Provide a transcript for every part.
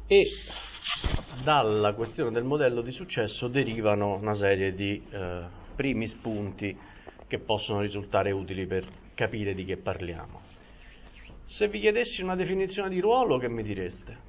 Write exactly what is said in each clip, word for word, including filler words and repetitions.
e dalla questione del modello di successo derivano una serie di eh, primi spunti che possono risultare utili per capire di che parliamo. Se vi chiedessi una definizione di ruolo, che mi direste?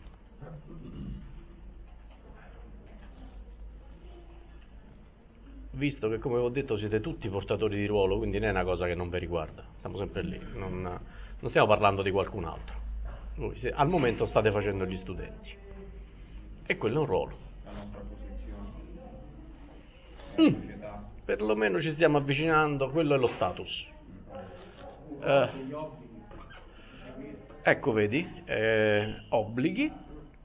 Visto che, come ho detto, siete tutti portatori di ruolo, quindi non è una cosa che non vi riguarda, stiamo sempre lì, non, non stiamo parlando di qualcun altro. Voi al momento state facendo gli studenti e quello è un ruolo. La nostra posizione Mm, perlomeno ci stiamo avvicinando, quello è lo status. Eh, ecco, vedi, eh, obblighi.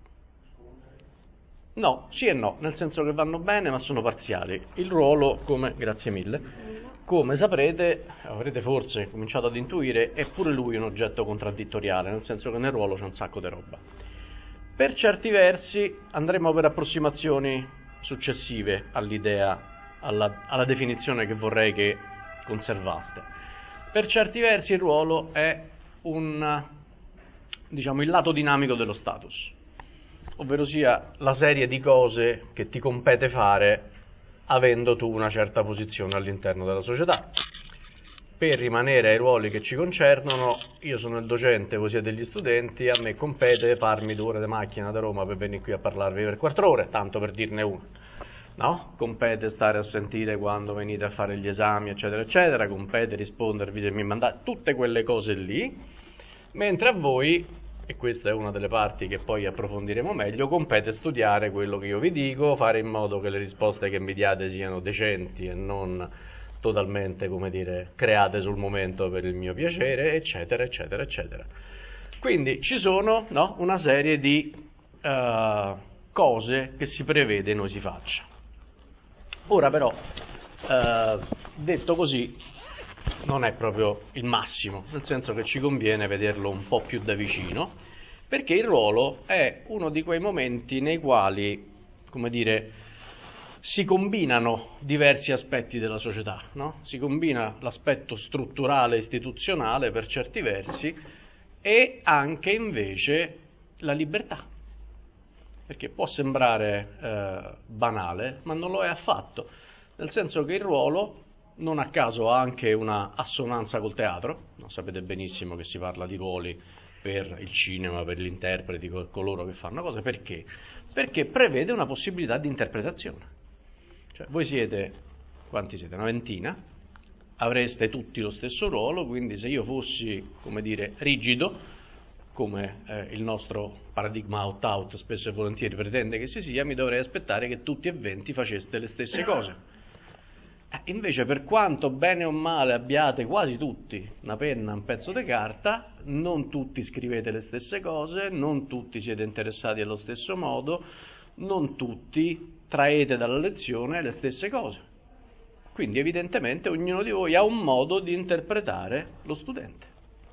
No, sì e no, nel senso che vanno bene ma sono parziali. Il ruolo, come, grazie mille, come saprete, avrete forse cominciato ad intuire, è pure lui un oggetto contraddittoriale, nel senso che nel ruolo c'è un sacco di roba. Per certi versi andremo per approssimazioni successive all'idea, alla, alla definizione che vorrei che conservaste. Per certi versi il ruolo è un, diciamo, il lato dinamico dello status, ovvero sia la serie di cose che ti compete fare avendo tu una certa posizione all'interno della società. Per rimanere ai ruoli che ci concernono, io sono il docente, voi siete gli studenti, a me compete farmi due ore di macchina da Roma per venire qui a parlarvi per quattro ore, tanto per dirne una. No? Compete stare a sentire quando venite a fare gli esami, eccetera, eccetera, compete rispondervi se mi mandate, tutte quelle cose lì, mentre a voi, e questa è una delle parti che poi approfondiremo meglio, compete studiare quello che io vi dico, fare in modo che le risposte che mi diate siano decenti e non totalmente, come dire, create sul momento per il mio piacere, eccetera, eccetera, eccetera. Quindi ci sono, no, una serie di uh, cose che si prevede noi si faccia. Ora però, uh, detto così, non è proprio il massimo, nel senso che ci conviene vederlo un po' più da vicino, perché il ruolo è uno di quei momenti nei quali, come dire, si combinano diversi aspetti della società, no? Si combina l'aspetto strutturale, istituzionale per certi versi e anche invece la libertà, perché può sembrare eh, banale, ma non lo è affatto, nel senso che il ruolo non a caso ha anche una assonanza col teatro, no? Sapete benissimo che si parla di ruoli per il cinema, per gli interpreti, per coloro che fanno cose, perché? Perché prevede una possibilità di interpretazione. Cioè, voi siete, quanti siete? Una ventina, avreste tutti lo stesso ruolo, quindi se io fossi, come dire, rigido, come eh, il nostro paradigma opt-out spesso e volentieri pretende che si sia, mi dovrei aspettare che tutti e venti faceste le stesse cose. Invece, per quanto bene o male abbiate quasi tutti una penna, un pezzo di carta, non tutti scrivete le stesse cose, non tutti siete interessati allo stesso modo, non tutti traete dalla lezione le stesse cose. Quindi evidentemente ognuno di voi ha un modo di interpretare lo studente,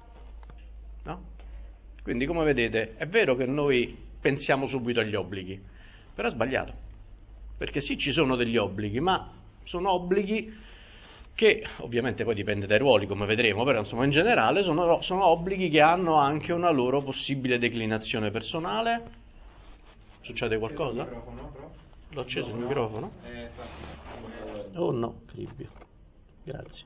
no? Quindi, come vedete, è vero che noi pensiamo subito agli obblighi, però è sbagliato, perché sì, ci sono degli obblighi, ma sono obblighi che, ovviamente poi dipende dai ruoli, come vedremo, però insomma in generale sono, sono obblighi che hanno anche una loro possibile declinazione personale. Succede qualcosa? L'ho acceso il microfono? Oh no, Cribbio. Grazie.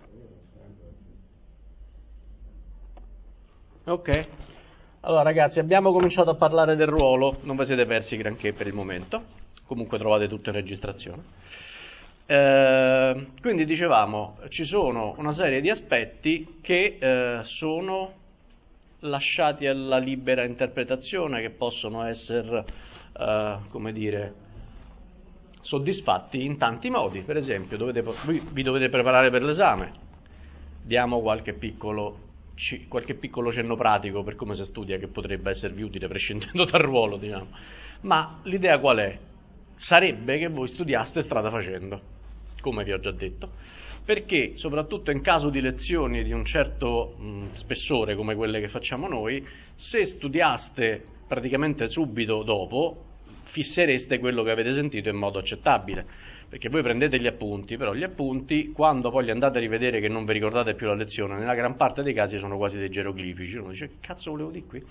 Ok. Allora ragazzi, abbiamo cominciato a parlare del ruolo, non vi siete persi granché per il momento, comunque trovate tutto in registrazione. Eh, quindi dicevamo, ci sono una serie di aspetti che eh, sono lasciati alla libera interpretazione, che possono essere, eh, come dire, soddisfatti in tanti modi. Per esempio, dovete, vi dovete preparare per l'esame, diamo qualche piccolo, qualche piccolo cenno pratico per come si studia, che potrebbe esservi utile prescindendo dal ruolo, diciamo. Ma l'idea qual è? Sarebbe che voi studiaste strada facendo, come vi ho già detto, perché soprattutto in caso di lezioni di un certo mh, spessore come quelle che facciamo noi, se studiaste praticamente subito dopo, fissereste quello che avete sentito in modo accettabile, perché voi prendete gli appunti, però gli appunti, quando poi li andate a rivedere che non vi ricordate più la lezione, nella gran parte dei casi sono quasi dei geroglifici. Uno dice, che cazzo volevo dire qui?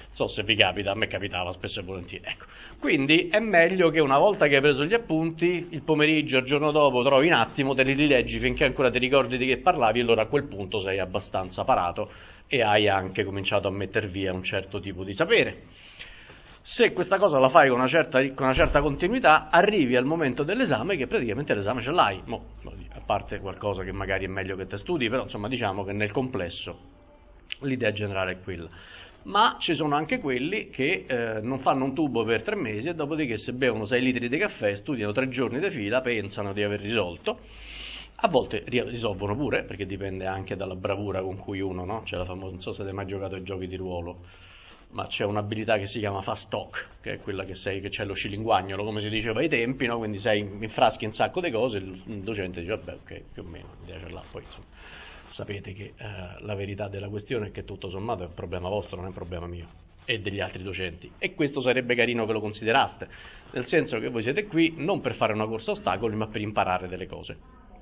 so se vi capita, a me capitava spesso e volentieri. Ecco. Quindi è meglio che una volta che hai preso gli appunti, il pomeriggio, il giorno dopo, trovi un attimo, te li rileggi finché ancora ti ricordi di che parlavi, e allora a quel punto sei abbastanza parato e hai anche cominciato a metter via un certo tipo di sapere. Se questa cosa la fai con una certa, con una certa continuità, arrivi al momento dell'esame che praticamente l'esame ce l'hai. Mo, a parte qualcosa che magari è meglio che te studi, però insomma diciamo che nel complesso l'idea generale è quella. Ma ci sono anche quelli che eh, non fanno un tubo per tre mesi e dopodiché se bevono sei litri di caffè, studiano tre giorni di fila, pensano di aver risolto. A volte risolvono pure, perché dipende anche dalla bravura con cui uno, no? C'è la famosa, non so se avete mai giocato ai giochi di ruolo, ma c'è un'abilità che si chiama fast talk, che è quella che sei, che c'è lo scilinguagnolo, come si diceva ai tempi, no? Quindi sei infraschi un sacco di cose, il docente dice, vabbè, ok, più o meno, l'idea ce l'ha, poi insomma, sapete che eh, la verità della questione è che tutto sommato è un problema vostro, non è un problema mio e degli altri docenti, e questo sarebbe carino che lo consideraste, nel senso che voi siete qui non per fare una corsa a ostacoli, ma per imparare delle cose,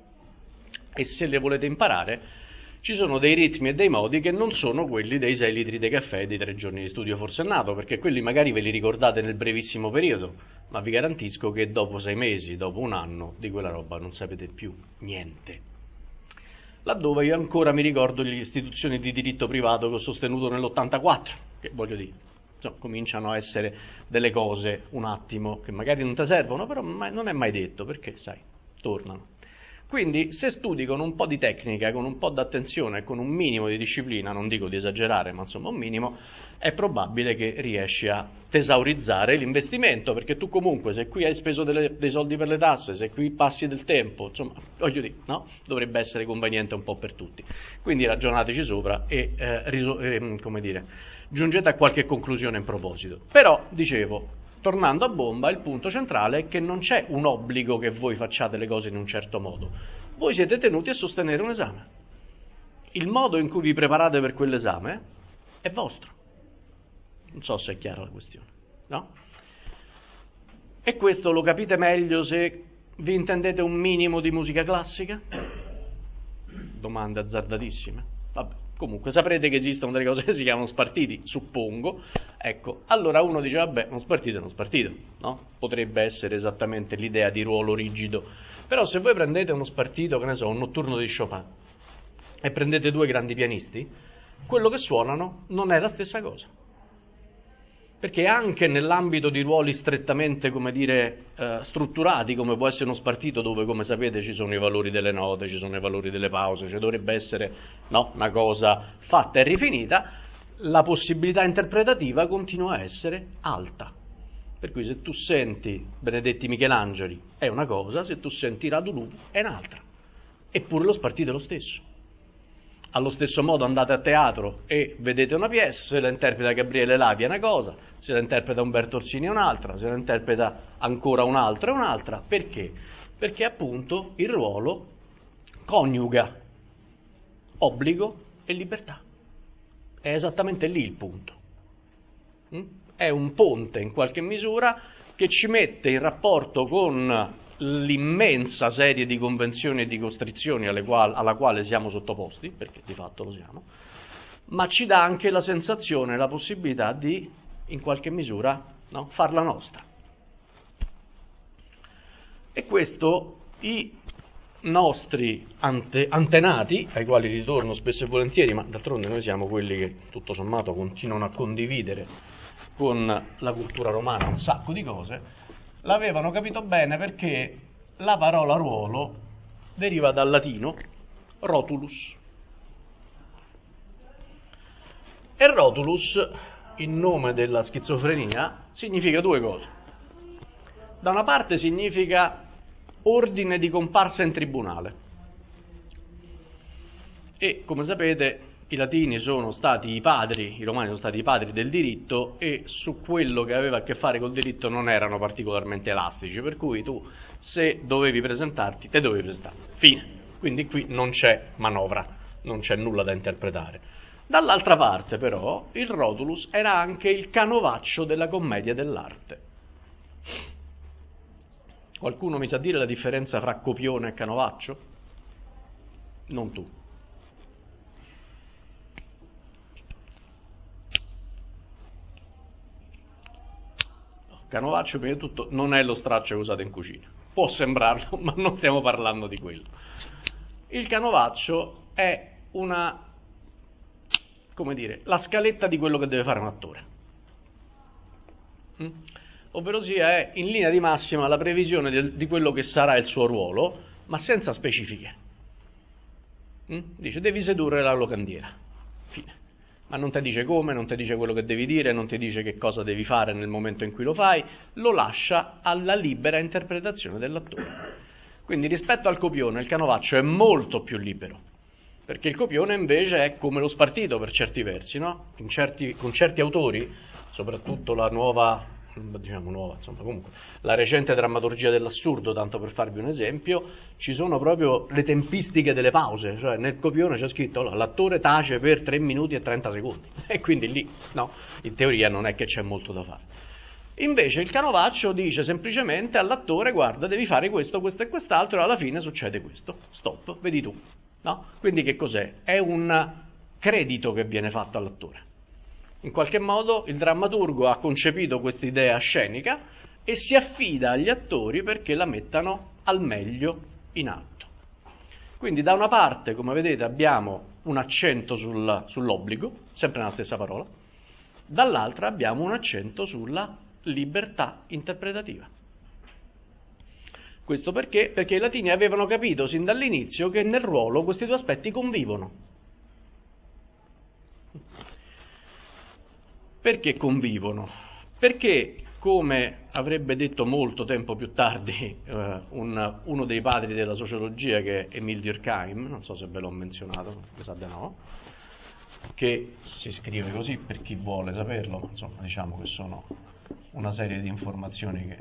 e se le volete imparare ci sono dei ritmi e dei modi che non sono quelli dei sei litri di caffè e dei tre giorni di studio forsennato, perché quelli magari ve li ricordate nel brevissimo periodo, ma vi garantisco che dopo sei mesi, dopo un anno, di quella roba non sapete più niente. Laddove io ancora mi ricordo le istituzioni di diritto privato che ho sostenuto nell'ottantaquattro, che voglio dire, insomma, cominciano a essere delle cose un attimo che magari non ti servono, però non è mai detto, perché sai, tornano. Quindi se studi con un po' di tecnica, con un po' di attenzione, con un minimo di disciplina, non dico di esagerare, ma insomma un minimo, è probabile che riesci a tesaurizzare l'investimento, perché tu comunque se qui hai speso delle, dei soldi per le tasse, se qui passi del tempo, insomma, voglio dire, no? Dovrebbe essere conveniente un po' per tutti. Quindi ragionateci sopra e, eh, riso- eh, come dire, giungete a qualche conclusione in proposito. Però, dicevo, tornando a bomba, il punto centrale è che non c'è un obbligo che voi facciate le cose in un certo modo. Voi siete tenuti a sostenere un esame. Il modo in cui vi preparate per quell'esame è vostro. Non so se è chiara la questione, no? E questo lo capite meglio se vi intendete un minimo di musica classica? Domande azzardatissime. Vabbè. Comunque saprete che esistono delle cose che si chiamano spartiti, suppongo. Ecco, allora uno dice, vabbè, uno spartito è uno spartito, no? Potrebbe essere esattamente l'idea di ruolo rigido. Però se voi prendete uno spartito, che ne so, un notturno di Chopin, e prendete due grandi pianisti, quello che suonano non è la stessa cosa. Perché anche nell'ambito di ruoli strettamente, come dire, eh, strutturati, come può essere uno spartito dove, come sapete, ci sono i valori delle note, ci sono i valori delle pause, cioè dovrebbe essere, no, una cosa fatta e rifinita, la possibilità interpretativa continua a essere alta. Per cui se tu senti Benedetti Michelangeli è una cosa, se tu senti Radulù è un'altra. Eppure lo spartito è lo stesso. Allo stesso modo andate a teatro e vedete una pièce, se la interpreta Gabriele Lavi è una cosa, se la interpreta Umberto Orsini è un'altra, se la interpreta ancora un'altra è un'altra. Perché? Perché appunto il ruolo coniuga obbligo e libertà. È esattamente lì il punto. È un ponte in qualche misura che ci mette in rapporto con l'immensa serie di convenzioni e di costrizioni alle quali, alla quale siamo sottoposti, perché di fatto lo siamo, ma ci dà anche la sensazione, la possibilità di, in qualche misura, no, farla nostra. E questo i nostri ante, antenati, ai quali ritorno spesso e volentieri, ma d'altronde noi siamo quelli che tutto sommato continuano a condividere con la cultura romana un sacco di cose, l'avevano capito bene, perché la parola ruolo deriva dal latino rotulus. E rotulus, in nome della schizofrenia, significa due cose. Da una parte significa ordine di comparsa in tribunale. E, come sapete, i latini sono stati i padri, i romani sono stati i padri del diritto, e su quello che aveva a che fare col diritto non erano particolarmente elastici, per cui tu, se dovevi presentarti, te dovevi presentare. Fine. Quindi qui non c'è manovra, non c'è nulla da interpretare. Dall'altra parte, però, il rotulus era anche il canovaccio della commedia dell'arte. Qualcuno mi sa dire la differenza fra copione e canovaccio? Non tu. Canovaccio, prima di tutto, non è lo straccio che usate in cucina. Può sembrarlo, ma non stiamo parlando di quello. Il canovaccio è una, come dire, la scaletta di quello che deve fare un attore. Mm? Ovvero sia, è in linea di massima la previsione del, di quello che sarà il suo ruolo, ma senza specifiche. Mm? Dice, devi sedurre la locandiera. Fine. Ma non ti dice come, non ti dice quello che devi dire, non ti dice che cosa devi fare nel momento in cui lo fai, lo lascia alla libera interpretazione dell'attore. Quindi rispetto al copione il canovaccio è molto più libero, perché il copione invece è come lo spartito per certi versi, no? In certi, con certi autori, soprattutto la nuova, diciamo nuova, insomma comunque, la recente drammaturgia dell'assurdo, tanto per farvi un esempio, ci sono proprio le tempistiche delle pause, cioè nel copione c'è scritto l'attore tace per tre minuti e trenta secondi, e quindi lì, no, in teoria non è che c'è molto da fare. Invece il canovaccio dice semplicemente all'attore, guarda, devi fare questo, questo e quest'altro, e alla fine succede questo, stop, vedi tu, no? Quindi che cos'è? È un credito che viene fatto all'attore. In qualche modo il drammaturgo ha concepito questa idea scenica e si affida agli attori perché la mettano al meglio in atto. Quindi da una parte, come vedete, abbiamo un accento sul, sull'obbligo, sempre nella stessa parola, dall'altra abbiamo un accento sulla libertà interpretativa. Questo perché? Perché i latini avevano capito sin dall'inizio che nel ruolo questi due aspetti convivono. Perché convivono? Perché, come avrebbe detto molto tempo più tardi eh, un, uno dei padri della sociologia, che è Émile Durkheim, non so se ve l'ho menzionato, mi sa di no, che si scrive così per chi vuole saperlo, ma insomma diciamo che sono una serie di informazioni che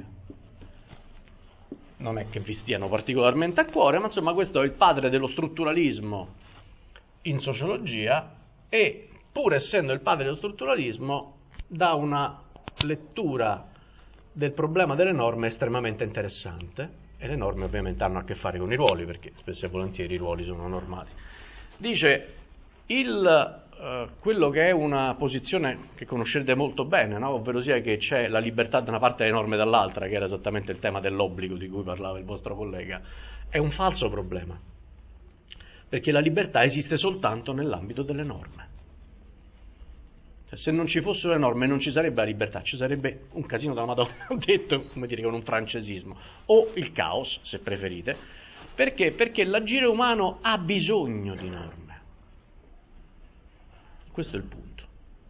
non è che vi stiano particolarmente a cuore, ma insomma questo è il padre dello strutturalismo in sociologia e, pur essendo il padre dello strutturalismo, dà una lettura del problema delle norme estremamente interessante, e le norme ovviamente hanno a che fare con i ruoli, perché spesso e volentieri i ruoli sono normati. Dice, il, eh, quello che è una posizione che conoscete molto bene, no? Ovvero sia che c'è la libertà da una parte e le norme dall'altra, che era esattamente il tema dell'obbligo di cui parlava il vostro collega, è un falso problema, perché la libertà esiste soltanto nell'ambito delle norme. Cioè, se non ci fossero le norme non ci sarebbe la libertà, ci sarebbe un casino della Madonna, detto come dire con un francesismo, o il caos, se preferite. Perché? Perché l'agire umano ha bisogno di norme. Questo è il punto.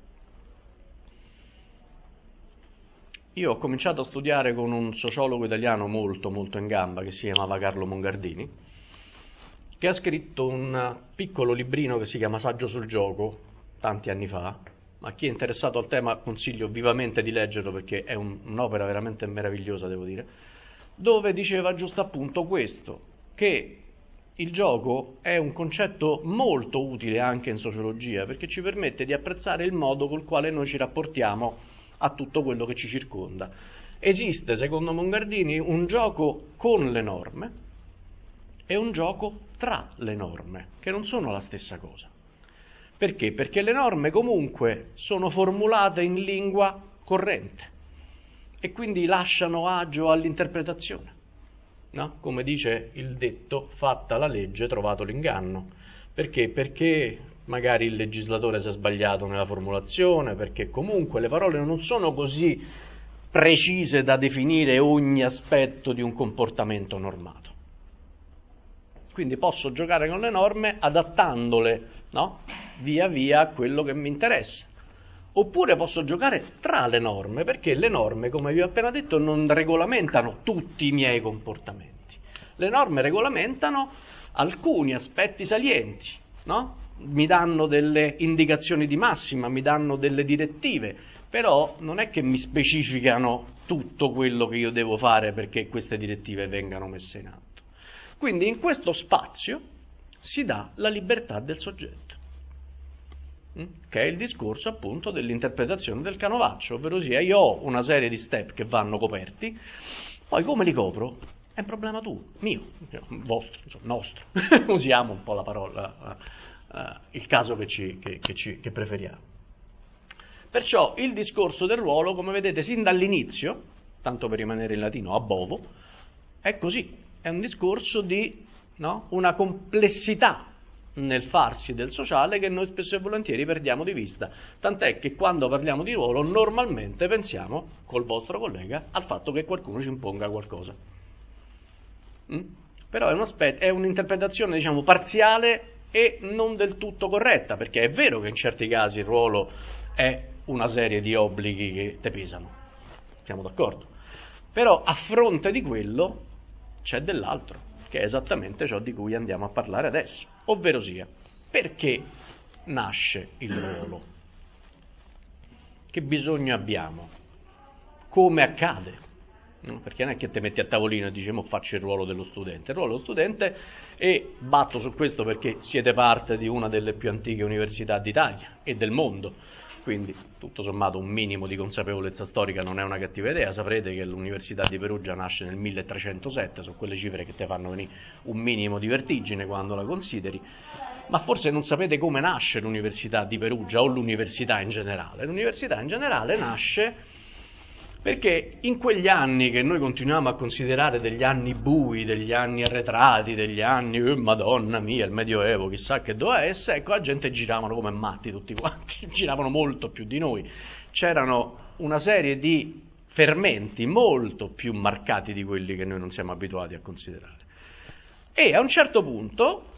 Io ho cominciato a studiare con un sociologo italiano molto molto in gamba che si chiamava Carlo Mongardini, che ha scritto un piccolo librino che si chiama Saggio sul gioco, tanti anni fa. Ma chi è interessato al tema consiglio vivamente di leggerlo, perché è un, un'opera veramente meravigliosa, devo dire, dove diceva giusto appunto questo, che il gioco è un concetto molto utile anche in sociologia, perché ci permette di apprezzare il modo col quale noi ci rapportiamo a tutto quello che ci circonda. Esiste, secondo Mongardini, un gioco con le norme e un gioco tra le norme, che non sono la stessa cosa. Perché? Perché le norme comunque sono formulate in lingua corrente e quindi lasciano agio all'interpretazione, no? Come dice il detto, fatta la legge, trovato l'inganno. Perché? Perché magari il legislatore si è sbagliato nella formulazione, perché comunque le parole non sono così precise da definire ogni aspetto di un comportamento normato. Quindi posso giocare con le norme adattandole, no? Via via a quello che mi interessa. Oppure posso giocare tra le norme, perché le norme, come vi ho appena detto, non regolamentano tutti i miei comportamenti. Le norme regolamentano alcuni aspetti salienti, no? Mi danno delle indicazioni di massima, mi danno delle direttive, però non è che mi specificano tutto quello che io devo fare perché queste direttive vengano messe in atto. Quindi in questo spazio si dà la libertà del soggetto, che è il discorso appunto dell'interpretazione del canovaccio, ovvero sia io ho una serie di step che vanno coperti, poi come li copro è un problema tuo, mio, vostro, insomma, nostro, usiamo un po' la parola, uh, uh, il caso che, ci, che, che, ci, che preferiamo. Perciò il discorso del ruolo, come vedete, sin dall'inizio tanto per rimanere in latino, a bovo, è così, è un discorso di, no, una complessità nel farsi del sociale che noi spesso e volentieri perdiamo di vista, tant'è che quando parliamo di ruolo normalmente pensiamo, col vostro collega, al fatto che qualcuno ci imponga qualcosa. Mm? Però è, un aspetto, è un'interpretazione, diciamo, parziale e non del tutto corretta, perché è vero che in certi casi il ruolo è una serie di obblighi che te pesano, siamo d'accordo, però a fronte di quello c'è dell'altro, che è esattamente ciò di cui andiamo a parlare adesso, ovvero sia, perché nasce il ruolo? Che bisogno abbiamo? Come accade? No? Perché non è che ti metti a tavolino e dici mo faccio il ruolo dello studente, il ruolo dello studente, e batto su questo perché siete parte di una delle più antiche università d'Italia e del mondo, quindi tutto sommato un minimo di consapevolezza storica non è una cattiva idea. Saprete che l'Università di Perugia nasce nel milletrecentosette, sono quelle cifre che ti fanno venire un minimo di vertigine quando la consideri, ma forse non sapete come nasce l'Università di Perugia o l'università in generale. L'università in generale nasce perché in quegli anni che noi continuiamo a considerare degli anni bui, degli anni arretrati, degli anni, oh, madonna mia, il Medioevo, chissà che doveva essere, ecco, la gente giravano come matti tutti quanti, giravano molto più di noi. C'erano una serie di fermenti molto più marcati di quelli che noi non siamo abituati a considerare. E a un certo punto,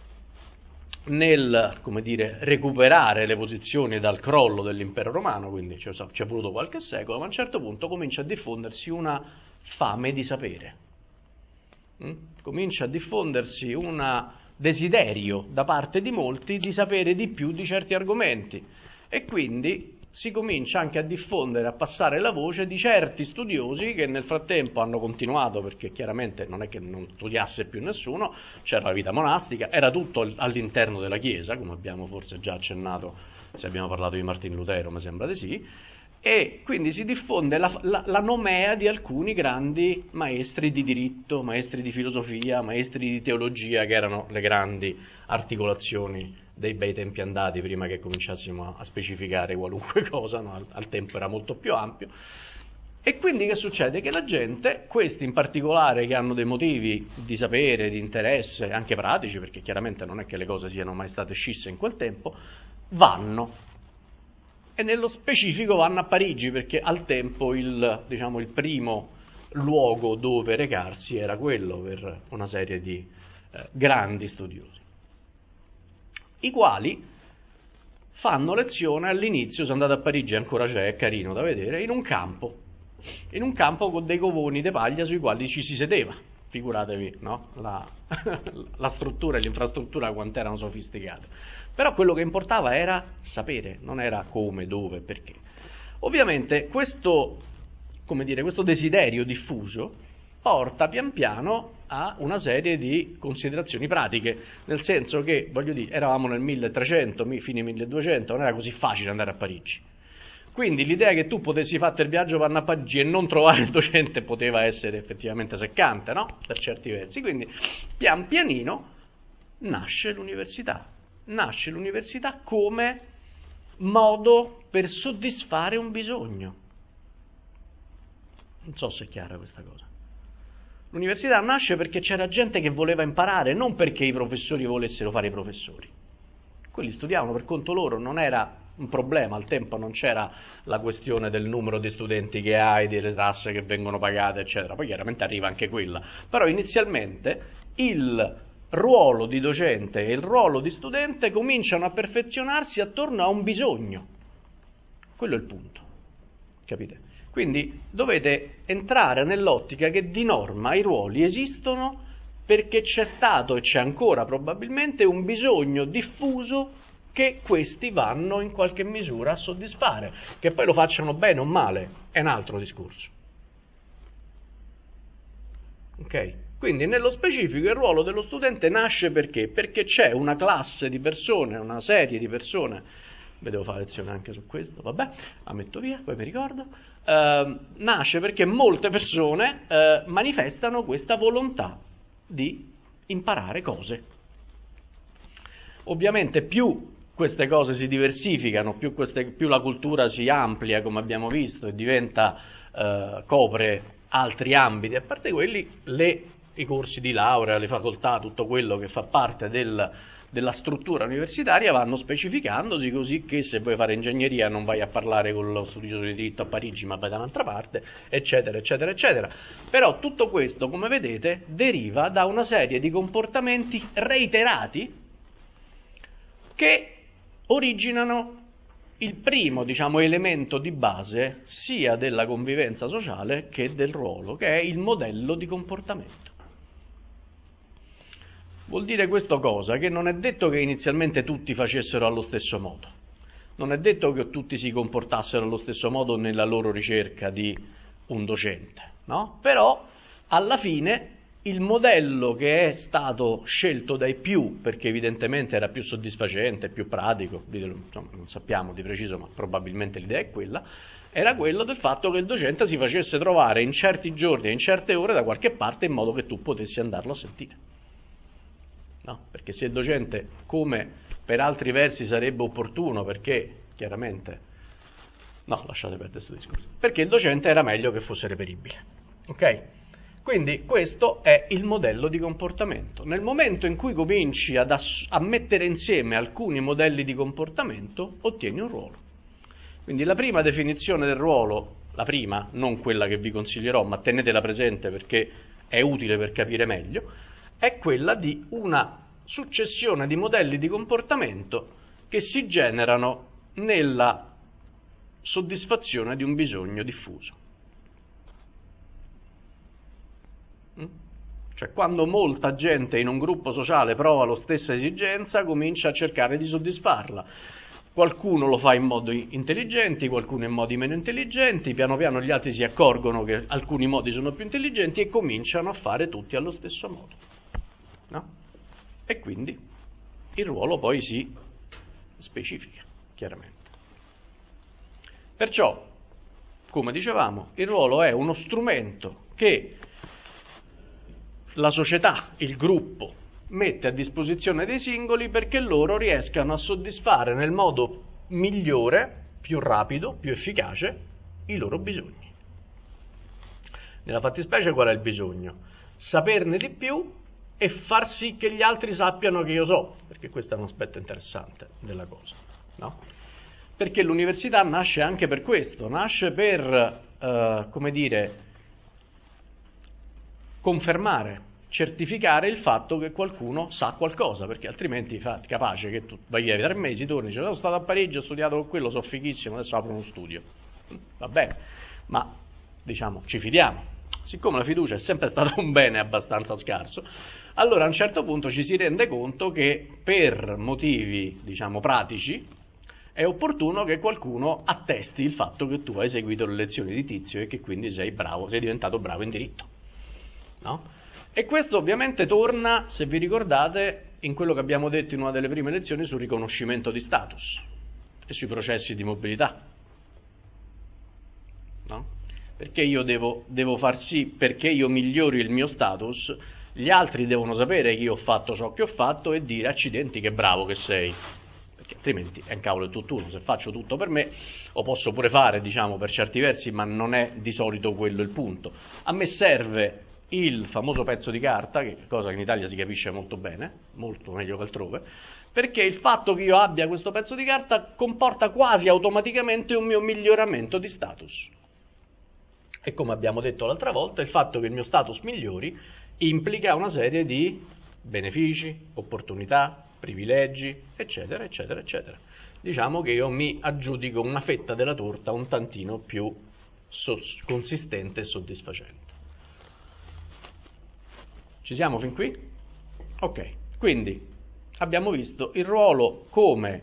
nel, come dire, recuperare le posizioni dal crollo dell'impero romano, quindi ci è voluto qualche secolo, ma a un certo punto comincia a diffondersi una fame di sapere, mm? comincia a diffondersi un desiderio da parte di molti di sapere di più di certi argomenti, e quindi si comincia anche a diffondere, a passare la voce di certi studiosi che nel frattempo hanno continuato, perché chiaramente non è che non studiasse più nessuno, c'era la vita monastica, era tutto all'interno della Chiesa, come abbiamo forse già accennato se abbiamo parlato di Martin Lutero, mi sembra di sì, e quindi si diffonde la, la, la nomea di alcuni grandi maestri di diritto, maestri di filosofia, maestri di teologia, che erano le grandi articolazioni dei bei tempi andati, prima che cominciassimo a specificare qualunque cosa, no? al, al tempo era molto più ampio. E quindi che succede? Che la gente, questi in particolare che hanno dei motivi di sapere, di interesse, anche pratici, perché chiaramente non è che le cose siano mai state scisse in quel tempo, vanno. E nello specifico vanno a Parigi, perché al tempo il, diciamo, il primo luogo dove recarsi era quello per una serie di eh, grandi studiosi, i quali fanno lezione all'inizio, se andate a Parigi ancora c'è, è carino da vedere, in un campo, in un campo con dei covoni di paglia sui quali ci si sedeva. Figuratevi, no? la, la struttura e l'infrastruttura quanto erano sofisticate. Però quello che importava era sapere, non era come, dove, perché. Ovviamente questo, come dire, questo desiderio diffuso porta pian piano a una serie di considerazioni pratiche, nel senso che, voglio dire, eravamo nel milletrecento, fine milleduecento, non era così facile andare a Parigi. Quindi l'idea che tu potessi fare il viaggio per andare a Parigi e non trovare il docente poteva essere effettivamente seccante, no? Per certi versi. Quindi pian pianino nasce l'università. Nasce l'università come modo per soddisfare un bisogno. Non so se è chiara questa cosa. L'università nasce perché c'era gente che voleva imparare, non perché i professori volessero fare i professori. Quelli studiavano per conto loro, non era un problema, al tempo non c'era la questione del numero di studenti che hai, delle tasse che vengono pagate, eccetera. Poi chiaramente arriva anche quella. Però inizialmente il ruolo di docente e il ruolo di studente cominciano a perfezionarsi attorno a un bisogno. Quello è il punto, capite? Quindi dovete entrare nell'ottica che di norma i ruoli esistono perché c'è stato e c'è ancora probabilmente un bisogno diffuso che questi vanno in qualche misura a soddisfare. Che poi lo facciano bene o male è un altro discorso. Ok? Quindi nello specifico il ruolo dello studente nasce perché? Perché c'è una classe di persone, una serie di persone, vedevo fare lezione anche su questo, vabbè, la metto via, poi mi ricordo, eh, nasce perché molte persone eh, manifestano questa volontà di imparare cose. Ovviamente più queste cose si diversificano, più, queste, più la cultura si amplia, come abbiamo visto, e diventa, eh, copre altri ambiti, a parte quelli, le, i corsi di laurea, le facoltà, tutto quello che fa parte del, della struttura universitaria vanno specificandosi, così che se vuoi fare ingegneria non vai a parlare con lo studioso di diritto a Parigi ma vai da un'altra parte, eccetera, eccetera, eccetera. Però tutto questo, come vedete, deriva da una serie di comportamenti reiterati che originano il primo, diciamo, elemento di base sia della convivenza sociale che del ruolo, che è il modello di comportamento. Vuol dire questo cosa? Che non è detto che inizialmente tutti facessero allo stesso modo, non è detto che tutti si comportassero allo stesso modo nella loro ricerca di un docente, no? Però alla fine il modello che è stato scelto dai più, perché evidentemente era più soddisfacente, più pratico, insomma, non sappiamo di preciso, ma probabilmente l'idea è quella, era quello del fatto che il docente si facesse trovare in certi giorni e in certe ore da qualche parte in modo che tu potessi andarlo a sentire. No? Perché se il docente, come per altri versi sarebbe opportuno, perché chiaramente, no, lasciate perdere questo discorso, perché il docente era meglio che fosse reperibile, ok? Quindi questo è il modello di comportamento. Nel momento in cui cominci ad ass- a mettere insieme alcuni modelli di comportamento, ottieni un ruolo. Quindi la prima definizione del ruolo, la prima, non quella che vi consiglierò, ma tenetela presente perché è utile per capire meglio, è quella di una successione di modelli di comportamento che si generano nella soddisfazione di un bisogno diffuso. Cioè, quando molta gente in un gruppo sociale prova la stessa esigenza, comincia a cercare di soddisfarla. Qualcuno lo fa in modi intelligenti, qualcuno in modi meno intelligenti, piano piano gli altri si accorgono che alcuni modi sono più intelligenti e cominciano a fare tutti allo stesso modo. No? E quindi il ruolo poi si specifica, chiaramente. Perciò, come dicevamo, il ruolo è uno strumento che la società, il gruppo, mette a disposizione dei singoli perché loro riescano a soddisfare nel modo migliore, più rapido, più efficace, i loro bisogni. Nella fattispecie qual è il bisogno? Saperne di più e far sì che gli altri sappiano che io so, perché questo è un aspetto interessante della cosa, no? Perché l'università nasce anche per questo, nasce per, eh, come dire, confermare, certificare il fatto che qualcuno sa qualcosa, perché altrimenti fa, capace che tu vai via tre mesi, torni, dici, sono stato a Parigi, ho studiato con quello, so fighissimo, adesso apro uno studio. Va bene, ma diciamo ci fidiamo. Siccome la fiducia è sempre stata un bene abbastanza scarso, allora a un certo punto ci si rende conto che per motivi, diciamo, pratici è opportuno che qualcuno attesti il fatto che tu hai seguito le lezioni di Tizio e che quindi sei bravo, sei diventato bravo in diritto. No? E questo ovviamente torna, se vi ricordate, in quello che abbiamo detto in una delle prime lezioni sul riconoscimento di status e sui processi di mobilità. No? Perché io devo, devo far sì, perché io migliori il mio status, gli altri devono sapere che io ho fatto ciò che ho fatto e dire accidenti che bravo che sei, perché altrimenti è un cavolo di tutt'uno, se faccio tutto per me, o posso pure fare, diciamo, per certi versi, ma non è di solito quello il punto. A me serve il famoso pezzo di carta, che cosa che in Italia si capisce molto bene, molto meglio che altrove, perché il fatto che io abbia questo pezzo di carta comporta quasi automaticamente un mio miglioramento di status. E come abbiamo detto l'altra volta, il fatto che il mio status migliori implica una serie di benefici, opportunità, privilegi, eccetera, eccetera, eccetera. Diciamo che io mi aggiudico una fetta della torta un tantino più consistente e soddisfacente. Ci siamo fin qui? Ok, quindi abbiamo visto il ruolo come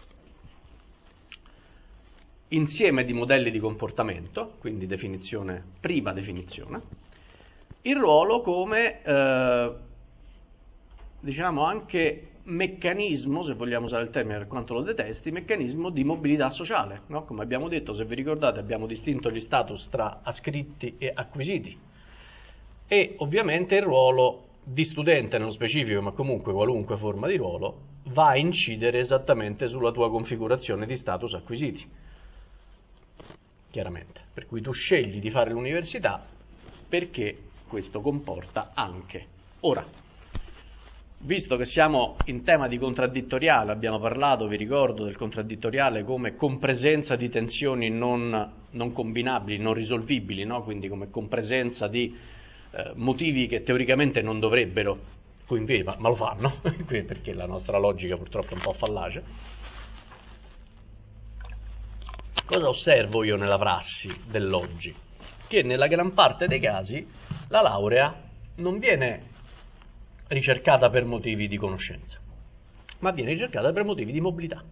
insieme di modelli di comportamento, quindi definizione, prima definizione, il ruolo come, eh, diciamo anche meccanismo, se vogliamo usare il termine per quanto lo detesti, meccanismo di mobilità sociale, no? Come abbiamo detto, se vi ricordate, abbiamo distinto gli status tra ascritti e acquisiti. E ovviamente il ruolo di studente nello specifico, ma comunque qualunque forma di ruolo, va a incidere esattamente sulla tua configurazione di status acquisiti. Chiaramente. Per cui tu scegli di fare l'università perché questo comporta anche. Ora, visto che siamo in tema di contraddittoriale, abbiamo parlato, vi ricordo, del contraddittoriale come compresenza di tensioni non, non combinabili, non risolvibili, no? Quindi come compresenza di eh, motivi che teoricamente non dovrebbero coinvolgere, ma, ma lo fanno, perché la nostra logica purtroppo è un po' fallace. Cosa osservo io nella prassi dell'oggi? Che nella gran parte dei casi la laurea non viene ricercata per motivi di conoscenza, ma viene ricercata per motivi di mobilità.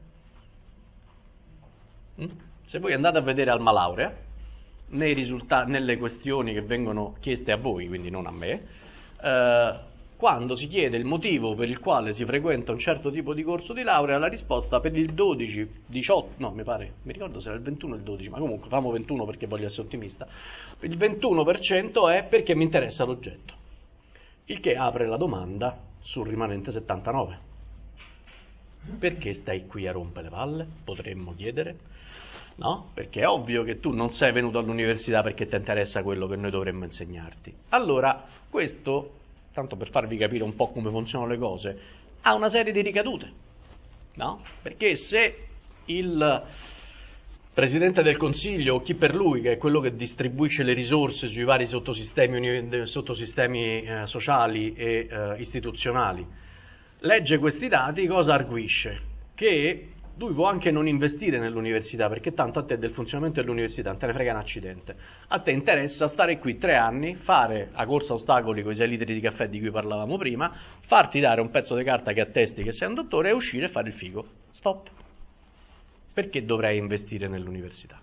Se voi andate a vedere Alma Laurea, nei risultati, nelle questioni che vengono chieste a voi, quindi non a me, eh, quando si chiede il motivo per il quale si frequenta un certo tipo di corso di laurea, la risposta per il dodici, diciotto, no mi pare, mi ricordo se era il ventuno o il dodici, ma comunque famo ventuno perché voglio essere ottimista, il ventuno per cento è perché mi interessa l'oggetto. Il che apre la domanda sul rimanente settantanove. Perché stai qui a rompere le palle? Potremmo chiedere. No? Perché è ovvio che tu non sei venuto all'università perché ti interessa quello che noi dovremmo insegnarti. Allora, questo, tanto per farvi capire un po' come funzionano le cose, ha una serie di ricadute. No? Perché se il Presidente del Consiglio o chi per lui, che è quello che distribuisce le risorse sui vari sottosistemi, sottosistemi eh, sociali e eh, istituzionali, legge questi dati, cosa arguisce? Che lui può anche non investire nell'università, perché tanto a te del funzionamento dell'università non te ne frega un accidente. A te interessa stare qui tre anni, fare a corsa ostacoli con i sei litri di caffè di cui parlavamo prima, farti dare un pezzo di carta che attesti che sei un dottore e uscire e fare il figo. Stop. Perché dovrei investire nell'università?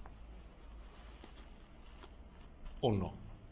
O no?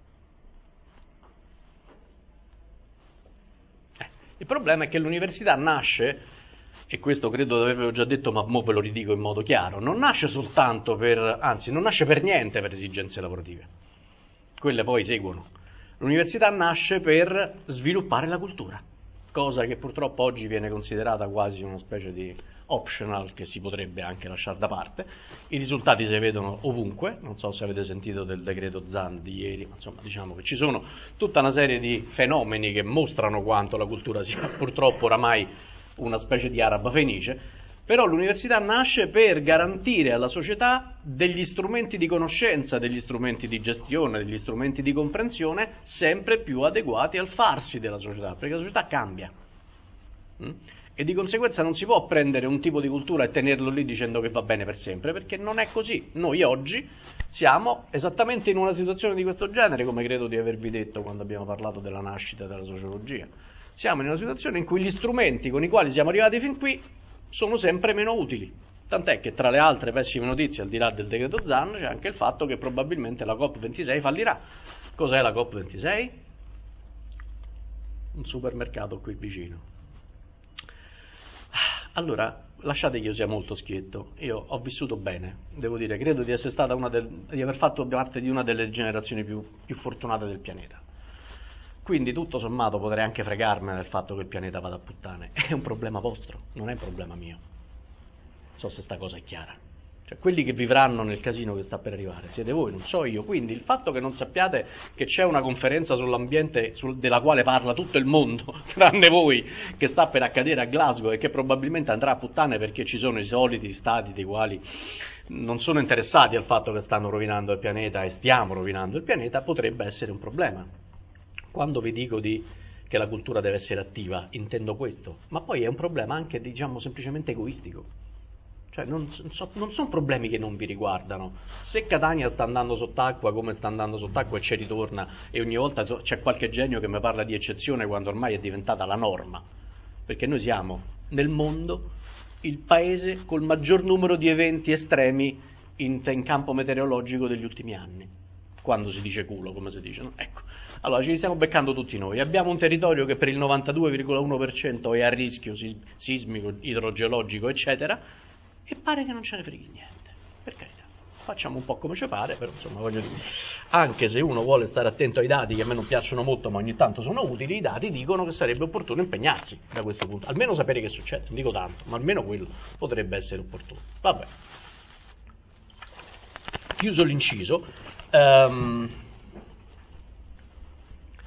Eh, il problema è che l'università nasce, e questo credo di avervelo già detto, ma mo ve lo ridico in modo chiaro, non nasce soltanto per, anzi non nasce per niente per esigenze lavorative. Quelle poi seguono. L'università nasce per sviluppare la cultura, cosa che purtroppo oggi viene considerata quasi una specie di optional che si potrebbe anche lasciare da parte. I risultati si vedono ovunque, non so se avete sentito del decreto Zan di ieri, ma insomma diciamo che ci sono tutta una serie di fenomeni che mostrano quanto la cultura sia purtroppo oramai una specie di araba fenice, però l'università nasce per garantire alla società degli strumenti di conoscenza, degli strumenti di gestione, degli strumenti di comprensione sempre più adeguati al farsi della società, perché la società cambia. Mm? E di conseguenza non si può prendere un tipo di cultura e tenerlo lì dicendo che va bene per sempre, perché non è così. Noi oggi siamo esattamente in una situazione di questo genere, come credo di avervi detto quando abbiamo parlato della nascita della sociologia. Siamo in una situazione in cui gli strumenti con i quali siamo arrivati fin qui sono sempre meno utili. Tant'è che tra le altre pessime notizie, al di là del decreto Zan, c'è anche il fatto che probabilmente la COP ventisei fallirà. Cos'è la COP ventisei? Un supermercato qui vicino. Allora, lasciate che io sia molto schietto, io ho vissuto bene, devo dire, credo di essere stata una del, di aver fatto parte di una delle generazioni più, più fortunate del pianeta. Quindi tutto sommato potrei anche fregarmene del fatto che il pianeta vada a puttane, è un problema vostro, non è un problema mio. Non so se sta cosa è chiara. Cioè, quelli che vivranno nel casino che sta per arrivare siete voi, non so io. Quindi il fatto che non sappiate che c'è una conferenza sull'ambiente sul, della quale parla tutto il mondo, tranne voi, che sta per accadere a Glasgow e che probabilmente andrà a puttane perché ci sono i soliti stati dei quali non sono interessati al fatto che stanno rovinando il pianeta e stiamo rovinando il pianeta, potrebbe essere un problema. Quando vi dico di, che la cultura deve essere attiva, intendo questo, ma poi è un problema anche, diciamo, semplicemente egoistico. Cioè non, so, non sono problemi che non vi riguardano. Se Catania sta andando sott'acqua come sta andando sott'acqua e ci ritorna e ogni volta c'è qualche genio che mi parla di eccezione quando ormai è diventata la norma, perché noi siamo nel mondo il paese col maggior numero di eventi estremi in, in campo meteorologico degli ultimi anni, quando si dice culo, come si dice, no? Ecco, allora ci stiamo beccando tutti noi. Abbiamo un territorio che per il novantadue virgola uno per cento è a rischio sismico, idrogeologico, eccetera, e pare che non ce ne freghi niente, per carità, facciamo un po' come ci pare, però insomma voglio dire, anche se uno vuole stare attento ai dati che a me non piacciono molto ma ogni tanto sono utili, i dati dicono che sarebbe opportuno impegnarsi da questo punto, almeno sapere che succede, non dico tanto, ma almeno quello potrebbe essere opportuno. Vabbè, chiuso l'inciso, um,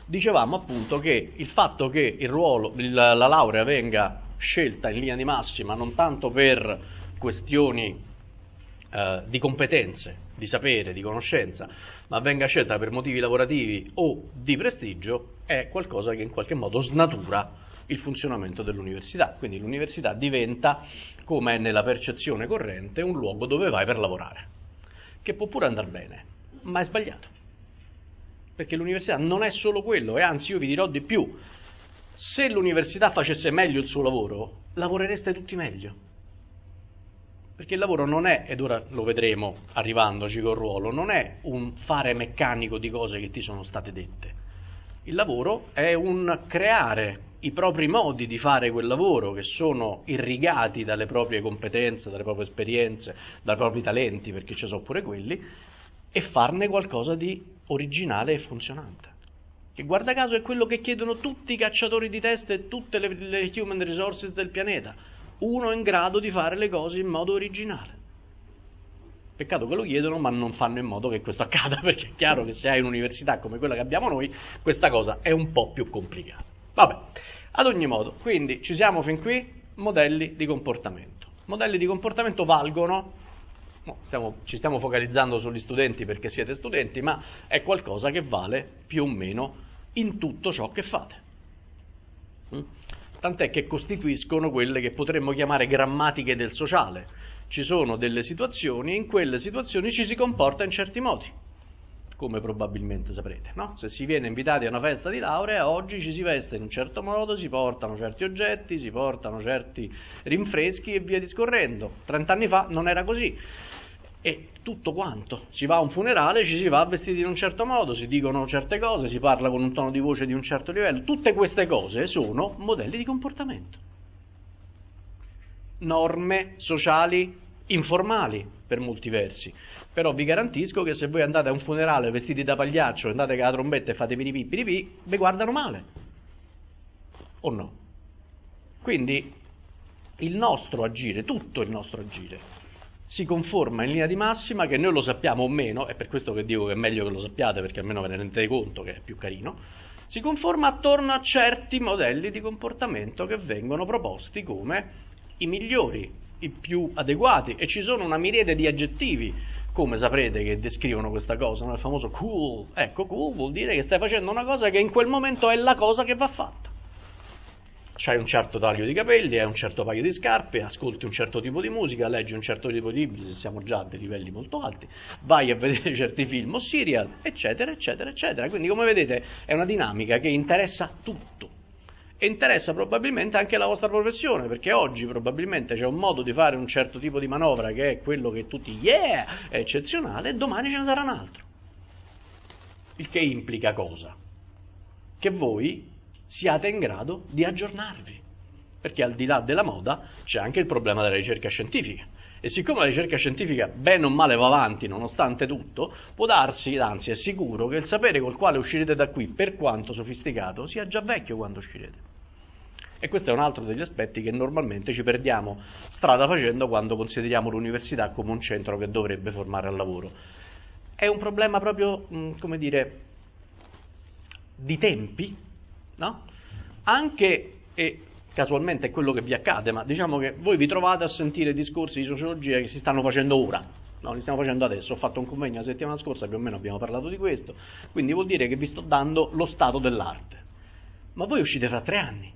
Dicevamo appunto che il fatto che il ruolo, il, la laurea venga scelta in linea di massima non tanto per questioni eh, di competenze, di sapere, di conoscenza, ma venga scelta per motivi lavorativi o di prestigio, è qualcosa che in qualche modo snatura il funzionamento dell'università. Quindi l'università diventa, come è nella percezione corrente, un luogo dove vai per lavorare, che può pure andare bene, ma è sbagliato. Perché l'università non è solo quello, e anzi io vi dirò di più: se l'università facesse meglio il suo lavoro, lavorereste tutti meglio. Perché il lavoro non è, ed ora lo vedremo arrivandoci col ruolo, non è un fare meccanico di cose che ti sono state dette. Il lavoro è un creare i propri modi di fare quel lavoro, che sono irrigati dalle proprie competenze, dalle proprie esperienze, dai propri talenti, perché ci sono pure quelli, e farne qualcosa di originale e funzionante, che guarda caso è quello che chiedono tutti i cacciatori di teste e tutte le, le human resources del pianeta: uno in grado di fare le cose in modo originale. Peccato che lo chiedono ma non fanno in modo che questo accada, perché è chiaro che se hai un'università come quella che abbiamo noi, questa cosa è un po' più complicata. Vabbè, ad ogni modo, quindi ci siamo fin qui. Modelli di comportamento. Modelli di comportamento valgono, Stiamo, ci stiamo focalizzando sugli studenti perché siete studenti, ma è qualcosa che vale più o meno in tutto ciò che fate. Tant'è che costituiscono quelle che potremmo chiamare grammatiche del sociale. Ci sono delle situazioni e in quelle situazioni ci si comporta in certi modi, come probabilmente saprete, no? Se si viene invitati a una festa di laurea, oggi ci si veste in un certo modo, si portano certi oggetti, si portano certi rinfreschi e via discorrendo. Trent'anni fa non era così. E tutto quanto, si va a un funerale, ci si va vestiti in un certo modo, si dicono certe cose, si parla con un tono di voce di un certo livello. Tutte queste cose sono modelli di comportamento, norme sociali informali per molti versi. Però vi garantisco che se voi andate a un funerale vestiti da pagliaccio, andate con la trombetta e fate piripì piripì, vi guardano male, o no? Quindi il nostro agire, tutto il nostro agire, si conforma in linea di massima, che noi lo sappiamo o meno, è per questo che dico che è meglio che lo sappiate, perché almeno ve ne rendete conto che è più carino, si conforma attorno a certi modelli di comportamento che vengono proposti come i migliori, i più adeguati, e ci sono una miriade di aggettivi, come saprete, che descrivono questa cosa, no? Il famoso cool. Ecco, cool vuol dire che stai facendo una cosa che in quel momento è la cosa che va fatta. C'hai un certo taglio di capelli, hai un certo paio di scarpe, ascolti un certo tipo di musica, leggi un certo tipo di libri, se siamo già a dei livelli molto alti, vai a vedere certi film o serial, eccetera, eccetera, eccetera. Quindi, come vedete, è una dinamica che interessa tutto. E interessa probabilmente anche la vostra professione, perché oggi probabilmente c'è un modo di fare un certo tipo di manovra che è quello che tutti, yeah, è eccezionale, e domani ce ne sarà un altro. Il che implica cosa? Che voi siate in grado di aggiornarvi, perché al di là della moda c'è anche il problema della ricerca scientifica, e siccome la ricerca scientifica bene o male va avanti nonostante tutto, può darsi, anzi è sicuro, che il sapere col quale uscirete da qui, per quanto sofisticato, sia già vecchio quando uscirete. E questo è un altro degli aspetti che normalmente ci perdiamo strada facendo quando consideriamo l'università come un centro che dovrebbe formare al lavoro. È un problema proprio, come dire, di tempi, no? Anche, e casualmente è quello che vi accade, ma diciamo che voi vi trovate a sentire discorsi di sociologia che si stanno facendo ora, no, li stiamo facendo adesso. Ho fatto un convegno la settimana scorsa, più o meno abbiamo parlato di questo, quindi vuol dire che vi sto dando lo stato dell'arte. Ma voi uscite fra tre anni,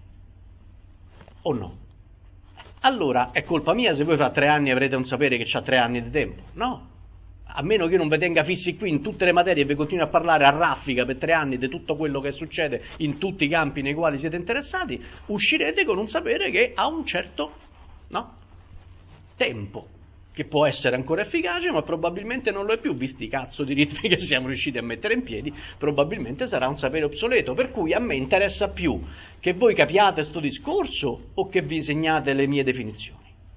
o no? Allora è colpa mia se voi fra tre anni avrete un sapere che c'ha tre anni di tempo? No. A meno che io non vi tenga fissi qui in tutte le materie e vi continui a parlare a raffica per tre anni di tutto quello che succede in tutti i campi nei quali siete interessati, uscirete con un sapere che ha un certo, no, tempo, che può essere ancora efficace, ma probabilmente non lo è più, visti i cazzo di ritmi che siamo riusciti a mettere in piedi. Probabilmente sarà un sapere obsoleto, per cui a me interessa più che voi capiate sto discorso o che vi insegnate le mie definizioni.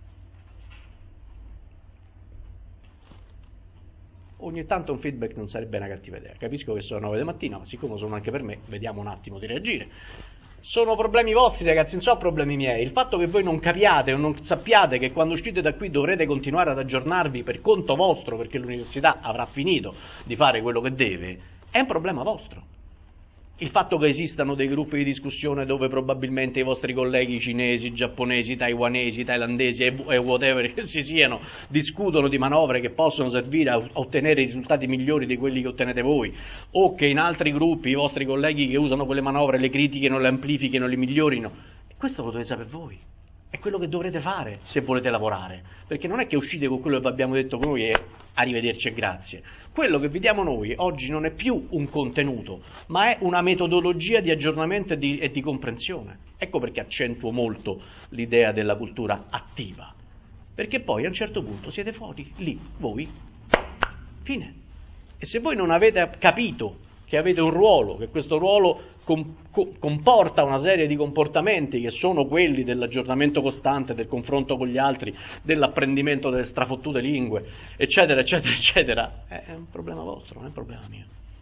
Ogni tanto un feedback non sarebbe una cattiva idea. Capisco che sono nove di mattina, ma siccome sono anche per me, vediamo un attimo di reagire. Sono problemi vostri, ragazzi, non sono problemi miei. Il fatto che voi non capiate o non sappiate che quando uscite da qui dovrete continuare ad aggiornarvi per conto vostro, perché l'università avrà finito di fare quello che deve, è un problema vostro. il fatto che esistano dei gruppi di discussione dove probabilmente i vostri colleghi cinesi, giapponesi, taiwanesi, thailandesi e, e whatever che si siano, discutono di manovre che possono servire a ottenere risultati migliori di quelli che ottenete voi, o che in altri gruppi i vostri colleghi che usano quelle manovre le critichino, le amplifichino, le migliorino, questo lo dovete sapere voi. È quello che dovrete fare se volete lavorare, perché non è che uscite con quello che vi abbiamo detto noi e arrivederci e grazie. Quello che vi diamo noi oggi non è più un contenuto, ma è una metodologia di aggiornamento e di, e di comprensione. Ecco perché accentuo molto l'idea della cultura attiva, perché poi a un certo punto siete fuori, lì, voi, fine. E se voi non avete capito che avete un ruolo, che questo ruolo com- comporta una serie di comportamenti che sono quelli dell'aggiornamento costante, del confronto con gli altri, dell'apprendimento delle strafottute lingue, eccetera, eccetera, eccetera, è un problema vostro, non è un problema mio.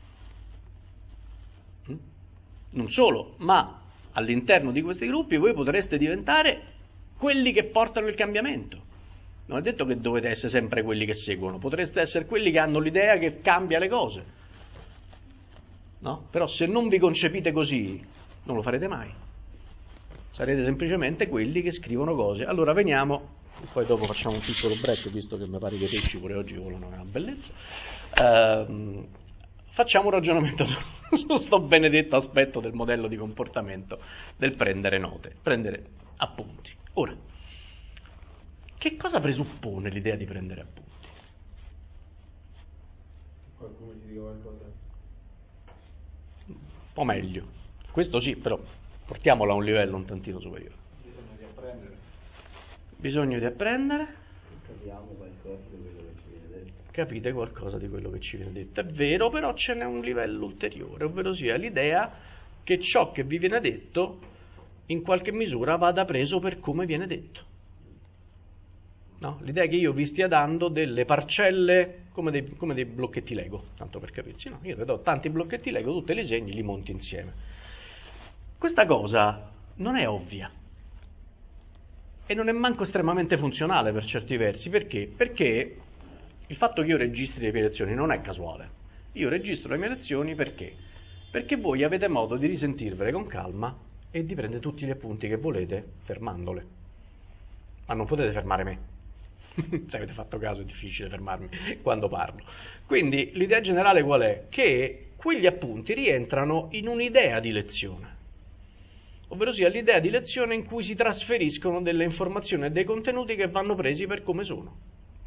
Non solo, ma all'interno di questi gruppi voi potreste diventare quelli che portano il cambiamento. Non è detto che dovete essere sempre quelli che seguono, potreste essere quelli che hanno l'idea che cambia le cose. No? Però se non vi concepite così, non lo farete mai. Sarete semplicemente quelli che scrivono cose. Allora veniamo, poi dopo facciamo un piccolo break, visto che mi pare che i pesci pure oggi volano, è una bellezza. Ehm, facciamo un ragionamento su questo benedetto aspetto del modello di comportamento del prendere note, prendere appunti. Ora, che cosa presuppone l'idea di prendere appunti? Qualcuno ti dica qualcosa? O meglio, questo sì, però portiamolo a un livello un tantino superiore. Bisogna di apprendere. Bisogno di apprendere. Capiamo qualcosa di quello che ci viene detto. Capite qualcosa di quello che ci viene detto. È vero, però ce n'è un livello ulteriore, ovvero sia l'idea che ciò che vi viene detto in qualche misura vada preso per come viene detto. No? L'idea che io vi stia dando delle parcelle come dei, come dei blocchetti Lego, tanto per capirsi. No, io vi do tanti blocchetti Lego, tutti li segni, li monti insieme. Questa cosa non è ovvia e non è manco estremamente funzionale per certi versi. Perché? Perché il fatto che io registri le mie lezioni non è casuale. Io registro le mie lezioni perché? Perché voi avete modo di risentirvele con calma e di prendere tutti gli appunti che volete fermandole. Ma non potete fermare me. Se avete fatto caso è difficile fermarmi quando parlo. Quindi l'idea generale qual è? Che quegli appunti rientrano in un'idea di lezione, ovvero sia l'idea di lezione in cui si trasferiscono delle informazioni e dei contenuti che vanno presi per come sono.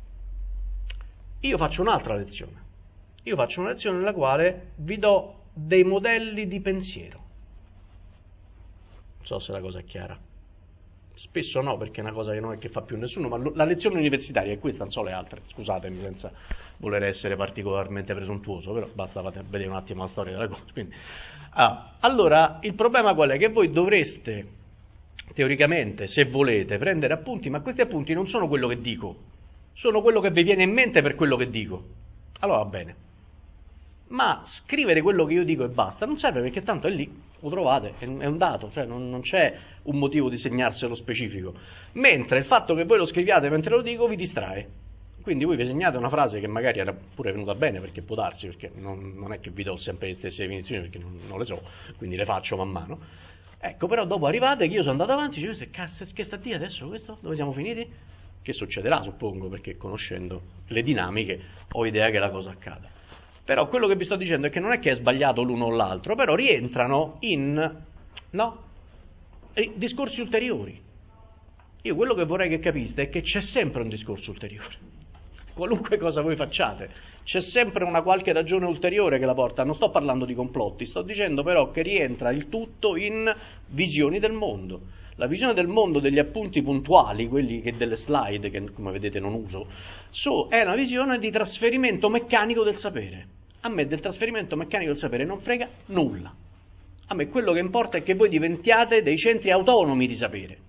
Io faccio un'altra lezione. Io faccio una lezione nella quale vi do dei modelli di pensiero. Non so se la cosa è chiara. Spesso no, perché è una cosa che non è che fa più nessuno, ma la lezione universitaria è questa, non so le altre, scusatemi senza voler essere particolarmente presuntuoso, però basta vedere un attimo la storia della cosa. Quindi, ah, allora, il problema qual è? Che voi dovreste, teoricamente, se volete, prendere appunti, ma questi appunti non sono quello che dico, sono quello che vi viene in mente per quello che dico. Allora va bene. Ma scrivere quello che io dico e basta non serve, perché tanto è lì, lo trovate, è un dato, cioè non, non c'è un motivo di segnarselo specifico. Mentre il fatto che voi lo scriviate mentre lo dico vi distrae. Quindi voi vi segnate una frase che magari era pure venuta bene, perché può darsi, perché non, non è che vi do sempre le stesse definizioni, perché non, non le so, quindi le faccio man mano. Ecco, però dopo arrivate che io sono andato avanti e dico, cazzo, che sta a dire adesso questo? Dove siamo finiti? Che succederà, suppongo, perché conoscendo le dinamiche ho idea che la cosa accada. Però quello che vi sto dicendo è che non è che è sbagliato l'uno o l'altro, però rientrano in, no, discorsi ulteriori. Io quello che vorrei che capiste è che c'è sempre un discorso ulteriore. Qualunque cosa voi facciate, c'è sempre una qualche ragione ulteriore che la porta. Non sto parlando di complotti, sto dicendo però che rientra il tutto in visioni del mondo. La visione del mondo degli appunti puntuali, quelli che delle slide, che come vedete non uso, so, è una visione di trasferimento meccanico del sapere. A me del trasferimento meccanico del sapere non frega nulla. A me quello che importa è che voi diventiate dei centri autonomi di sapere.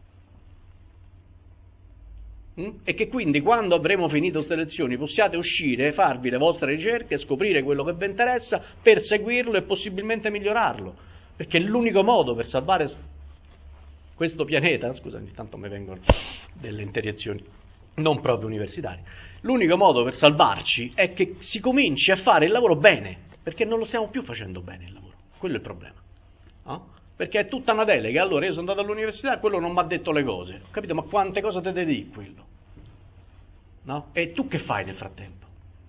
Mm? E che quindi quando avremo finito queste lezioni possiate uscire, farvi le vostre ricerche, scoprire quello che vi interessa, perseguirlo e possibilmente migliorarlo. Perché l'unico modo per salvare questo pianeta, scusa, ogni tanto mi vengono delle interiezioni non proprio universitarie, l'unico modo per salvarci è che si cominci a fare il lavoro bene, perché non lo stiamo più facendo bene il lavoro. quello è il problema. No? Perché è tutta una delega. Allora io sono andato all'università e quello non mi ha detto le cose. Ho capito, ma quante cose te devi dire quello? No? E tu che fai nel frattempo?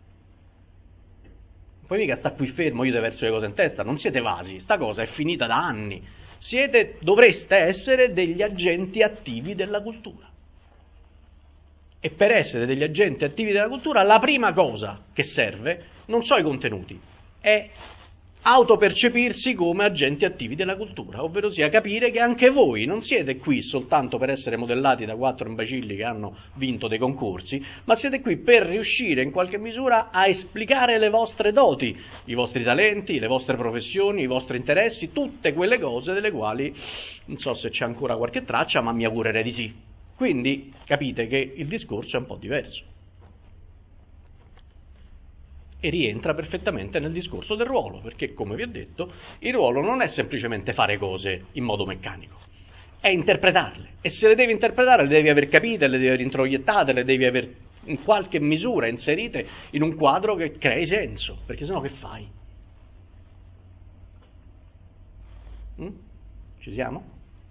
Poi mica sta qui fermo, io devo avere le cose in testa, non siete vasi, sta cosa è finita da anni. Siete, dovreste essere degli agenti attivi della cultura. E per essere degli agenti attivi della cultura, la prima cosa che serve non sono i contenuti, è autopercepirsi come agenti attivi della cultura, ovvero sia capire che anche voi non siete qui soltanto per essere modellati da quattro imbecilli che hanno vinto dei concorsi, ma siete qui per riuscire in qualche misura a esplicare le vostre doti, i vostri talenti, le vostre professioni, i vostri interessi, tutte quelle cose delle quali non so se c'è ancora qualche traccia, ma mi augurerei di sì. Quindi capite che il discorso è un po' diverso. E rientra perfettamente nel discorso del ruolo, perché come vi ho detto, il ruolo non è semplicemente fare cose in modo meccanico, è interpretarle, e se le devi interpretare le devi aver capite, le devi aver introiettate, le devi aver in qualche misura inserite in un quadro che crei senso, perché sennò che fai? Mm? Ci siamo?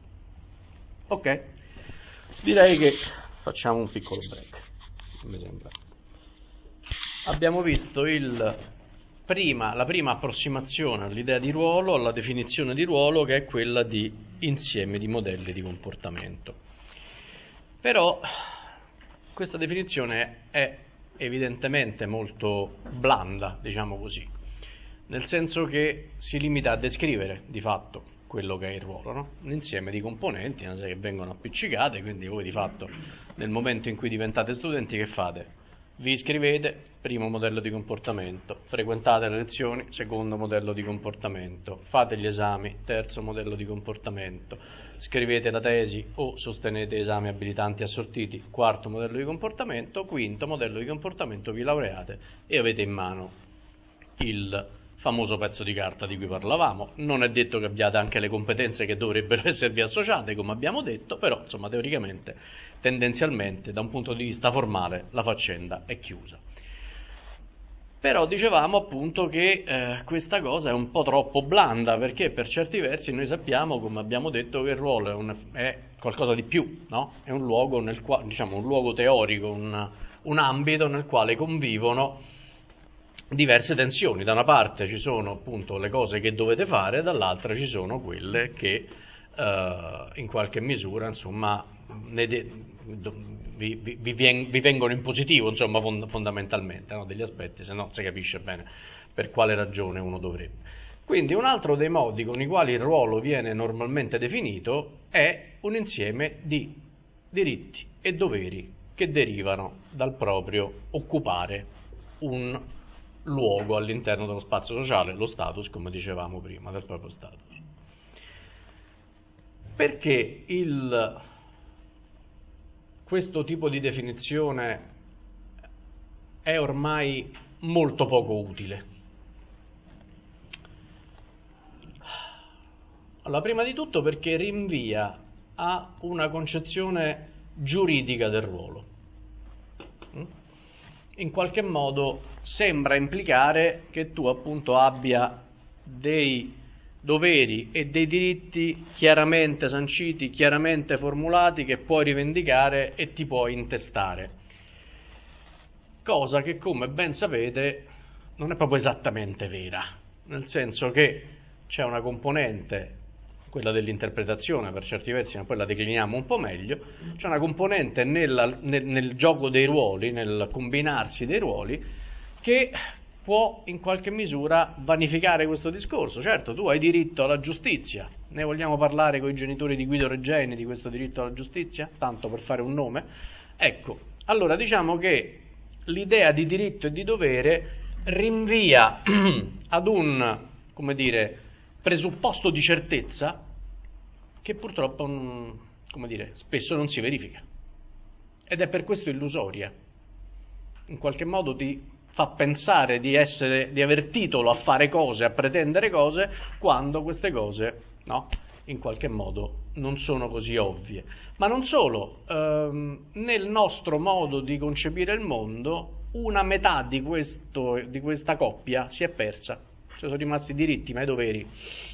Ok, direi che facciamo un piccolo break, mi sembra. Abbiamo visto il prima, la prima approssimazione all'idea di ruolo, alla definizione di ruolo, che è quella di insieme di modelli di comportamento. Però questa definizione è evidentemente molto blanda, diciamo così, nel senso che si limita a descrivere di fatto quello che è il ruolo, no? Un insieme di componenti che vengono appiccicate, quindi voi di fatto nel momento in cui diventate studenti che fate? Vi iscrivete, primo modello di comportamento, frequentate le lezioni, secondo modello di comportamento, fate gli esami, terzo modello di comportamento, scrivete la tesi o sostenete esami abilitanti assortiti, quarto modello di comportamento, quinto modello di comportamento, vi laureate e avete in mano il famoso pezzo di carta di cui parlavamo. Non è detto che abbiate anche le competenze che dovrebbero esservi associate, come abbiamo detto, però insomma teoricamente, tendenzialmente, da un punto di vista formale, la faccenda è chiusa. Però dicevamo appunto che eh, questa cosa è un po' troppo blanda, perché per certi versi noi sappiamo, come abbiamo detto, che il ruolo è, un, è qualcosa di più, no? È un luogo nel quale, diciamo, un luogo teorico, un, un ambito nel quale convivono diverse tensioni. Da una parte ci sono appunto le cose che dovete fare, dall'altra ci sono quelle che eh, in qualche misura insomma ne de- vi, vi, vi, vien- vi vengono in positivo, insomma, fond- fondamentalmente, no? Degli aspetti, se no si capisce bene per quale ragione uno dovrebbe. Quindi un altro dei modi con i quali il ruolo viene normalmente definito è un insieme di diritti e doveri che derivano dal proprio occupare un luogo all'interno dello spazio sociale, lo status, come dicevamo prima, del proprio status. Perché il, questo tipo di definizione è ormai molto poco utile? Allora, prima di tutto perché rinvia a una concezione giuridica del ruolo. In qualche modo sembra implicare che tu appunto abbia dei doveri e dei diritti chiaramente sanciti, chiaramente formulati, che puoi rivendicare e ti puoi intestare. Cosa che, come ben sapete, non è proprio esattamente vera, nel senso che c'è una componente, quella dell'interpretazione per certi versi, ma poi la decliniamo un po' meglio, c'è una componente nella, nel, nel gioco dei ruoli, nel combinarsi dei ruoli, che può in qualche misura vanificare questo discorso. Certo, tu hai diritto alla giustizia, ne vogliamo parlare con i genitori di Guido Regeni di questo diritto alla giustizia, tanto per fare un nome? Ecco, allora diciamo che l'idea di diritto e di dovere rinvia ad un, come dire, presupposto di certezza che purtroppo, come dire, spesso non si verifica, ed è per questo illusoria. In qualche modo ti fa pensare di essere, di aver titolo a fare cose, a pretendere cose, quando queste cose, no, in qualche modo non sono così ovvie. Ma non solo, ehm, nel nostro modo di concepire il mondo, una metà di, questo, di questa coppia si è persa. Ci sono rimasti i diritti, ma i doveri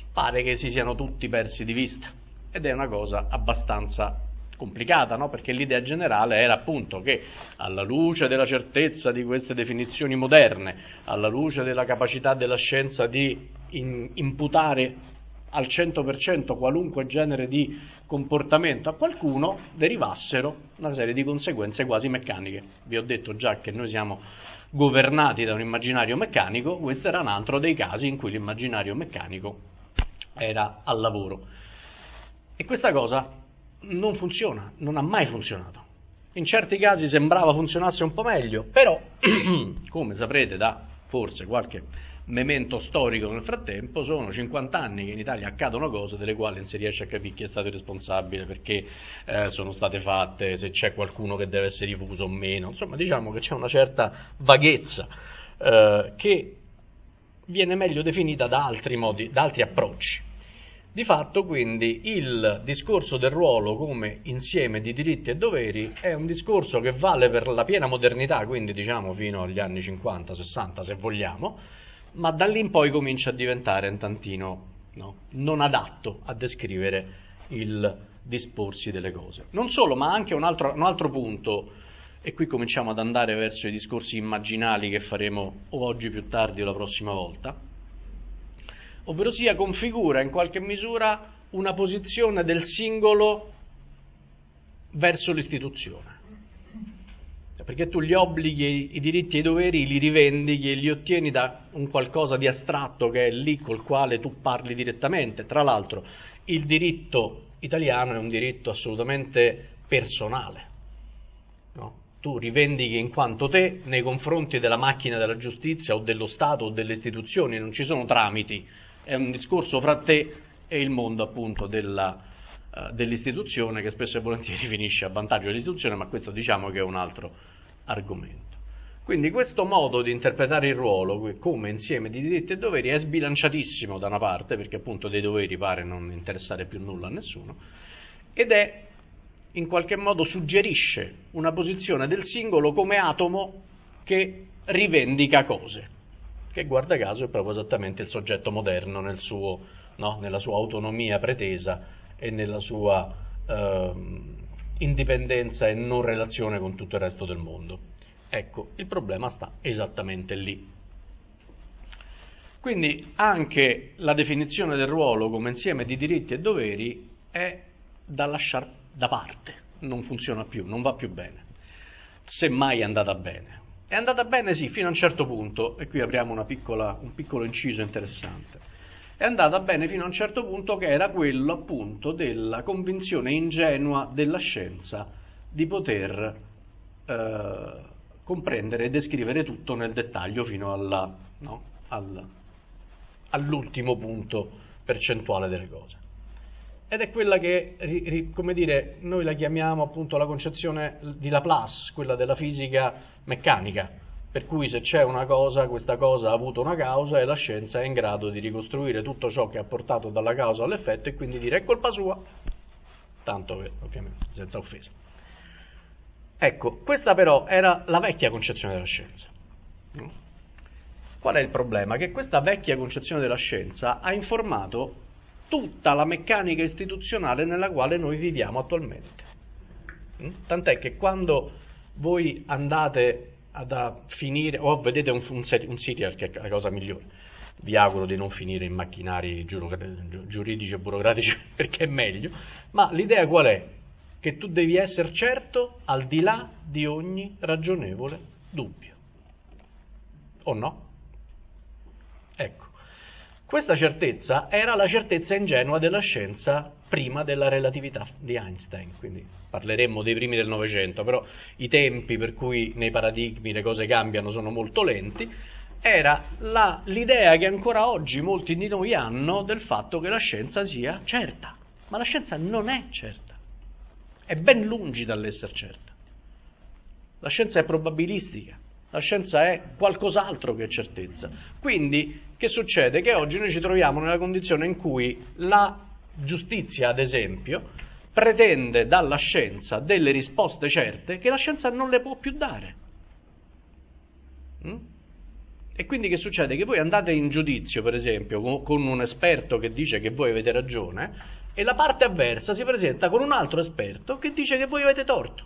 pare che si siano tutti persi di vista, ed è una cosa abbastanza complicata, no? Perché l'idea generale era appunto che alla luce della certezza di queste definizioni moderne, alla luce della capacità della scienza di in, imputare al cento per cento qualunque genere di comportamento a qualcuno, derivassero una serie di conseguenze quasi meccaniche. Vi ho detto già che noi siamo governati da un immaginario meccanico, questo era un altro dei casi in cui l'immaginario meccanico era al lavoro. E questa cosa non funziona, non ha mai funzionato. In certi casi sembrava funzionasse un po' meglio, però, come saprete da forse qualche memento storico nel frattempo, sono cinquanta anni che in Italia accadono cose delle quali non si riesce a capire chi è stato responsabile, perché eh, sono state fatte, se c'è qualcuno che deve essere diffuso o meno. Insomma, diciamo che c'è una certa vaghezza eh, che viene meglio definita da altri modi, da altri approcci. Di fatto, quindi, il discorso del ruolo come insieme di diritti e doveri è un discorso che vale per la piena modernità, quindi diciamo fino agli anni cinquanta sessanta se vogliamo, ma da lì in poi comincia a diventare un tantino no, non adatto a descrivere il disporsi delle cose. Non solo, ma anche un altro, un altro punto, e qui cominciamo ad andare verso i discorsi immaginali che faremo o oggi più tardi o la prossima volta, ovvero sia configura in qualche misura una posizione del singolo verso l'istituzione. Perché tu gli obblighi, i diritti e i doveri li rivendichi e li ottieni da un qualcosa di astratto che è lì col quale tu parli direttamente. Tra l'altro il diritto italiano è un diritto assolutamente personale, no? Tu rivendichi in quanto te nei confronti della macchina della giustizia o dello Stato o delle istituzioni, non ci sono tramiti, è un discorso fra te e il mondo appunto della, uh, dell'istituzione, che spesso e volentieri finisce a vantaggio dell'istituzione, ma questo diciamo che è un altro argomento. Quindi questo modo di interpretare il ruolo come insieme di diritti e doveri è sbilanciatissimo da una parte, perché appunto dei doveri pare non interessare più nulla a nessuno, ed è in qualche modo suggerisce una posizione del singolo come atomo che rivendica cose, che guarda caso è proprio esattamente il soggetto moderno nel suo, no, nella sua autonomia pretesa e nella sua eh, indipendenza e non relazione con tutto il resto del mondo. Ecco, il problema sta esattamente lì. Quindi anche la definizione del ruolo come insieme di diritti e doveri è da lasciare da parte, non funziona più, non va più bene, semmai è andata bene. È andata bene sì, fino a un certo punto, e qui apriamo una piccola, un piccolo inciso interessante, è andata bene fino a un certo punto che era quello appunto della convinzione ingenua della scienza di poter eh, comprendere e descrivere tutto nel dettaglio fino alla, no, al, all'ultimo punto percentuale delle cose. Ed è quella che, come dire, noi la chiamiamo appunto la concezione di Laplace, quella della fisica meccanica, per cui se c'è una cosa, questa cosa ha avuto una causa e la scienza è in grado di ricostruire tutto ciò che ha portato dalla causa all'effetto e quindi dire è colpa sua, tanto che, ovviamente, senza offesa. Ecco, questa però era la vecchia concezione della scienza. Qual è il problema? Che questa vecchia concezione della scienza ha informato tutta la meccanica istituzionale nella quale noi viviamo attualmente. Tant'è che quando voi andate ad a finire, o vedete un, un, un serial, che è la cosa migliore, vi auguro di non finire in macchinari giuridici e burocratici perché è meglio, ma l'idea qual è? Che tu devi essere certo al di là di ogni ragionevole dubbio. O no? Ecco. Questa certezza era la certezza ingenua della scienza prima della relatività di Einstein, quindi parleremmo dei primi del Novecento, però i tempi per cui nei paradigmi le cose cambiano sono molto lenti. Era la, l'idea che ancora oggi molti di noi hanno del fatto che la scienza sia certa, ma la scienza non è certa, è ben lungi dall'essere certa. La scienza è probabilistica. La scienza è qualcos'altro che certezza. Quindi, che succede? Che oggi noi ci troviamo nella condizione in cui la giustizia, ad esempio, pretende dalla scienza delle risposte certe che la scienza non le può più dare. Mm? E quindi che succede? Che voi andate in giudizio, per esempio, con, con un esperto che dice che voi avete ragione, e la parte avversa si presenta con un altro esperto che dice che voi avete torto.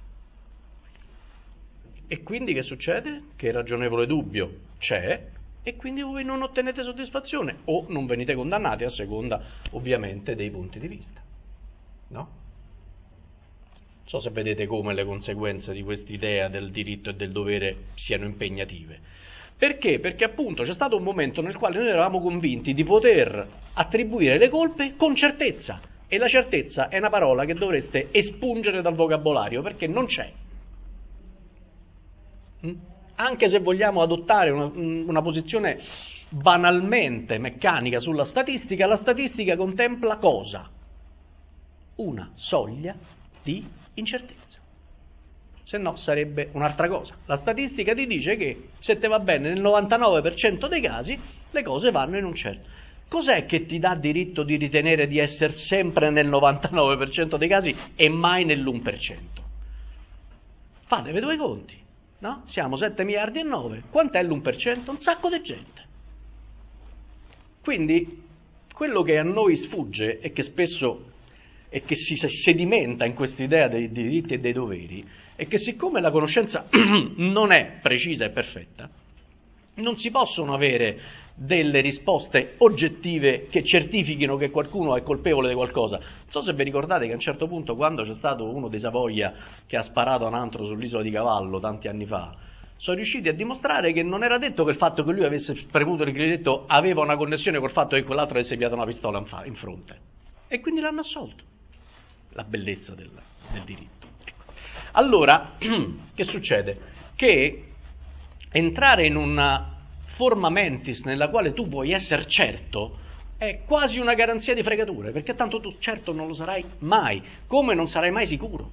E quindi che succede? Che il ragionevole dubbio c'è, e quindi voi non ottenete soddisfazione, o non venite condannati a seconda, ovviamente, dei punti di vista. No? Non so se vedete come le conseguenze di quest'idea del diritto e del dovere siano impegnative. Perché? Perché appunto c'è stato un momento nel quale noi eravamo convinti di poter attribuire le colpe con certezza, e la certezza è una parola che dovreste espungere dal vocabolario, perché non c'è. Anche se vogliamo adottare una, una posizione banalmente meccanica sulla statistica, la statistica contempla cosa? Una soglia di incertezza. Se no sarebbe un'altra cosa. La statistica ti dice che se te va bene nel novantanove per cento dei casi le cose vanno in un certo. Cos'è che ti dà diritto di ritenere di essere sempre nel novantanove per cento dei casi e mai nell'uno per cento? Fatevi due conti, no? Siamo sette miliardi e nove. Quant'è l'uno per cento? Un sacco di gente. Quindi quello che a noi sfugge e che spesso e che si sedimenta in quest'idea dei diritti e dei doveri è che siccome la conoscenza non è precisa e perfetta, non si possono avere delle risposte oggettive che certifichino che qualcuno è colpevole di qualcosa. Non so se vi ricordate che a un certo punto, quando c'è stato uno dei Savoia che ha sparato a un altro sull'isola di Cavallo tanti anni fa, sono riusciti a dimostrare che non era detto che il fatto che lui avesse premuto il grilletto aveva una connessione col fatto che quell'altro avesse piato una pistola in, fa- in fronte. E quindi l'hanno assolto. La bellezza del, del diritto. Ecco. Allora, che succede? Che entrare in una forma mentis nella quale tu puoi essere certo è quasi una garanzia di fregature, perché tanto tu certo non lo sarai mai, come non sarai mai sicuro.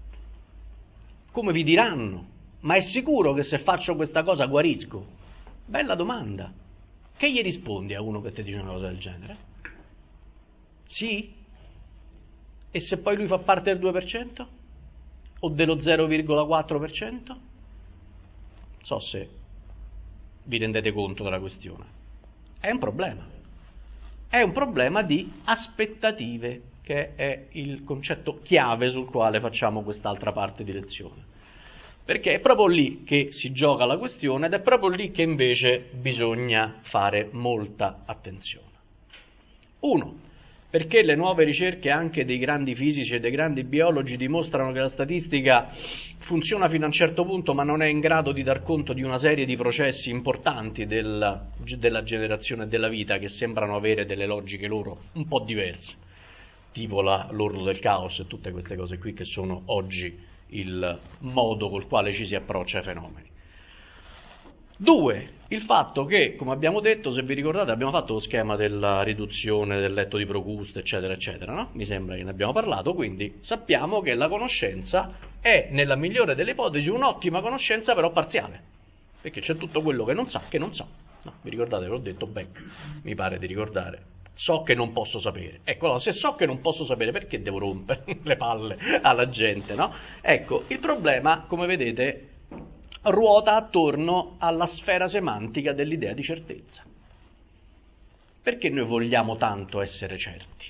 Come vi diranno, ma è sicuro che se faccio questa cosa guarisco? Bella domanda. Che gli rispondi a uno che ti dice una cosa del genere? Sì? E se poi lui fa parte del due per cento? O dello zero virgola quattro per cento? Non so se vi rendete conto della questione. È un problema. È un problema di aspettative, che è il concetto chiave sul quale facciamo quest'altra parte di lezione. Perché è proprio lì che si gioca la questione ed è proprio lì che invece bisogna fare molta attenzione. Uno, perché le nuove ricerche anche dei grandi fisici e dei grandi biologi dimostrano che la statistica funziona fino a un certo punto, ma non è in grado di dar conto di una serie di processi importanti della, della generazione e della vita che sembrano avere delle logiche loro un po' diverse, tipo la, l'orlo del caos e tutte queste cose qui che sono oggi il modo col quale ci si approccia ai fenomeni. Due, il fatto che, come abbiamo detto, se vi ricordate, abbiamo fatto lo schema della riduzione del letto di Procusto, eccetera, eccetera, no? Mi sembra che ne abbiamo parlato, quindi sappiamo che la conoscenza è, nella migliore delle ipotesi, un'ottima conoscenza però parziale, perché c'è tutto quello che non sa, che non sa. No, vi ricordate, l'ho detto, Beck, mi pare di ricordare. So che non posso sapere. Ecco, allora, se so che non posso sapere, perché devo rompere le palle alla gente, no? Ecco, il problema, come vedete, ruota attorno alla sfera semantica dell'idea di certezza. Perché noi vogliamo tanto essere certi?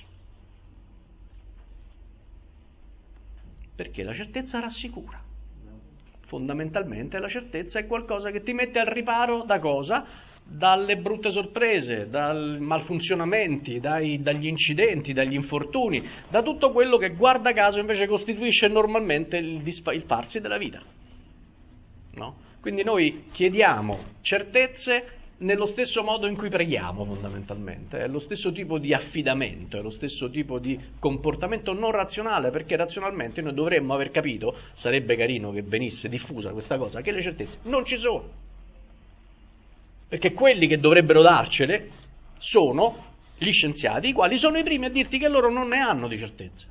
Perché la certezza rassicura. Fondamentalmente la certezza è qualcosa che ti mette al riparo da cosa? Dalle brutte sorprese, dai malfunzionamenti, dai, dagli incidenti, dagli infortuni, da tutto quello che guarda caso invece costituisce normalmente il, disfa- il farsi della vita. No? Quindi noi chiediamo certezze nello stesso modo in cui preghiamo, fondamentalmente, è lo stesso tipo di affidamento, è lo stesso tipo di comportamento non razionale, perché razionalmente noi dovremmo aver capito, sarebbe carino che venisse diffusa questa cosa, che le certezze non ci sono, perché quelli che dovrebbero darcele sono gli scienziati, i quali sono i primi a dirti che loro non ne hanno di certezze.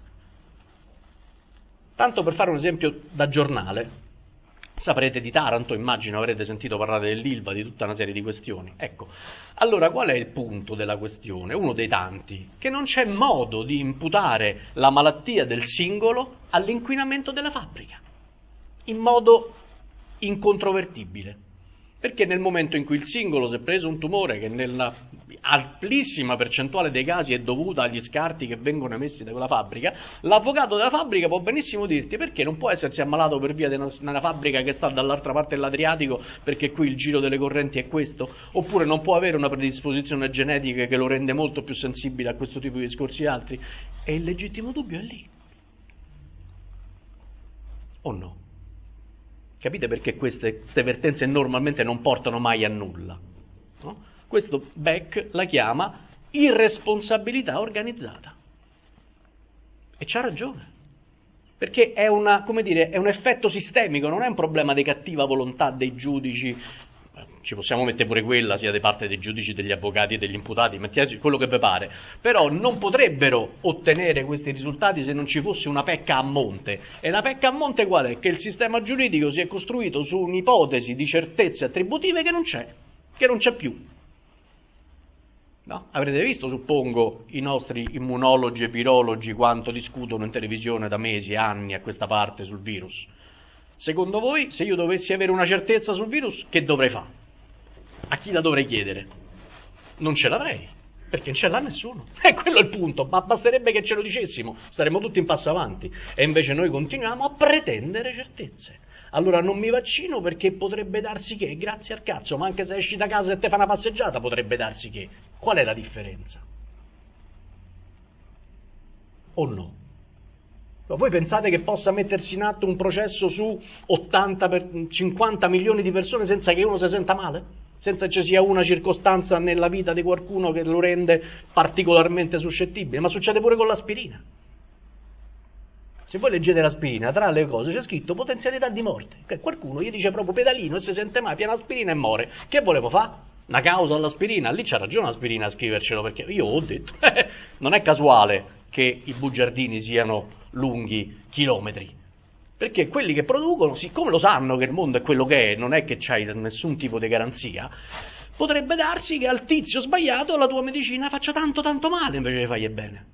Tanto per fare un esempio da giornale, saprete di Taranto, immagino avrete sentito parlare dell'Ilva, di tutta una serie di questioni. Ecco, allora qual è il punto della questione? Uno dei tanti, che non c'è modo di imputare la malattia del singolo all'inquinamento della fabbrica, in modo incontrovertibile. Perché nel momento in cui il singolo si è preso un tumore che nella amplissima percentuale dei casi è dovuta agli scarti che vengono emessi da quella fabbrica, l'avvocato della fabbrica può benissimo dirti perché non può essersi ammalato per via di una, una fabbrica che sta dall'altra parte dell'Adriatico perché qui il giro delle correnti è questo, oppure non può avere una predisposizione genetica che lo rende molto più sensibile a questo tipo di discorsi altri. E il legittimo dubbio è lì. O no? Capite perché queste, queste vertenze normalmente non portano mai a nulla? No? Questo Beck la chiama irresponsabilità organizzata. E c'ha ragione. Perché è, una, come dire, è un effetto sistemico, non è un problema di cattiva volontà dei giudici. Ci possiamo mettere pure quella, sia da parte dei giudici, degli avvocati e degli imputati, mettiamoci quello che vi pare, però non potrebbero ottenere questi risultati se non ci fosse una pecca a monte. E la pecca a monte qual è? Che il sistema giuridico si è costruito su un'ipotesi di certezze attributive che non c'è, che non c'è più. No? Avrete visto, suppongo, i nostri immunologi e virologi quanto discutono in televisione da mesi, anni a questa parte sul virus. Secondo voi, se io dovessi avere una certezza sul virus, che dovrei fare? A chi la dovrei chiedere? Non ce l'avrei, perché non ce l'ha nessuno. E quello è il punto, ma basterebbe che ce lo dicessimo, staremmo tutti in passo avanti. E invece noi continuiamo a pretendere certezze. Allora non mi vaccino perché potrebbe darsi che, grazie al cazzo, ma anche se esci da casa e te fa una passeggiata potrebbe darsi che. Qual è la differenza? O no? Ma voi pensate che possa mettersi in atto un processo su ottanta per cinquanta milioni di persone senza che uno si senta male? Senza che ci sia una circostanza nella vita di qualcuno che lo rende particolarmente suscettibile? Ma succede pure con l'aspirina. Se voi leggete l'aspirina, tra le cose c'è scritto potenzialità di morte. Che qualcuno gli dice proprio pedalino e si sente male, piena aspirina e muore. Che volevo fare? Una causa all'aspirina? Lì c'ha ragione l'aspirina a scrivercelo, perché io ho detto, non è casuale che i bugiardini siano lunghi chilometri. Perché quelli che producono, siccome lo sanno che il mondo è quello che è, non è che c'hai nessun tipo di garanzia, potrebbe darsi che al tizio sbagliato la tua medicina faccia tanto tanto male invece che fagli bene.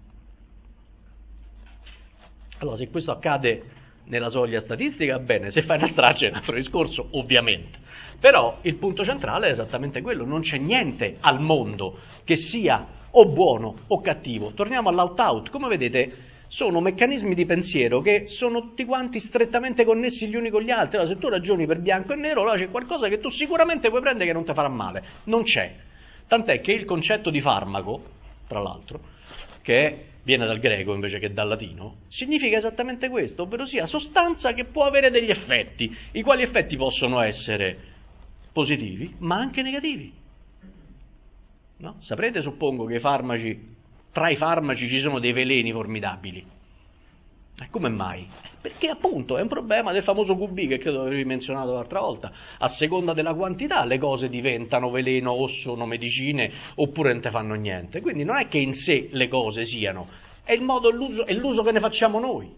Allora, se questo accade nella soglia statistica, bene, se fai una strage è un altro discorso, ovviamente. Però il punto centrale è esattamente quello, non c'è niente al mondo che sia o buono o cattivo. Torniamo all'out-out, come vedete sono meccanismi di pensiero che sono tutti quanti strettamente connessi gli uni con gli altri. Allora, se tu ragioni per bianco e nero, allora c'è qualcosa che tu sicuramente puoi prendere che non ti farà male. Non c'è. Tant'è che il concetto di farmaco, tra l'altro, che viene dal greco invece che dal latino, significa esattamente questo, ovvero sia sostanza che può avere degli effetti, i quali effetti possono essere positivi, ma anche negativi. No? Saprete, suppongo, che i farmaci, tra i farmaci ci sono dei veleni formidabili. E come mai? Perché appunto è un problema del famoso Q B che credo avevi menzionato l'altra volta. A seconda della quantità le cose diventano veleno o sono medicine oppure non te fanno niente. Quindi non è che in sé le cose siano, è il modo, l'uso, è l'uso che ne facciamo noi.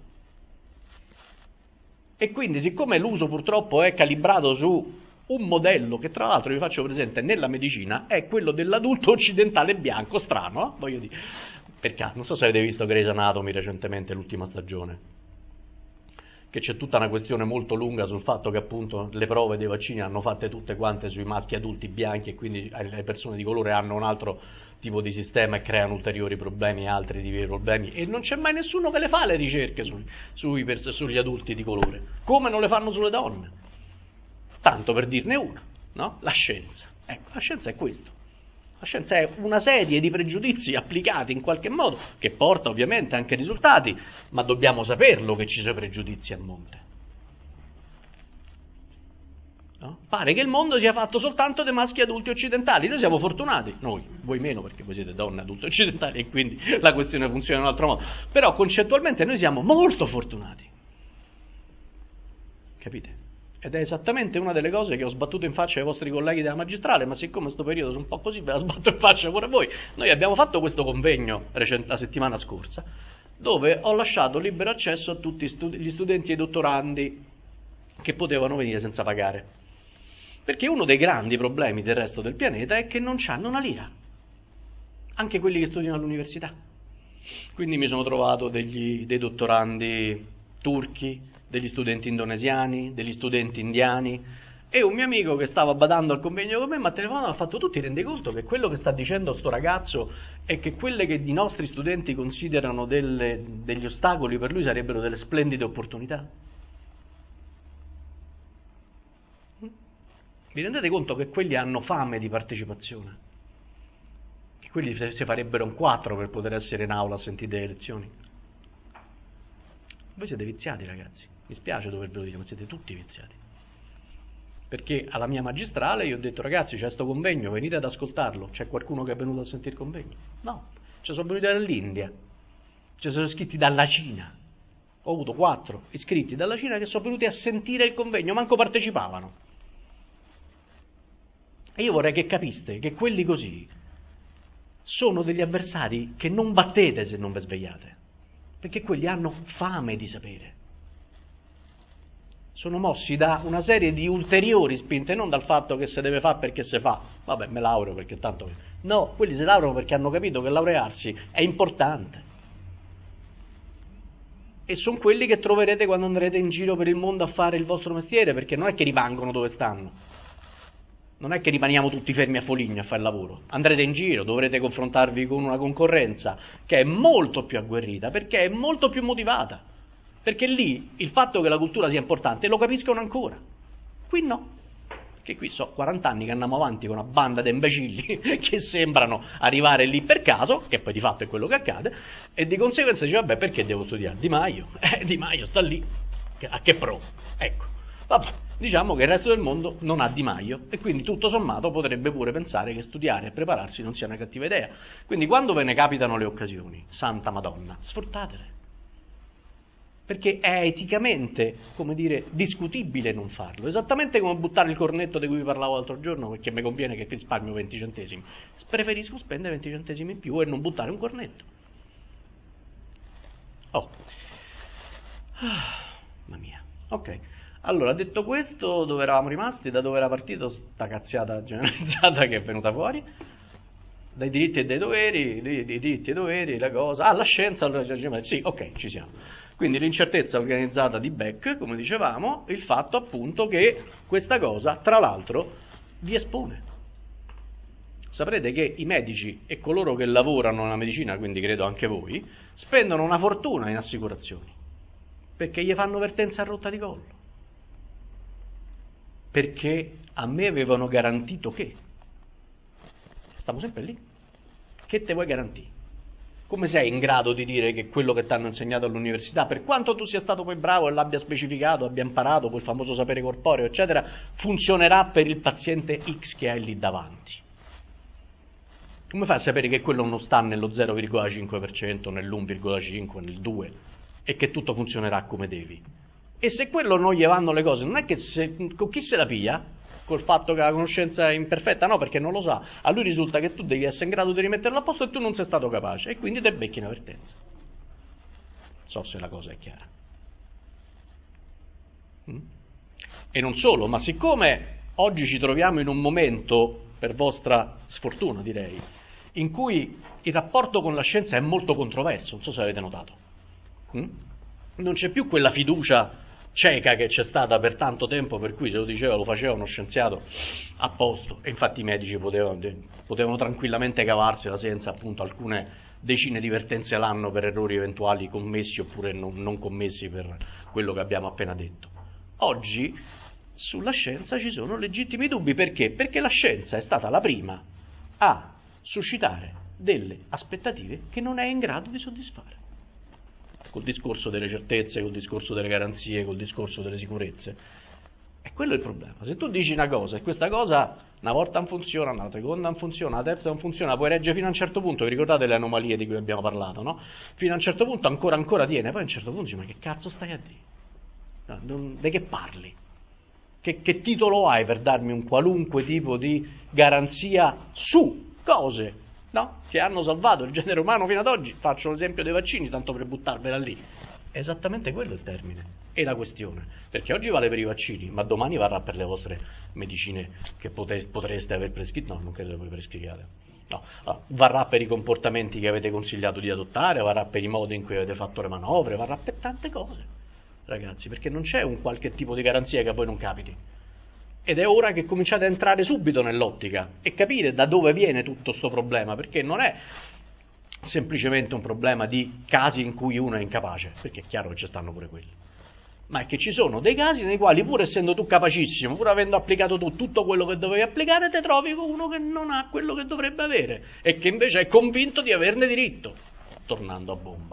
E quindi siccome l'uso purtroppo è calibrato su un modello che tra l'altro vi faccio presente nella medicina è quello dell'adulto occidentale bianco, strano, no? Voglio dire, perché non so se avete visto Grey's Anatomy recentemente, l'ultima stagione, che c'è tutta una questione molto lunga sul fatto che appunto le prove dei vaccini hanno fatte tutte quante sui maschi adulti bianchi e quindi le persone di colore hanno un altro tipo di sistema e creano ulteriori problemi, altri tipi di problemi, e non c'è mai nessuno che le fa le ricerche sui, sui, sugli adulti di colore, come non le fanno sulle donne. Tanto per dirne una, no? La scienza. Ecco, la scienza è questo. La scienza è una serie di pregiudizi applicati in qualche modo, che porta ovviamente anche risultati, ma dobbiamo saperlo che ci sono pregiudizi a monte. No? Pare che il mondo sia fatto soltanto dei maschi adulti occidentali, noi siamo fortunati, noi, voi meno perché voi siete donne adulte occidentali e quindi la questione funziona in un altro modo, però concettualmente noi siamo molto fortunati. Capite? Ed è esattamente una delle cose che ho sbattuto in faccia ai vostri colleghi della magistrale, ma siccome questo periodo sono un po' così, ve la sbatto in faccia pure a voi. Noi abbiamo fatto questo convegno recent- la settimana scorsa, dove ho lasciato libero accesso a tutti studi- gli studenti e i dottorandi che potevano venire senza pagare. Perché uno dei grandi problemi del resto del pianeta è che non c'hanno una lira, anche quelli che studiano all'università. Quindi mi sono trovato degli, dei dottorandi turchi, degli studenti indonesiani, degli studenti indiani, E un mio amico che stava badando al convegno con me mi ha telefonato e ha fatto: tu ti rendi conto che quello che sta dicendo sto ragazzo è che quelle che i nostri studenti considerano delle, degli ostacoli per lui sarebbero delle splendide opportunità? Vi rendete conto che quelli hanno fame di partecipazione? Che quelli si farebbero un quattro per poter essere in aula a sentire delle lezioni? Voi siete viziati, ragazzi, mi spiace dovervelo dire, ma siete tutti viziati. Perché alla mia magistrale io ho detto: ragazzi, c'è sto convegno, venite ad ascoltarlo. C'è qualcuno che è venuto a sentire il convegno? No, ci sono venuti dall'India, ci sono iscritti dalla Cina. Ho avuto quattro iscritti dalla Cina che sono venuti a sentire il convegno, manco partecipavano. E io vorrei che capiste che quelli così sono degli avversari che non battete se non vi svegliate, perché quelli hanno fame di sapere. Sono mossi da una serie di ulteriori spinte, non dal fatto che se deve fare perché se fa, vabbè, me laureo perché tanto... No, quelli si laureano perché hanno capito che laurearsi è importante. E sono quelli che troverete quando andrete in giro per il mondo a fare il vostro mestiere, perché non è che rimangono dove stanno. Non è che rimaniamo tutti fermi a Foligno a fare il lavoro. Andrete in giro, dovrete confrontarvi con una concorrenza che è molto più agguerrita, perché è molto più motivata. Perché lì il fatto che la cultura sia importante lo capiscono ancora. Qui no. Che qui so quaranta anni che andiamo avanti con una banda di imbecilli che sembrano arrivare lì per caso, che poi di fatto è quello che accade, e di conseguenza dice: vabbè, perché devo studiare? Di Maio. Eh, Di Maio sta lì. A che pro? Ecco. Vabbè, diciamo che il resto del mondo non ha Di Maio e quindi tutto sommato potrebbe pure pensare che studiare e prepararsi non sia una cattiva idea. Quindi quando ve ne capitano le occasioni, Santa Madonna, sfruttatele. Perché è eticamente, come dire, discutibile non farlo. Esattamente come buttare il cornetto di cui vi parlavo l'altro giorno, perché mi conviene che risparmio venti centesimi. Preferisco spendere venti centesimi in più e non buttare un cornetto. Oh. Ah, mamma mia. Ok. Allora, detto questo, dove eravamo rimasti? Da dove era partito sta cazziata generalizzata che è venuta fuori? Dai diritti e dai doveri, dei diritti e doveri, la cosa... Ah, la scienza... Sì, ok, ci siamo. Quindi l'incertezza organizzata di Beck, come dicevamo, il fatto appunto che questa cosa, tra l'altro, vi espone. Saprete che i medici e coloro che lavorano nella medicina, quindi credo anche voi, spendono una fortuna in assicurazioni, perché gli fanno vertenza a rotta di collo. Perché a me avevano garantito che... Stiamo sempre lì. Che te vuoi garantire? Come sei in grado di dire che quello che ti hanno insegnato all'università, per quanto tu sia stato poi bravo e l'abbia specificato, abbia imparato quel famoso sapere corporeo, eccetera, funzionerà per il paziente X che hai lì davanti? Come fai a sapere che quello non sta nello zero virgola cinque per cento, nell'uno virgola cinque, nel due per cento e che tutto funzionerà come devi? E se quello non gli vanno le cose, non è che se, con chi se la piglia? Col fatto che la conoscenza è imperfetta? No, perché non lo sa. A lui risulta che tu devi essere in grado di rimetterlo a posto e tu non sei stato capace, e quindi te becchi in avvertenza. Non so se la cosa è chiara. Mm? E non solo, ma siccome oggi ci troviamo in un momento, per vostra sfortuna direi, in cui il rapporto con la scienza è molto controverso, non so se avete notato. Mm? Non c'è più quella fiducia cieca che c'è stata per tanto tempo, per cui se lo diceva lo faceva uno scienziato a posto, e infatti i medici potevano, potevano tranquillamente cavarsela senza appunto alcune decine di vertenze l'anno per errori eventuali commessi oppure non, non commessi per quello che abbiamo appena detto. Oggi sulla scienza ci sono legittimi dubbi. Perché? Perché la scienza è stata la prima a suscitare delle aspettative che non è in grado di soddisfare. Col discorso delle certezze, col discorso delle garanzie, col discorso delle sicurezze. E quello è il problema. Se tu dici una cosa e questa cosa una volta non funziona, una seconda non funziona, una terza non funziona, poi regge fino a un certo punto, vi ricordate le anomalie di cui abbiamo parlato, no? Fino a un certo punto ancora ancora tiene, poi a un certo punto dici: ma che cazzo stai a dire? No, di che parli? Che, che titolo hai per darmi un qualunque tipo di garanzia su cose, no? Che hanno salvato il genere umano fino ad oggi? Faccio l'esempio dei vaccini, tanto per buttarvela lì. È esattamente quello il termine e la questione, perché oggi vale per i vaccini, ma domani varrà per le vostre medicine che pote- potreste aver prescritto. No, non credo che voi prescriviate. No, allora, varrà per i comportamenti che avete consigliato di adottare, varrà per i modi in cui avete fatto le manovre, varrà per tante cose, ragazzi, perché non c'è un qualche tipo di garanzia che a voi non capiti. Ed è ora che cominciate a entrare subito nell'ottica e capire da dove viene tutto questo problema, perché non è semplicemente un problema di casi in cui uno è incapace, perché è chiaro che ci stanno pure quelli, ma è che ci sono dei casi nei quali, pur essendo tu capacissimo, pur avendo applicato tu tutto quello che dovevi applicare, te trovi con uno che non ha quello che dovrebbe avere e che invece è convinto di averne diritto, tornando a bomba.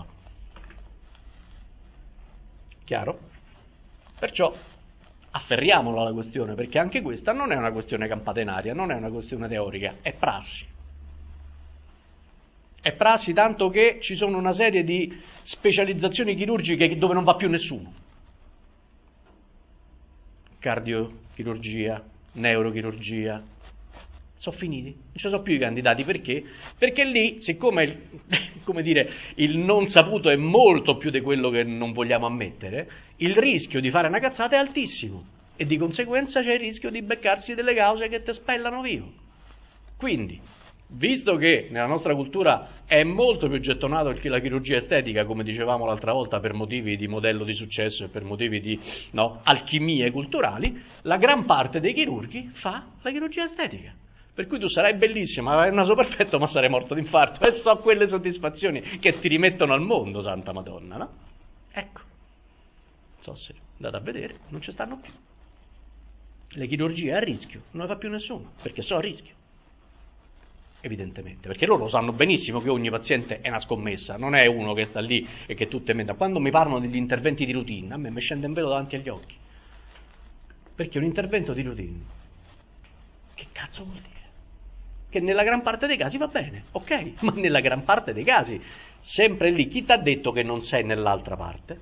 Chiaro? Perciò afferriamola la questione, perché anche questa non è una questione campata in aria, non è una questione teorica, è prassi. È prassi tanto che ci sono una serie di specializzazioni chirurgiche dove non va più nessuno. Cardiochirurgia, neurochirurgia, sono finiti, non ci sono più i candidati, perché? Perché lì, siccome il, come dire, il non saputo è molto più di quello che non vogliamo ammettere, il rischio di fare una cazzata è altissimo e di conseguenza c'è il rischio di beccarsi delle cause che ti spellano vivo. Quindi, visto che nella nostra cultura è molto più gettonato che la chirurgia estetica, come dicevamo l'altra volta, per motivi di modello di successo e per motivi di no, alchimie culturali, la gran parte dei chirurghi fa la chirurgia estetica. Per cui tu sarai bellissimo, avrai il naso perfetto, ma sarai morto d'infarto. E so quelle soddisfazioni che ti rimettono al mondo, Santa Madonna, no? Ecco. Non so se andate a vedere, non ci stanno più. Le chirurgie a rischio non le fa più nessuno, perché sono a rischio. Evidentemente, perché loro sanno benissimo che ogni paziente è una scommessa, non è uno che sta lì e che tu te metta. Quando mi parlano degli interventi di routine, a me mi scende un velo davanti agli occhi. Perché un intervento di routine, che cazzo vuol dire? Che nella gran parte dei casi va bene, ok, ma nella gran parte dei casi, sempre lì, chi ti ha detto che non sei nell'altra parte?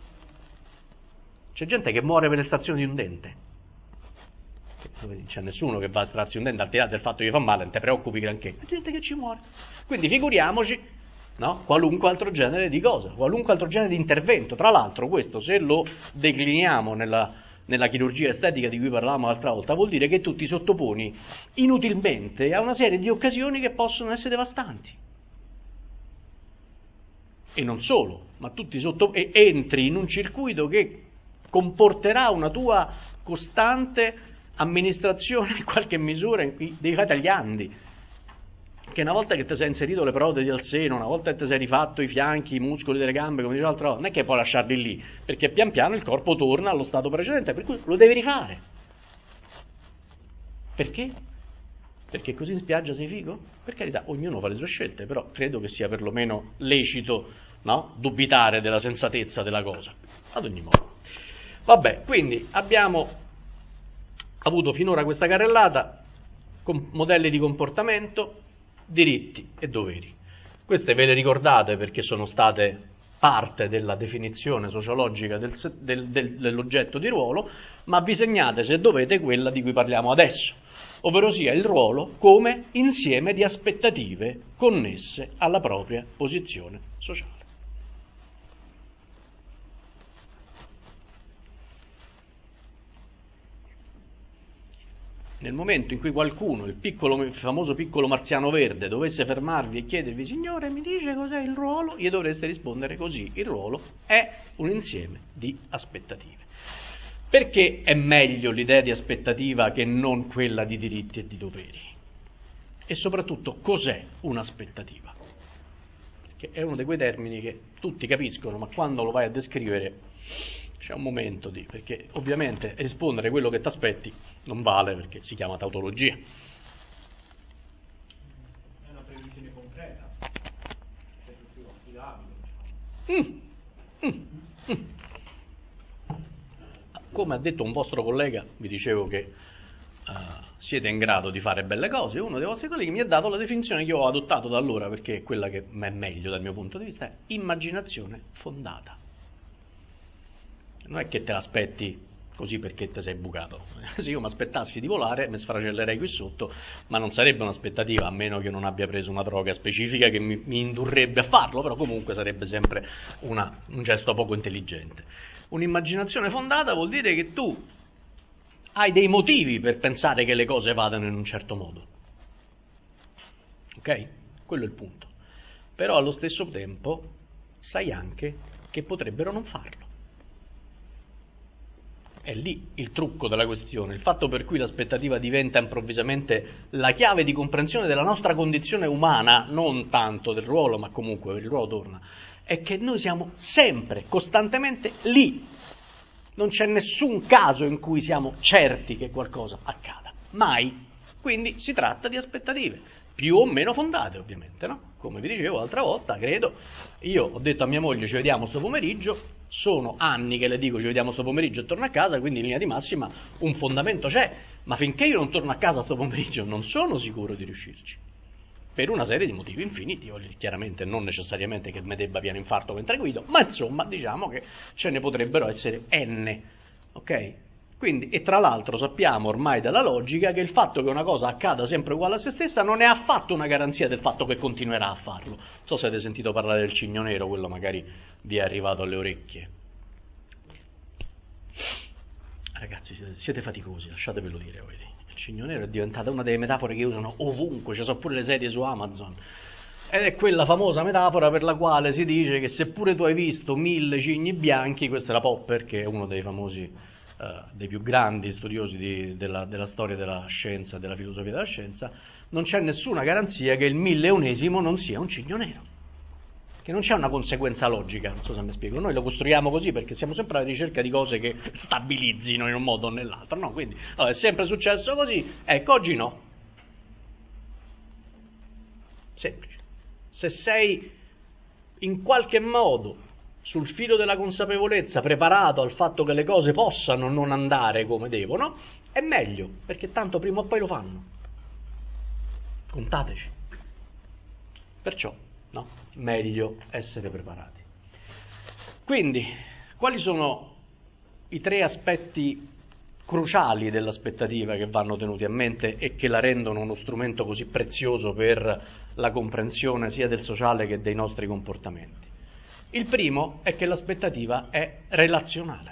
C'è gente che muore per l'estrazione di un dente. Non c'è nessuno che va a estrarsi un dente, al di là del fatto che gli fa male, non ti preoccupi granché. C'è gente che ci muore. Quindi figuriamoci, no, qualunque altro genere di cosa, qualunque altro genere di intervento. Tra l'altro questo, se lo decliniamo nella... nella chirurgia estetica di cui parlavamo l'altra volta, vuol dire che tu ti sottoponi inutilmente a una serie di occasioni che possono essere devastanti. E non solo, ma tu ti sotto... e entri in un circuito che comporterà una tua costante amministrazione in qualche misura dei fai tagliandi. Che una volta che ti sei inserito le protesi al seno, una volta che ti sei rifatto i fianchi, i muscoli delle gambe, come diceva l'altra volta, non è che puoi lasciarli lì, perché pian piano il corpo torna allo stato precedente, per cui lo devi rifare. Perché? Perché così in spiaggia sei figo? Per carità, ognuno fa le sue scelte, però credo che sia perlomeno lecito, no? Dubitare della sensatezza della cosa. Ad ogni modo. Vabbè, quindi abbiamo avuto finora questa carrellata con modelli di comportamento, diritti e doveri. Queste ve le ricordate perché sono state parte della definizione sociologica del, del, del, dell'oggetto di ruolo, ma vi segnate, se dovete, quella di cui parliamo adesso, ovvero sia il ruolo come insieme di aspettative connesse alla propria posizione sociale. Nel momento in cui qualcuno, il, piccolo, il famoso piccolo marziano verde, dovesse fermarvi e chiedervi: signore, mi dice cos'è il ruolo? Gli dovreste rispondere così: il ruolo è un insieme di aspettative. Perché è meglio l'idea di aspettativa che non quella di diritti e di doveri? E soprattutto, cos'è un'aspettativa? Che è uno di quei termini che tutti capiscono, ma quando lo vai a descrivere c'è un momento di, perché ovviamente rispondere quello che ti aspetti non vale, perché si chiama tautologia. È una previsione concreta, è più affidabile. Mm. Mm. Mm. Come ha detto un vostro collega, vi dicevo che uh, siete in grado di fare belle cose, uno dei vostri colleghi mi ha dato la definizione che io ho adottato da allora, perché è quella che è meglio dal mio punto di vista, è immaginazione fondata. Non è che te l'aspetti così perché te sei bucato. Se io mi aspettassi di volare mi sfracellerei qui sotto, ma non sarebbe un'aspettativa, a meno che non abbia preso una droga specifica che mi, mi indurrebbe a farlo, però comunque sarebbe sempre una, un gesto poco intelligente. Un'immaginazione fondata vuol dire che tu hai dei motivi per pensare che le cose vadano in un certo modo. Ok? Quello è il punto. Però allo stesso tempo sai anche che potrebbero non farlo. È lì il trucco della questione, il fatto per cui l'aspettativa diventa improvvisamente la chiave di comprensione della nostra condizione umana, non tanto del ruolo, ma comunque il ruolo torna, è che noi siamo sempre, costantemente lì. Non c'è nessun caso in cui siamo certi che qualcosa accada, mai. Quindi si tratta di aspettative, più o meno fondate ovviamente, no? Come vi dicevo l'altra volta, credo, io ho detto a mia moglie ci vediamo sto pomeriggio, sono anni che le dico ci vediamo sto pomeriggio e torno a casa, quindi in linea di massima un fondamento c'è, ma finché io non torno a casa sto pomeriggio non sono sicuro di riuscirci, per una serie di motivi infiniti, chiaramente non necessariamente che mi debba piano infarto mentre guido, ma insomma diciamo che ce ne potrebbero essere n, ok? Quindi, e tra l'altro sappiamo ormai dalla logica che il fatto che una cosa accada sempre uguale a se stessa non è affatto una garanzia del fatto che continuerà a farlo. Non so se avete sentito parlare del cigno nero, quello magari vi è arrivato alle orecchie. Ragazzi, siete, siete faticosi, lasciatevelo dire. Vedi. Il cigno nero è diventata una delle metafore che usano ovunque, ci sono pure le serie su Amazon. Ed è quella famosa metafora per la quale si dice che seppure tu hai visto mille cigni bianchi, questa è la Popper, che è uno dei famosi... Uh, dei più grandi studiosi di, della, della storia della scienza, della filosofia della scienza, non c'è nessuna garanzia che il milleunesimo non sia un cigno nero, che non c'è una conseguenza logica, non so se mi spiego, noi lo costruiamo così perché siamo sempre alla ricerca di cose che stabilizzino in un modo o nell'altro, no? Quindi allora, è sempre successo così, ecco oggi no, semplice. Se sei in qualche modo sul filo della consapevolezza, preparato al fatto che le cose possano non andare come devono, è meglio, perché tanto prima o poi lo fanno. Contateci. Perciò, no, meglio essere preparati. Quindi, quali sono i tre aspetti cruciali dell'aspettativa che vanno tenuti a mente e che la rendono uno strumento così prezioso per la comprensione sia del sociale che dei nostri comportamenti? Il primo è che l'aspettativa è relazionale,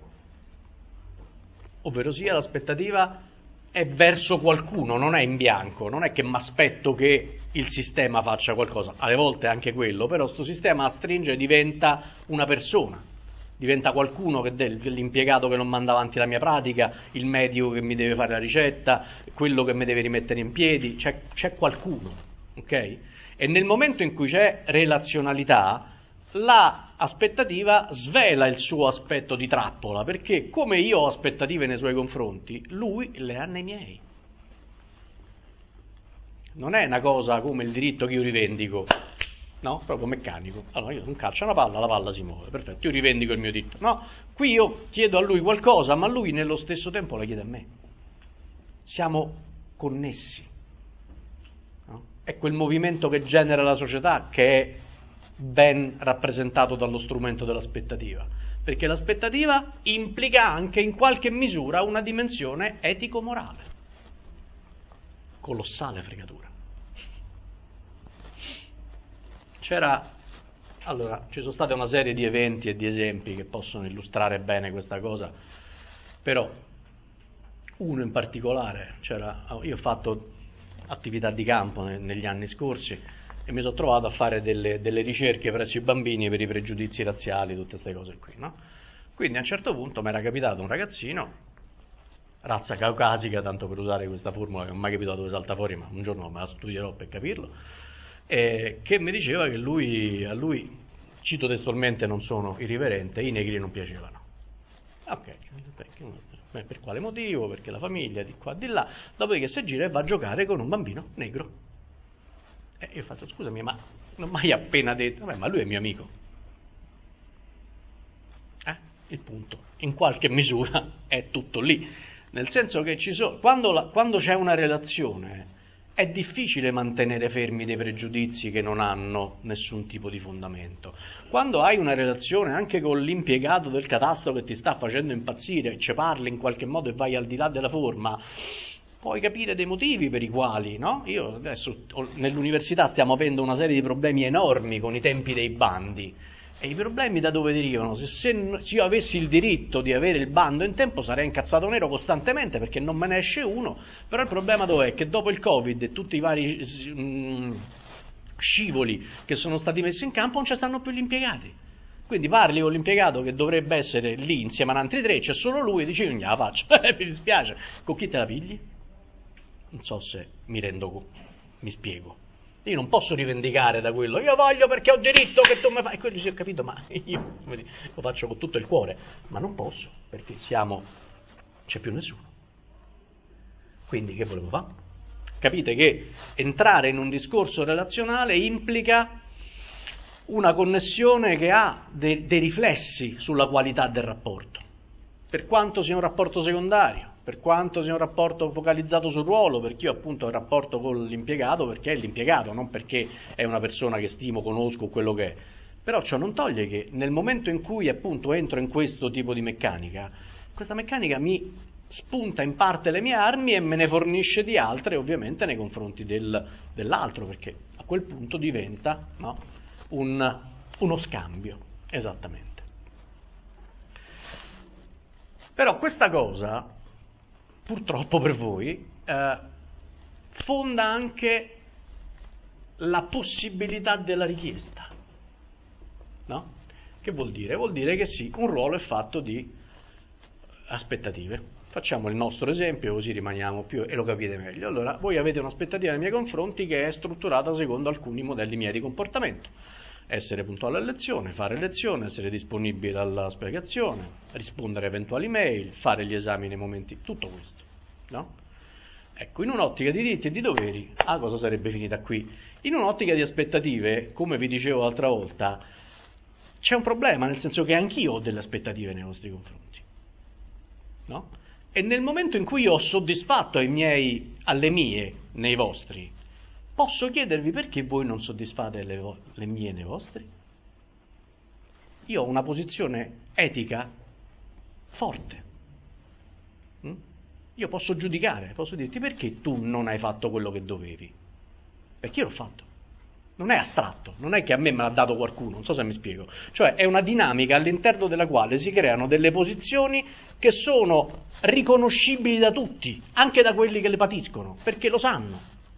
ovvero sia l'aspettativa è verso qualcuno, non è in bianco, non è che mi aspetto che il sistema faccia qualcosa, alle volte anche quello, però questo sistema stringe e diventa una persona, diventa qualcuno, che del, l'impiegato che non manda avanti la mia pratica, il medico che mi deve fare la ricetta, quello che mi deve rimettere in piedi, c'è, c'è qualcuno, ok? E nel momento in cui c'è relazionalità, la aspettativa svela il suo aspetto di trappola, perché come io ho aspettative nei suoi confronti, lui le ha nei miei. Non è una cosa come il diritto che io rivendico, no? Proprio meccanico. Allora io non calcio una palla, la palla si muove, perfetto, io rivendico il mio diritto. No, qui io chiedo a lui qualcosa, ma lui nello stesso tempo la chiede a me. Siamo connessi. No? È quel movimento che genera la società che è ben rappresentato dallo strumento dell'aspettativa, perché l'aspettativa implica anche in qualche misura una dimensione etico-morale, colossale fregatura. C'era, allora, ci sono state una serie di eventi e di esempi che possono illustrare bene questa cosa, però uno in particolare, c'era, io ho fatto attività di campo negli anni scorsi, e mi sono trovato a fare delle, delle ricerche presso i bambini per i pregiudizi razziali, tutte queste cose qui, no? Quindi a un certo punto mi era capitato un ragazzino, razza caucasica, tanto per usare questa formula che non ho mai capito dove salta fuori, ma un giorno me la studierò per capirlo, eh, che mi diceva che lui, a lui, cito testualmente, non sono irriverente, i negri non piacevano. Ok, per, per quale motivo? Perché la famiglia, di qua, di là, dopodiché si gira e va a giocare con un bambino negro. E io ho fatto, scusami, ma non mi hai appena detto? Vabbè, ma lui è mio amico. Eh? Il punto, in qualche misura, è tutto lì. Nel senso che ci sono, quando, la, quando c'è una relazione, è difficile mantenere fermi dei pregiudizi che non hanno nessun tipo di fondamento. Quando hai una relazione anche con l'impiegato del catasto che ti sta facendo impazzire, ci parli in qualche modo e vai al di là della forma, puoi capire dei motivi per i quali, no? Io adesso nell'università stiamo avendo una serie di problemi enormi con i tempi dei bandi, e i problemi da dove derivano? Se, se, se io avessi il diritto di avere il bando in tempo sarei incazzato nero costantemente perché non me ne esce uno, però il problema dov'è? Che dopo il Covid e tutti i vari mh, scivoli che sono stati messi in campo non ci stanno più gli impiegati. Quindi parli con l'impiegato che dovrebbe essere lì insieme ad altri tre, c'è solo lui e dici non gliela faccio, mi dispiace. Con chi te la pigli? Non so se mi rendo, mi spiego. Io non posso rivendicare da quello, io voglio perché ho diritto che tu mi fai, e quello dice, ho capito, ma io lo faccio con tutto il cuore, ma non posso, perché siamo, c'è più nessuno. Quindi che volevo fare? Capite che entrare in un discorso relazionale implica una connessione che ha dei, dei riflessi sulla qualità del rapporto, per quanto sia un rapporto secondario, per quanto sia un rapporto focalizzato sul ruolo, perché io appunto ho un rapporto con l'impiegato perché è l'impiegato, non perché è una persona che stimo, conosco, quello che è. Però ciò non toglie che nel momento in cui appunto entro in questo tipo di meccanica, questa meccanica mi spunta in parte le mie armi e me ne fornisce di altre, ovviamente nei confronti del, dell'altro, perché a quel punto diventa, no, un, uno scambio, esattamente. Però questa cosa, purtroppo per voi, eh, fonda anche la possibilità della richiesta, no? Che vuol dire? Vuol dire che sì, un ruolo è fatto di aspettative. Facciamo il nostro esempio così rimaniamo più e lo capite meglio. Allora, voi avete un'aspettativa nei miei confronti che è strutturata secondo alcuni modelli miei di comportamento. Essere puntuale a lezione, fare lezione, essere disponibile alla spiegazione, rispondere a eventuali mail, fare gli esami nei momenti, tutto questo, no? Ecco, in un'ottica di diritti e di doveri, la cosa sarebbe finita qui. In un'ottica di aspettative, come vi dicevo l'altra volta, c'è un problema, nel senso che anch'io ho delle aspettative nei vostri confronti, no? E nel momento in cui io ho soddisfatto ai miei, alle mie nei vostri, posso chiedervi perché voi non soddisfate le, vo- le mie nei vostri? Io ho una posizione etica forte. Mm? Io posso giudicare, posso dirti perché tu non hai fatto quello che dovevi. Perché io l'ho fatto. Non è astratto, non è che a me me l'ha dato qualcuno, non so se mi spiego. Cioè è una dinamica all'interno della quale si creano delle posizioni che sono riconoscibili da tutti, anche da quelli che le patiscono, perché lo sanno.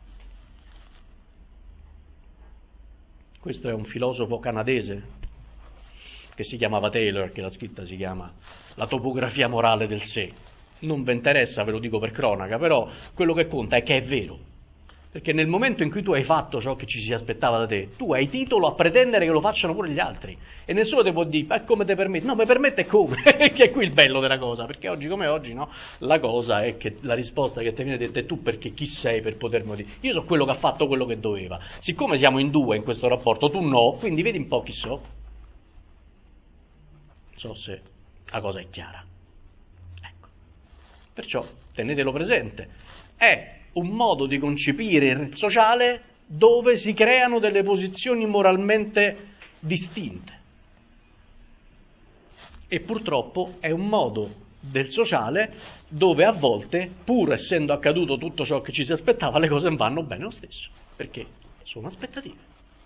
Questo è un filosofo canadese che si chiamava Taylor, che la scritta si chiama La topografia morale del sé. Non vi interessa, ve lo dico per cronaca, però quello che conta è che è vero. Perché nel momento in cui tu hai fatto ciò che ci si aspettava da te, tu hai titolo a pretendere che lo facciano pure gli altri. E nessuno ti può dire, ma come ti permette? No, mi permette come? Che è qui il bello della cosa, perché oggi come oggi, no? La cosa è che la risposta che ti viene detta è tu perché chi sei per potermi dire? Io so quello che ha fatto quello che doveva. Siccome siamo in due in questo rapporto, tu no, quindi vedi un po' chi so. Non so se la cosa è chiara. Ecco. Perciò tenetelo presente. È un modo di concepire il sociale dove si creano delle posizioni moralmente distinte. E purtroppo è un modo del sociale dove a volte, pur essendo accaduto tutto ciò che ci si aspettava, le cose non vanno bene lo stesso, perché sono aspettative.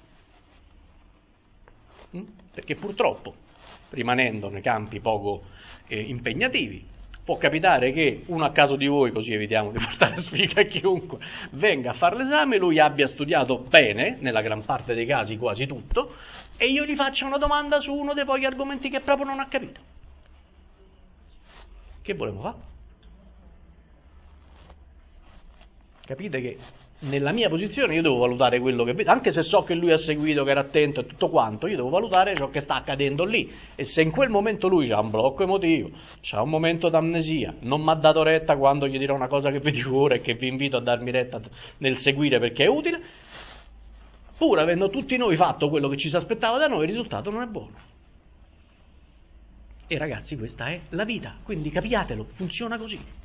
Mm? Perché purtroppo, rimanendo nei campi poco eh, impegnativi, può capitare che uno a caso di voi, così evitiamo di portare sfiga a chiunque, venga a fare l'esame, lui abbia studiato bene, nella gran parte dei casi quasi tutto, e io gli faccio una domanda su uno dei pochi argomenti che proprio non ha capito. Che volevo fare? Capite che nella mia posizione io devo valutare quello che vedo, anche se so che lui ha seguito, che era attento e tutto quanto, io devo valutare ciò che sta accadendo lì. E se in quel momento lui ha un blocco emotivo, c'ha un momento d'amnesia, non mi ha dato retta quando gli dirò una cosa che vi dico ora e che vi invito a darmi retta nel seguire perché è utile, pur avendo tutti noi fatto quello che ci si aspettava da noi, il risultato non è buono. E ragazzi, questa è la vita, quindi capiatelo, funziona così.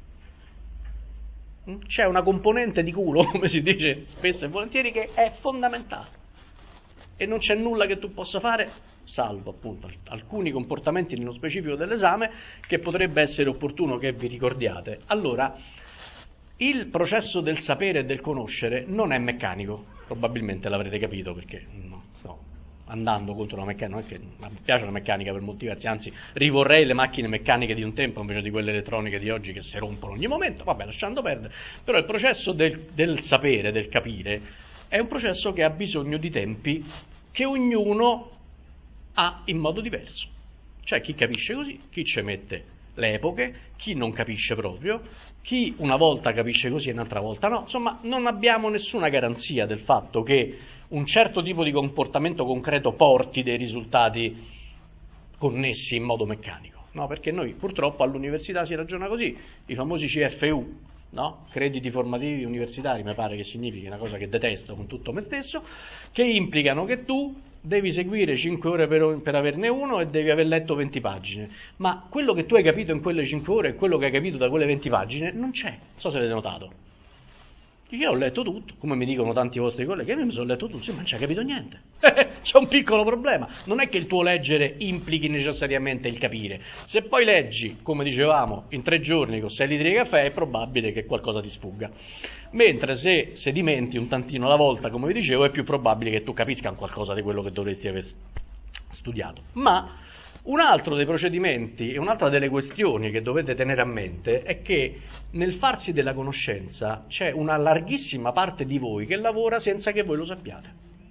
C'è una componente di culo, come si dice spesso e volentieri, che è fondamentale e non c'è nulla che tu possa fare, salvo appunto alcuni comportamenti nello specifico dell'esame che potrebbe essere opportuno che vi ricordiate. Allora, il processo del sapere e del conoscere non è meccanico, probabilmente l'avrete capito perché no, sto andando contro la meccanica, non è che mi piace la meccanica per molti versi, anzi rivorrei le macchine meccaniche di un tempo invece di quelle elettroniche di oggi che si rompono ogni momento, vabbè, lasciando perdere. Però il processo del, del sapere, del capire, è un processo che ha bisogno di tempi che ognuno ha in modo diverso. C'è chi capisce così, chi ci mette le epoche, chi non capisce proprio, chi una volta capisce così e un'altra volta no. Insomma, non abbiamo nessuna garanzia del fatto che un certo tipo di comportamento concreto porti dei risultati connessi in modo meccanico, no? Perché noi purtroppo all'università si ragiona così, i famosi C F U, no? Crediti formativi universitari, mi pare che significhi una cosa che detesto con tutto me stesso, che implicano che tu devi seguire cinque ore per, per averne uno e devi aver letto venti pagine, ma quello che tu hai capito in quelle cinque ore e quello che hai capito da quelle venti pagine non c'è, non so se avete notato. Io ho letto tutto, come mi dicono tanti vostri colleghi, io mi sono letto tutto, sì, ma non ci hai capito niente. C'è un piccolo problema, non è che il tuo leggere implichi necessariamente il capire. Se poi leggi, come dicevamo, in tre giorni con sei litri di caffè, è probabile che qualcosa ti sfugga. Mentre se sedimenti un tantino alla volta, come vi dicevo, è più probabile che tu capisca qualcosa di quello che dovresti aver studiato. Ma un altro dei procedimenti e un'altra delle questioni che dovete tenere a mente è che nel farsi della conoscenza c'è una larghissima parte di voi che lavora senza che voi lo sappiate.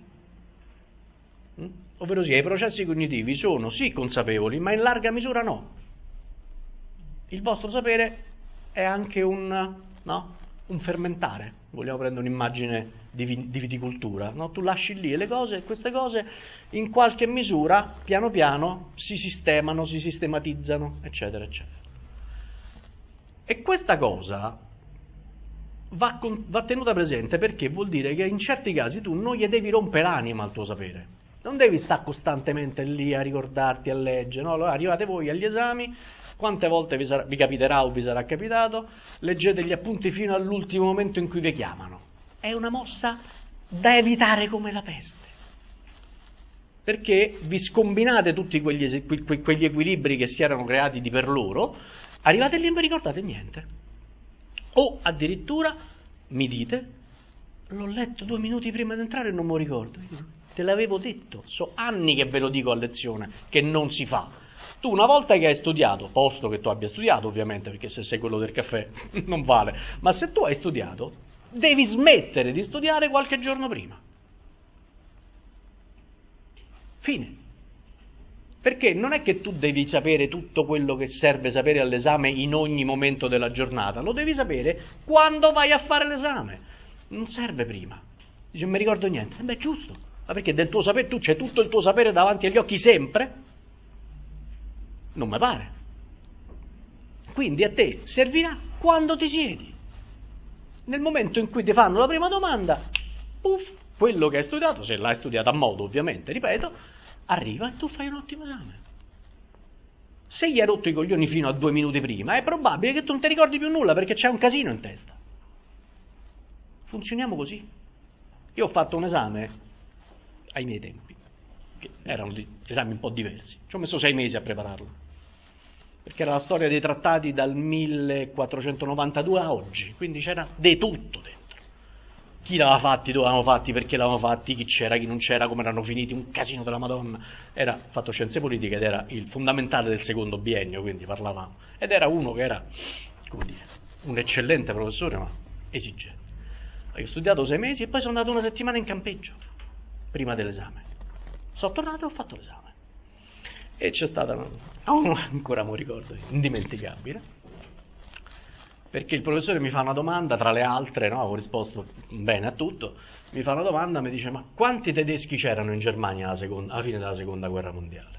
Mm? Ovvero sia, i processi cognitivi sono sì consapevoli, ma in larga misura no. Il vostro sapere è anche un, no? un fermentare. Vogliamo prendere un'immagine di, di viticoltura, no? Tu lasci lì le cose e queste cose in qualche misura, piano piano, si sistemano, si sistematizzano, eccetera, eccetera. E questa cosa va, con, va tenuta presente perché vuol dire che in certi casi tu non gli devi rompere l'anima al tuo sapere. Non devi stare costantemente lì a ricordarti, a leggere, no? Allora arrivate voi agli esami, quante volte vi, sarà, vi capiterà o vi sarà capitato, leggete gli appunti fino all'ultimo momento in cui vi chiamano. È una mossa da evitare come la peste, perché vi scombinate tutti quegli, que, quegli equilibri che si erano creati di per loro, arrivate lì e non vi ricordate niente. O addirittura mi dite, l'ho letto due minuti prima di entrare e non me lo ricordo. Te l'avevo detto, so anni che ve lo dico a lezione, che non si fa. Tu una volta che hai studiato, posto che tu abbia studiato ovviamente, perché se sei quello del caffè non vale, ma se tu hai studiato, devi smettere di studiare qualche giorno prima. Fine. Perché non è che tu devi sapere tutto quello che serve sapere all'esame in ogni momento della giornata, lo devi sapere quando vai a fare l'esame. Non serve prima. Dice, non mi ricordo niente. Beh, giusto. Ma perché del tuo sapere tu c'è tutto il tuo sapere davanti agli occhi sempre? Non mi pare. Quindi a te servirà quando ti siedi. Nel momento in cui ti fanno la prima domanda, puff, quello che hai studiato, se l'hai studiato a modo ovviamente, ripeto, arriva e tu fai un ottimo esame. Se gli hai rotto i coglioni fino a due minuti prima, è probabile che tu non ti ricordi più nulla perché c'è un casino in testa. Funzioniamo così. Io ho fatto un esame ai miei tempi, che erano esami un po' diversi. Ci ho messo sei mesi a prepararlo, perché era la storia dei trattati dal millequattrocentonovantadue a oggi, quindi c'era di tutto dentro. Chi l'aveva fatti, dove l'avevano fatti, perché l'avevano fatti, chi c'era, chi non c'era, come erano finiti, un casino della Madonna. Era fatto scienze politiche ed era il fondamentale del secondo biennio, quindi parlavamo. Ed era uno che era, come dire, un eccellente professore, ma esigente. Io ho studiato sei mesi e poi sono andato una settimana in campeggio, prima dell'esame. Sono tornato e ho fatto l'esame. E c'è stata, una, ancora mi ricordo, indimenticabile, perché il professore mi fa una domanda, tra le altre, no, ho risposto bene a tutto, mi fa una domanda, mi dice, ma quanti tedeschi c'erano in Germania alla, seconda, alla fine della seconda guerra mondiale?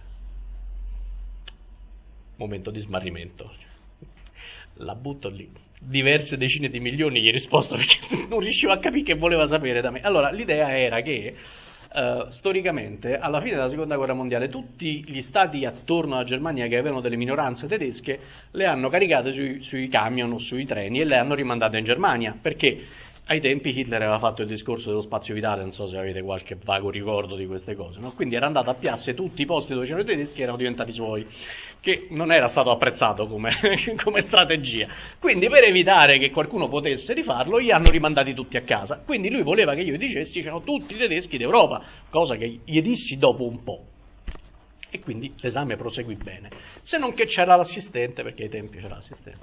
Momento di smarrimento. La butto lì. Diverse decine di milioni gli ho risposto perché non riuscivo a capire che voleva sapere da me. Allora, l'idea era che Uh, storicamente, alla fine della seconda guerra mondiale, tutti gli stati attorno alla Germania che avevano delle minoranze tedesche le hanno caricate sui, sui camion o sui treni e le hanno rimandate in Germania, perché ai tempi Hitler aveva fatto il discorso dello spazio vitale, non so se avete qualche vago ricordo di queste cose, no? Quindi era andato a piazze tutti i posti dove c'erano i tedeschi erano diventati suoi, che non era stato apprezzato come, come strategia. Quindi per evitare che qualcuno potesse rifarlo, gli hanno rimandati tutti a casa. Quindi lui voleva che io gli dicessi c'erano tutti i tedeschi d'Europa, cosa che gli dissi dopo un po'. E quindi l'esame proseguì bene. Se non che c'era l'assistente, perché ai tempi c'era l'assistente.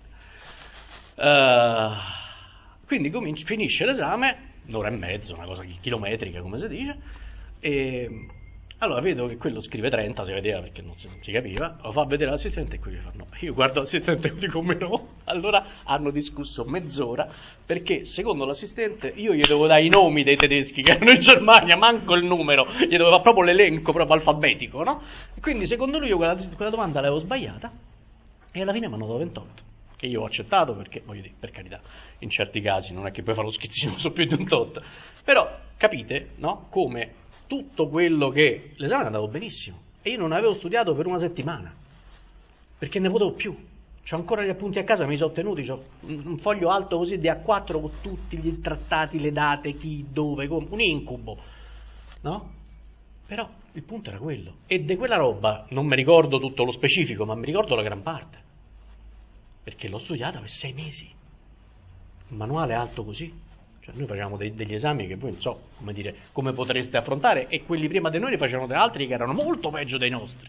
Uh, quindi cominci, finisce l'esame, un'ora e mezzo, una cosa chilometrica come si dice, e Allora vedo che quello scrive trenta, si vedeva perché non si, non si capiva, lo fa vedere l'assistente e quello gli fa no. Io guardo l'assistente e dico come no. Allora hanno discusso mezz'ora perché secondo l'assistente io gli devo dare i nomi dei tedeschi che erano in Germania, manco il numero, gli dovevo fare proprio l'elenco proprio alfabetico, no? E quindi secondo lui io quella, quella domanda l'avevo sbagliata e alla fine mi hanno dato ventotto. Che io ho accettato perché, voglio dire, per carità, in certi casi non è che puoi fare lo schizzino su più di un tot, però capite, no? Come tutto quello che l'esame è andato benissimo e io non avevo studiato per una settimana perché ne potevo più, c'ho ancora gli appunti a casa, me li sono tenuti, c'ho un foglio alto così di A quattro con tutti gli trattati, le date, chi, dove, come, un incubo, no? Però il punto era quello e di quella roba non mi ricordo tutto lo specifico, ma mi ricordo la gran parte perché l'ho studiata per sei mesi, un manuale alto così. Cioè noi facevamo dei, degli esami che voi non so come dire, come potreste affrontare e quelli prima di noi ne facevano degli altri che erano molto peggio dei nostri.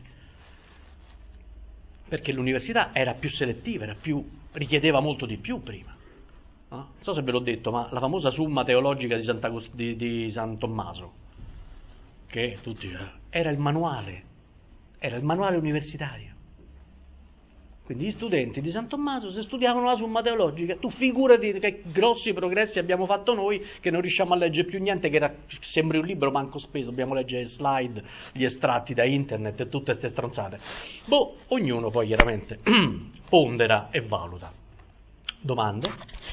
Perché l'università era più selettiva, era più, richiedeva molto di più prima. No? Non so se ve l'ho detto, ma la famosa Summa Teologica di, Santa, di, di San Tommaso, che tutti era il manuale, era il manuale universitario. Quindi gli studenti di San Tommaso se studiavano la Summa Teologica, tu figurati che grossi progressi abbiamo fatto noi che non riusciamo a leggere più niente, che era, sembri un libro manco speso, dobbiamo leggere le slide, gli estratti da internet e tutte queste stronzate. Boh, ognuno poi chiaramente pondera e valuta. Domande?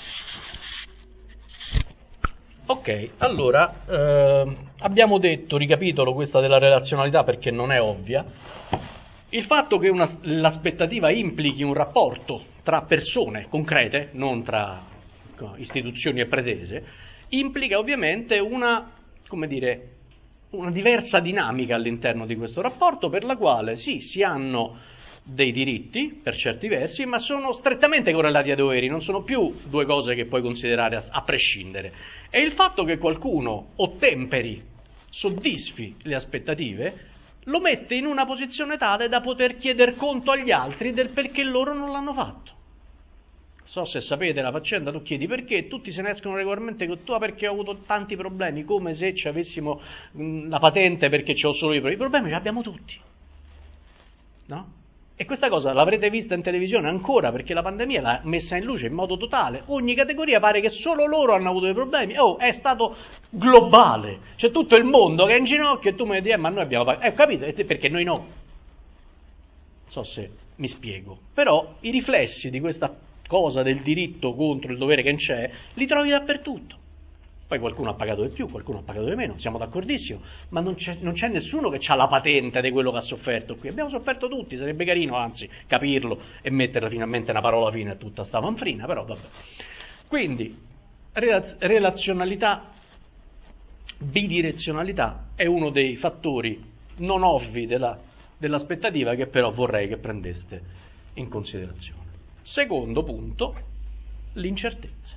Ok, allora eh, abbiamo detto, ricapitolo questa della relazionalità perché non è ovvia. Il fatto che una, l'aspettativa implichi un rapporto tra persone concrete, non tra istituzioni e pretese, implica ovviamente una, come dire, una diversa dinamica all'interno di questo rapporto per la quale sì, si hanno dei diritti per certi versi, ma sono strettamente correlati ai doveri, non sono più due cose che puoi considerare a, a prescindere. E il fatto che qualcuno ottemperi, soddisfi le aspettative, lo mette in una posizione tale da poter chiedere conto agli altri del perché loro non l'hanno fatto. Non so se sapete la faccenda, tu chiedi perché e tutti se ne escono regolarmente con tu perché ho avuto tanti problemi, come se ci avessimo mh, la patente perché ce l'ho solo io, i problemi li abbiamo tutti, no? E questa cosa l'avrete vista in televisione ancora perché la pandemia l'ha messa in luce in modo totale. Ogni categoria pare che solo loro hanno avuto dei problemi. Oh, è stato globale. C'è tutto il mondo che è in ginocchio e tu mi dici, eh, ma noi abbiamo pagato. Eh, capito? Perché noi no. Non so se mi spiego. Però i riflessi di questa cosa del diritto contro il dovere che c'è, li trovi dappertutto. Poi qualcuno ha pagato di più, qualcuno ha pagato di meno, siamo d'accordissimo, ma non c'è, non c'è nessuno che ha la patente di quello che ha sofferto qui. Abbiamo sofferto tutti, sarebbe carino anzi capirlo e mettere finalmente una parola fine a tutta sta manfrina, però vabbè. Quindi, relazionalità, bidirezionalità è uno dei fattori non ovvi della, dell'aspettativa che però vorrei che prendeste in considerazione. Secondo punto, l'incertezza.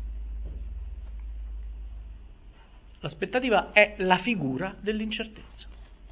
L'aspettativa è la figura dell'incertezza.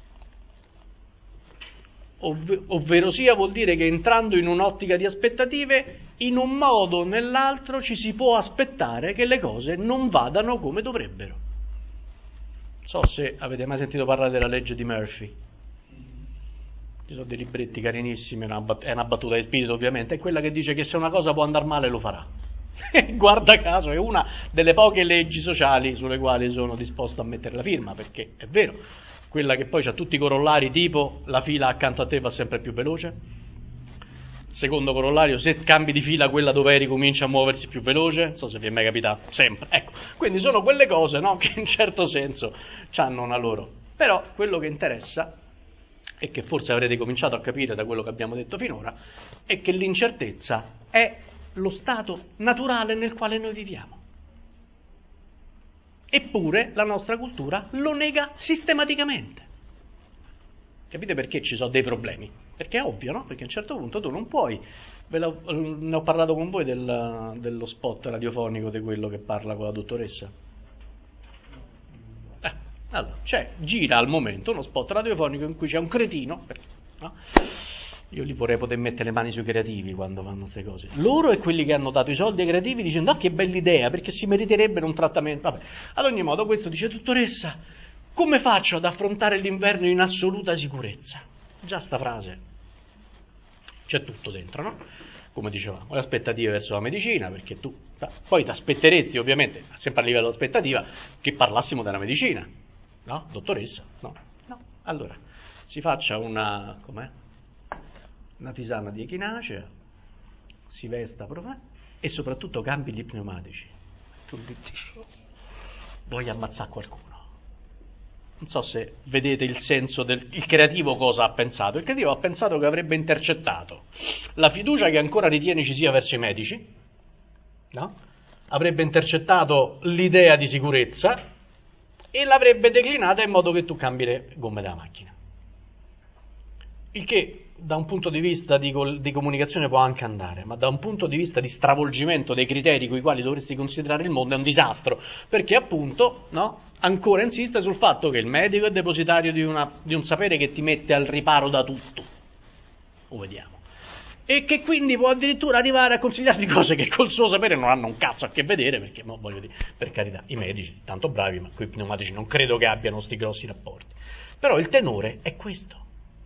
Ov- ovvero sia vuol dire che entrando in un'ottica di aspettative, in un modo o nell'altro ci si può aspettare che le cose non vadano come dovrebbero. Non so se avete mai sentito parlare della legge di Murphy. Ci sono dei libretti carinissimi, è una, bat- è una battuta di spirito ovviamente, è quella che dice che se una cosa può andare male lo farà. Guarda caso è una delle poche leggi sociali sulle quali sono disposto a mettere la firma, perché è vero, quella che poi ha tutti i corollari tipo la fila accanto a te va sempre più veloce, secondo corollario se cambi di fila quella dove eri comincia a muoversi più veloce, non so se vi è mai capitato, sempre, ecco, quindi sono quelle cose, no, che in certo senso hanno una loro, però quello che interessa e che forse avrete cominciato a capire da quello che abbiamo detto finora è che l'incertezza è lo stato naturale nel quale noi viviamo. Eppure la nostra cultura lo nega sistematicamente. Capite perché ci sono dei problemi? Perché è ovvio, no? Perché a un certo punto tu non puoi. Ve lo, ne ho parlato con voi del, dello spot radiofonico di quello che parla con la dottoressa. Eh, allora, c'è, gira al momento uno spot radiofonico in cui c'è un cretino, perché, no? Io li vorrei poter mettere le mani sui creativi quando fanno queste cose. Loro e quelli che hanno dato i soldi ai creativi dicendo ah che bella idea, perché si meriterebbero un trattamento. Vabbè. Ad ogni modo questo dice dottoressa, Come faccio ad affrontare l'inverno in assoluta sicurezza? Già sta frase, c'è tutto dentro, no? Come dicevamo, le aspettative verso la medicina, perché tu poi ti aspetteresti, ovviamente, sempre a livello di aspettativa, che parlassimo della medicina, no? Dottoressa? No, no. Allora, si faccia una, com'è? Una tisana di echinacea, si vesta proprio, e soprattutto cambi gli pneumatici. Tu dici, vuoi ammazzare qualcuno? Non so se vedete il senso del il creativo cosa ha pensato. Il creativo ha pensato che avrebbe intercettato la fiducia che ancora ritiene ci sia verso i medici, no? Avrebbe intercettato l'idea di sicurezza e l'avrebbe declinata in modo che tu cambi le gomme della macchina. Il che da un punto di vista di, di comunicazione può anche andare, ma da un punto di vista di stravolgimento dei criteri con i quali dovresti considerare il mondo è un disastro, perché appunto, no, ancora insiste sul fatto che il medico è depositario di, una, di un sapere che ti mette al riparo da tutto, lo vediamo, e che quindi può addirittura arrivare a consigliarti cose che col suo sapere non hanno un cazzo a che vedere, perché, no, voglio dire, per carità, i medici, tanto bravi, ma con i pneumatici non credo che abbiano sti grossi rapporti. Però il tenore è questo.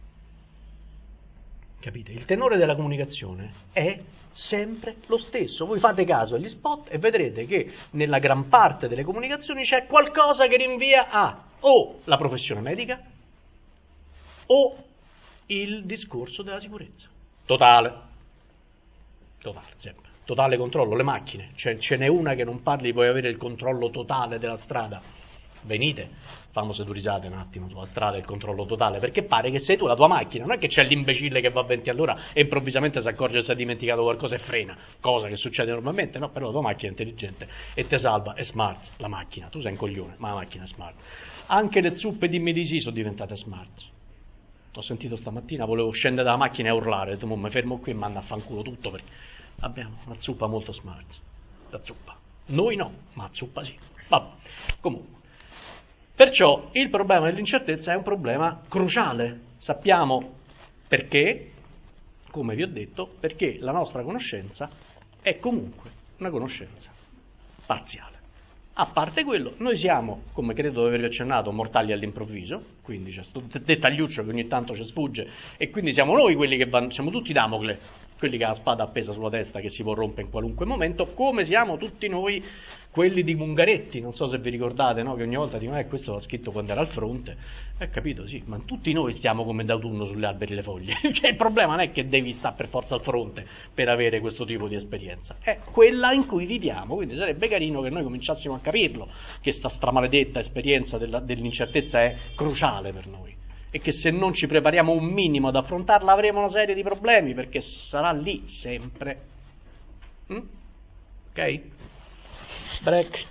Capite? Il tenore della comunicazione è sempre lo stesso. Voi fate caso agli spot e vedrete che nella gran parte delle comunicazioni c'è qualcosa che rinvia a o la professione medica o il discorso della sicurezza. Totale. Totale, sempre. Totale controllo. Le macchine. Cioè, ce n'è una che non parli, puoi avere il controllo totale della strada. Venite, famo se due risate un attimo sulla strada, il controllo totale, perché pare che sei tu la tua macchina, non è che c'è l'imbecille che va a venti all'ora e improvvisamente si accorge che si è dimenticato qualcosa e frena, cosa che succede normalmente, no, però la tua macchina è intelligente e te salva, è smart la macchina, tu sei un coglione, ma la macchina è smart. Anche le zuppe dimmi di sì sono diventate smart. Ho sentito stamattina, volevo scendere dalla macchina e urlare, ho detto, mi fermo qui e mando a fanculo tutto, perché abbiamo una zuppa molto smart, la zuppa. Noi no, ma la zuppa sì. Vabbè, comunque. Perciò il problema dell'incertezza è un problema cruciale. Sappiamo perché, come vi ho detto, perché la nostra conoscenza è comunque una conoscenza parziale. A parte quello, noi siamo, come credo di avervi accennato, mortali all'improvviso, quindi c'è questo dettagliuccio che ogni tanto ci sfugge, e quindi siamo noi quelli che vanno, siamo tutti Damocle, quelli che ha la spada appesa sulla testa che si può rompere in qualunque momento, come siamo tutti noi quelli di Mungaretti, non so se vi ricordate, no? Che ogni volta dicono, eh, questo l'ha scritto quando era al fronte, eh, capito, sì, ma tutti noi stiamo come d'autunno sugli alberi le foglie, che il problema non è che devi stare per forza al fronte per avere questo tipo di esperienza, è quella in cui viviamo, quindi sarebbe carino che noi cominciassimo a capirlo, che sta stramaledetta esperienza della, dell'incertezza è cruciale per noi, e che se non ci prepariamo un minimo ad affrontarla avremo una serie di problemi, perché sarà lì sempre. Mm? Ok? Break.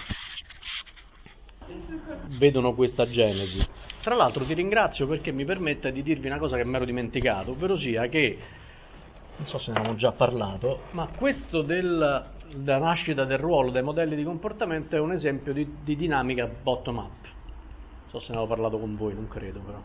Vedono questa genesi. Tra l'altro ti ringrazio perché mi permette di dirvi una cosa che mi ero dimenticato, ovvero sia che, non so se ne abbiamo già parlato, ma questo del, della nascita del ruolo dei modelli di comportamento è un esempio di, di dinamica bottom-up. Non so se ne avevo parlato con voi, non credo però.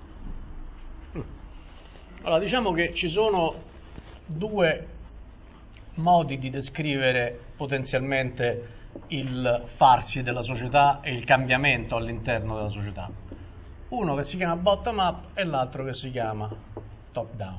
Allora, diciamo che ci sono due modi di descrivere potenzialmente il farsi della società e il cambiamento all'interno della società. Uno che si chiama bottom-up e l'altro che si chiama top-down.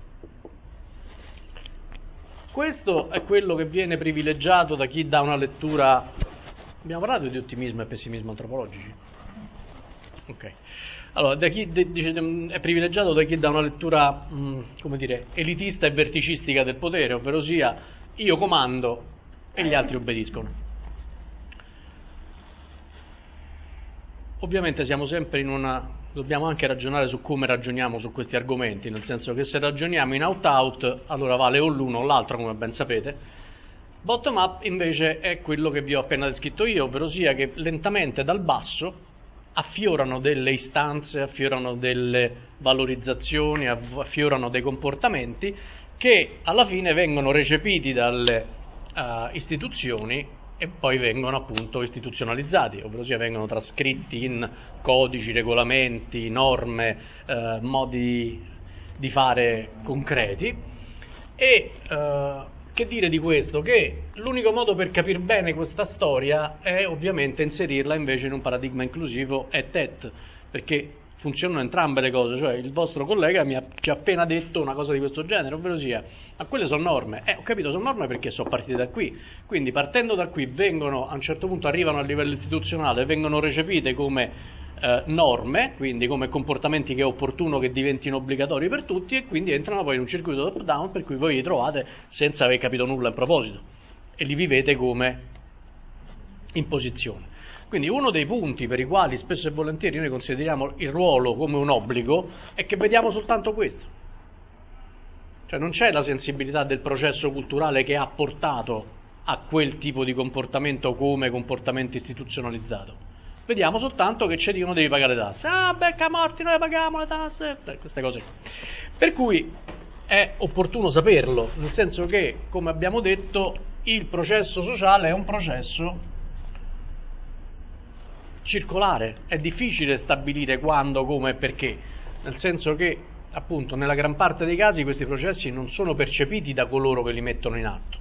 Questo è quello che viene privilegiato da chi dà una lettura. Abbiamo parlato di ottimismo e pessimismo antropologici? Ok. Allora, da chi dice, è privilegiato da chi dà una lettura, mh, come dire, elitista e verticistica del potere, ovvero sia io comando e gli altri obbediscono. Ovviamente siamo sempre in una, dobbiamo anche ragionare su come ragioniamo su questi argomenti, nel senso che se ragioniamo in out-out, allora vale o l'uno o l'altro, come ben sapete. Bottom-up invece è quello che vi ho appena descritto io, ovvero sia che lentamente dal basso affiorano delle istanze, affiorano delle valorizzazioni, affiorano dei comportamenti che alla fine vengono recepiti dalle uh, istituzioni e poi vengono appunto istituzionalizzati, ovvero sia vengono trascritti in codici, regolamenti, norme, uh, modi di fare concreti e uh, che dire di questo? Che l'unico modo per capire bene questa storia è ovviamente inserirla invece in un paradigma inclusivo et et, perché funzionano entrambe le cose, cioè il vostro collega mi ha, ci ha appena detto una cosa di questo genere, ovvero sia, ma quelle sono norme, eh ho capito, sono norme perché sono partite da qui, quindi partendo da qui vengono, a un certo punto arrivano a livello istituzionale, vengono recepite come eh, norme, quindi come comportamenti che è opportuno che diventino obbligatori per tutti e quindi entrano poi in un circuito top down per cui voi vi trovate senza aver capito nulla in proposito e li vivete come imposizione. Quindi uno dei punti per i quali spesso e volentieri noi consideriamo il ruolo come un obbligo è che vediamo soltanto questo. Cioè non c'è la sensibilità del processo culturale che ha portato a quel tipo di comportamento come comportamento istituzionalizzato. Vediamo soltanto che ci dicono devi pagare le tasse. Ah, becca morti, noi paghiamo le tasse, eh, queste cose. Per cui è opportuno saperlo, nel senso che, come abbiamo detto, il processo sociale è un processo circolare, è difficile stabilire quando, come e perché, nel senso che appunto nella gran parte dei casi questi processi non sono percepiti da coloro che li mettono in atto.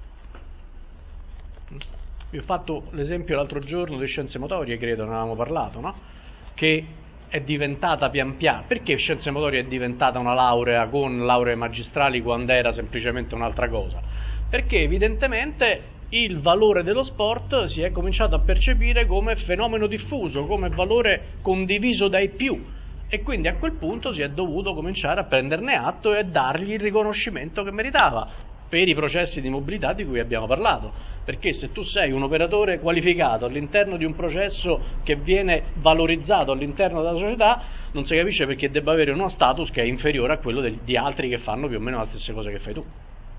Vi ho fatto l'esempio l'altro giorno di scienze motorie, credo, ne avevamo parlato, no? Che è diventata pian piano, perché scienze motorie è diventata una laurea con lauree magistrali quando era semplicemente un'altra cosa? Perché evidentemente il valore dello sport si è cominciato a percepire come fenomeno diffuso, come valore condiviso dai più e quindi a quel punto si è dovuto cominciare a prenderne atto e dargli il riconoscimento che meritava per i processi di mobilità di cui abbiamo parlato, perché se tu sei un operatore qualificato all'interno di un processo che viene valorizzato all'interno della società, non si capisce perché debba avere uno status che è inferiore a quello di altri che fanno più o meno le stesse cose che fai tu.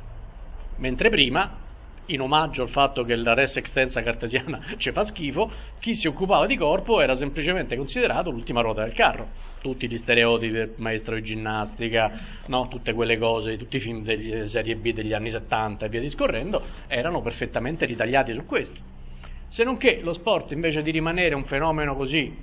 Mentre prima, in omaggio al fatto che la res extensa cartesiana ci fa schifo, chi si occupava di corpo era semplicemente considerato l'ultima ruota del carro. Tutti gli stereotipi del maestro di ginnastica, no? Tutte quelle cose, tutti i film delle serie B degli anni settanta e via discorrendo, erano perfettamente ritagliati su questo. Se non che lo sport, invece di rimanere un fenomeno così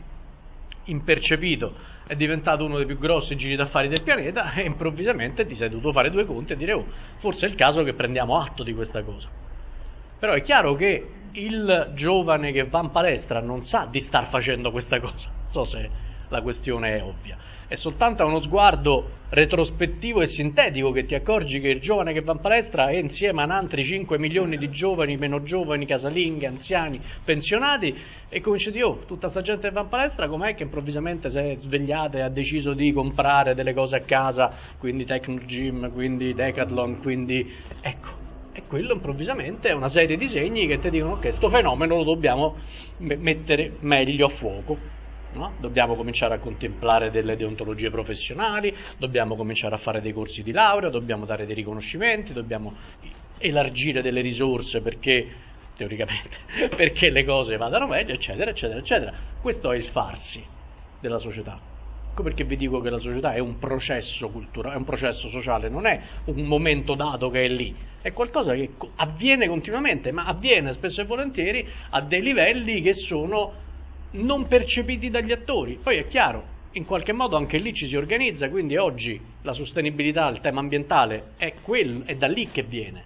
impercepito, è diventato uno dei più grossi giri d'affari del pianeta e improvvisamente ti sei dovuto fare due conti e dire oh, forse è il caso che prendiamo atto di questa cosa. Però è chiaro che il giovane che va in palestra non sa di star facendo questa cosa, non so se la questione è ovvia, è soltanto a uno sguardo retrospettivo e sintetico che ti accorgi che il giovane che va in palestra è insieme ad altri cinque milioni di giovani, meno giovani, casalinghe, anziani, pensionati e cominci a dire oh, tutta sta gente che va in palestra com'è che improvvisamente si è svegliata e ha deciso di comprare delle cose a casa, quindi Tecnogym, quindi Decathlon, quindi ecco. E quello improvvisamente è una serie di segni che ti dicono che questo fenomeno lo dobbiamo me- mettere meglio a fuoco, no? Dobbiamo cominciare a contemplare delle deontologie professionali, dobbiamo cominciare a fare dei corsi di laurea, dobbiamo dare dei riconoscimenti, dobbiamo elargire delle risorse perché, teoricamente, perché le cose vadano meglio, eccetera, eccetera, eccetera. Questo è il farsi della società. Ecco perché vi dico che la società è un processo culturale, è un processo sociale, non è un momento dato che è lì, è qualcosa che avviene continuamente, ma avviene spesso e volentieri a dei livelli che sono non percepiti dagli attori. Poi è chiaro, in qualche modo anche lì ci si organizza, quindi oggi la sostenibilità, il tema ambientale è, quel, è da lì che viene.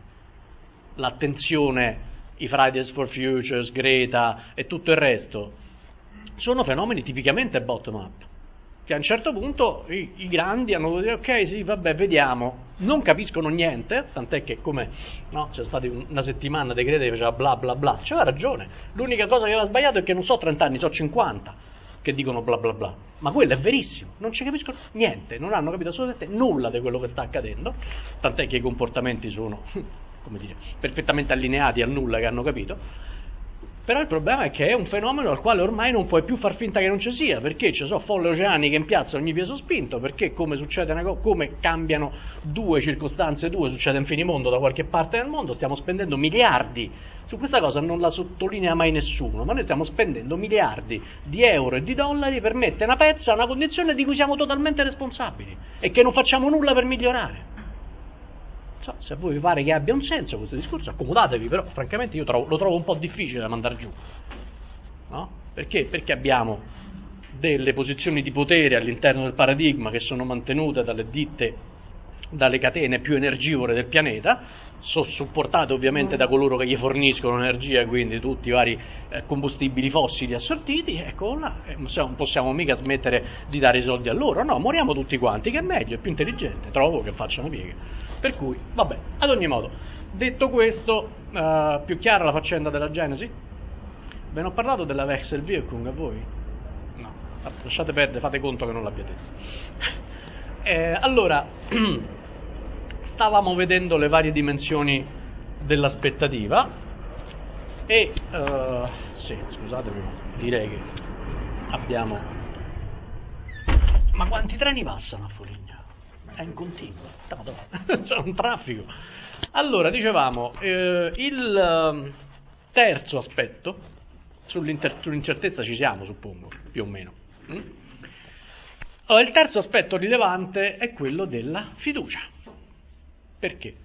L'attenzione, i Fridays for Futures, Greta e tutto il resto, sono fenomeni tipicamente bottom up. Che a un certo punto i, i grandi hanno dovuto dire ok sì vabbè vediamo, non capiscono niente, tant'è che come no, c'è stata una settimana di Greta che faceva bla bla bla, c'aveva ragione, l'unica cosa che aveva sbagliato è che non so trenta anni, so cinquanta che dicono bla bla bla, ma quello è verissimo, non ci capiscono niente, non hanno capito assolutamente nulla di quello che sta accadendo, tant'è che i comportamenti sono come dire, perfettamente allineati al nulla che hanno capito. Però il problema è che è un fenomeno al quale ormai non puoi più far finta che non ci sia, perché ci sono folle oceaniche in piazza ogni peso spinto, perché come succede una co- come cambiano due circostanze, due succede in finimondo da qualche parte del mondo, stiamo spendendo miliardi, su questa cosa non la sottolinea mai nessuno, ma noi stiamo spendendo miliardi di euro e di dollari per mettere una pezza a una condizione di cui siamo totalmente responsabili e che non facciamo nulla per migliorare. So, se a voi vi pare che abbia un senso questo discorso, accomodatevi, però francamente io trovo, lo trovo un po' difficile da mandare giù, no? Perché? Perché abbiamo delle posizioni di potere all'interno del paradigma che sono mantenute dalle ditte dalle catene più energivore del pianeta, sono supportate ovviamente da coloro che gli forniscono energia, quindi tutti i vari eh, combustibili fossili assortiti, ecco là, eh, non possiamo mica smettere di dare i soldi a loro, no, moriamo tutti quanti, che è meglio, è più intelligente, trovo che facciano piega. Per cui, vabbè, ad ogni modo, detto questo, eh, più chiara la faccenda della Genesi? Ve ne ho parlato della Wechselwirkung a voi? No, lasciate perdere, fate conto che non l'abbiate detto. Eh, allora, stavamo vedendo le varie dimensioni dell'aspettativa e, uh, sì, scusatemi, direi che abbiamo... Ma quanti treni passano a Foligno? È in continuo, c'è un traffico. Allora, dicevamo, eh, il terzo aspetto, sull'incertezza ci siamo, suppongo, più o meno. Mm? Allora, il terzo aspetto rilevante è quello della fiducia. Perché?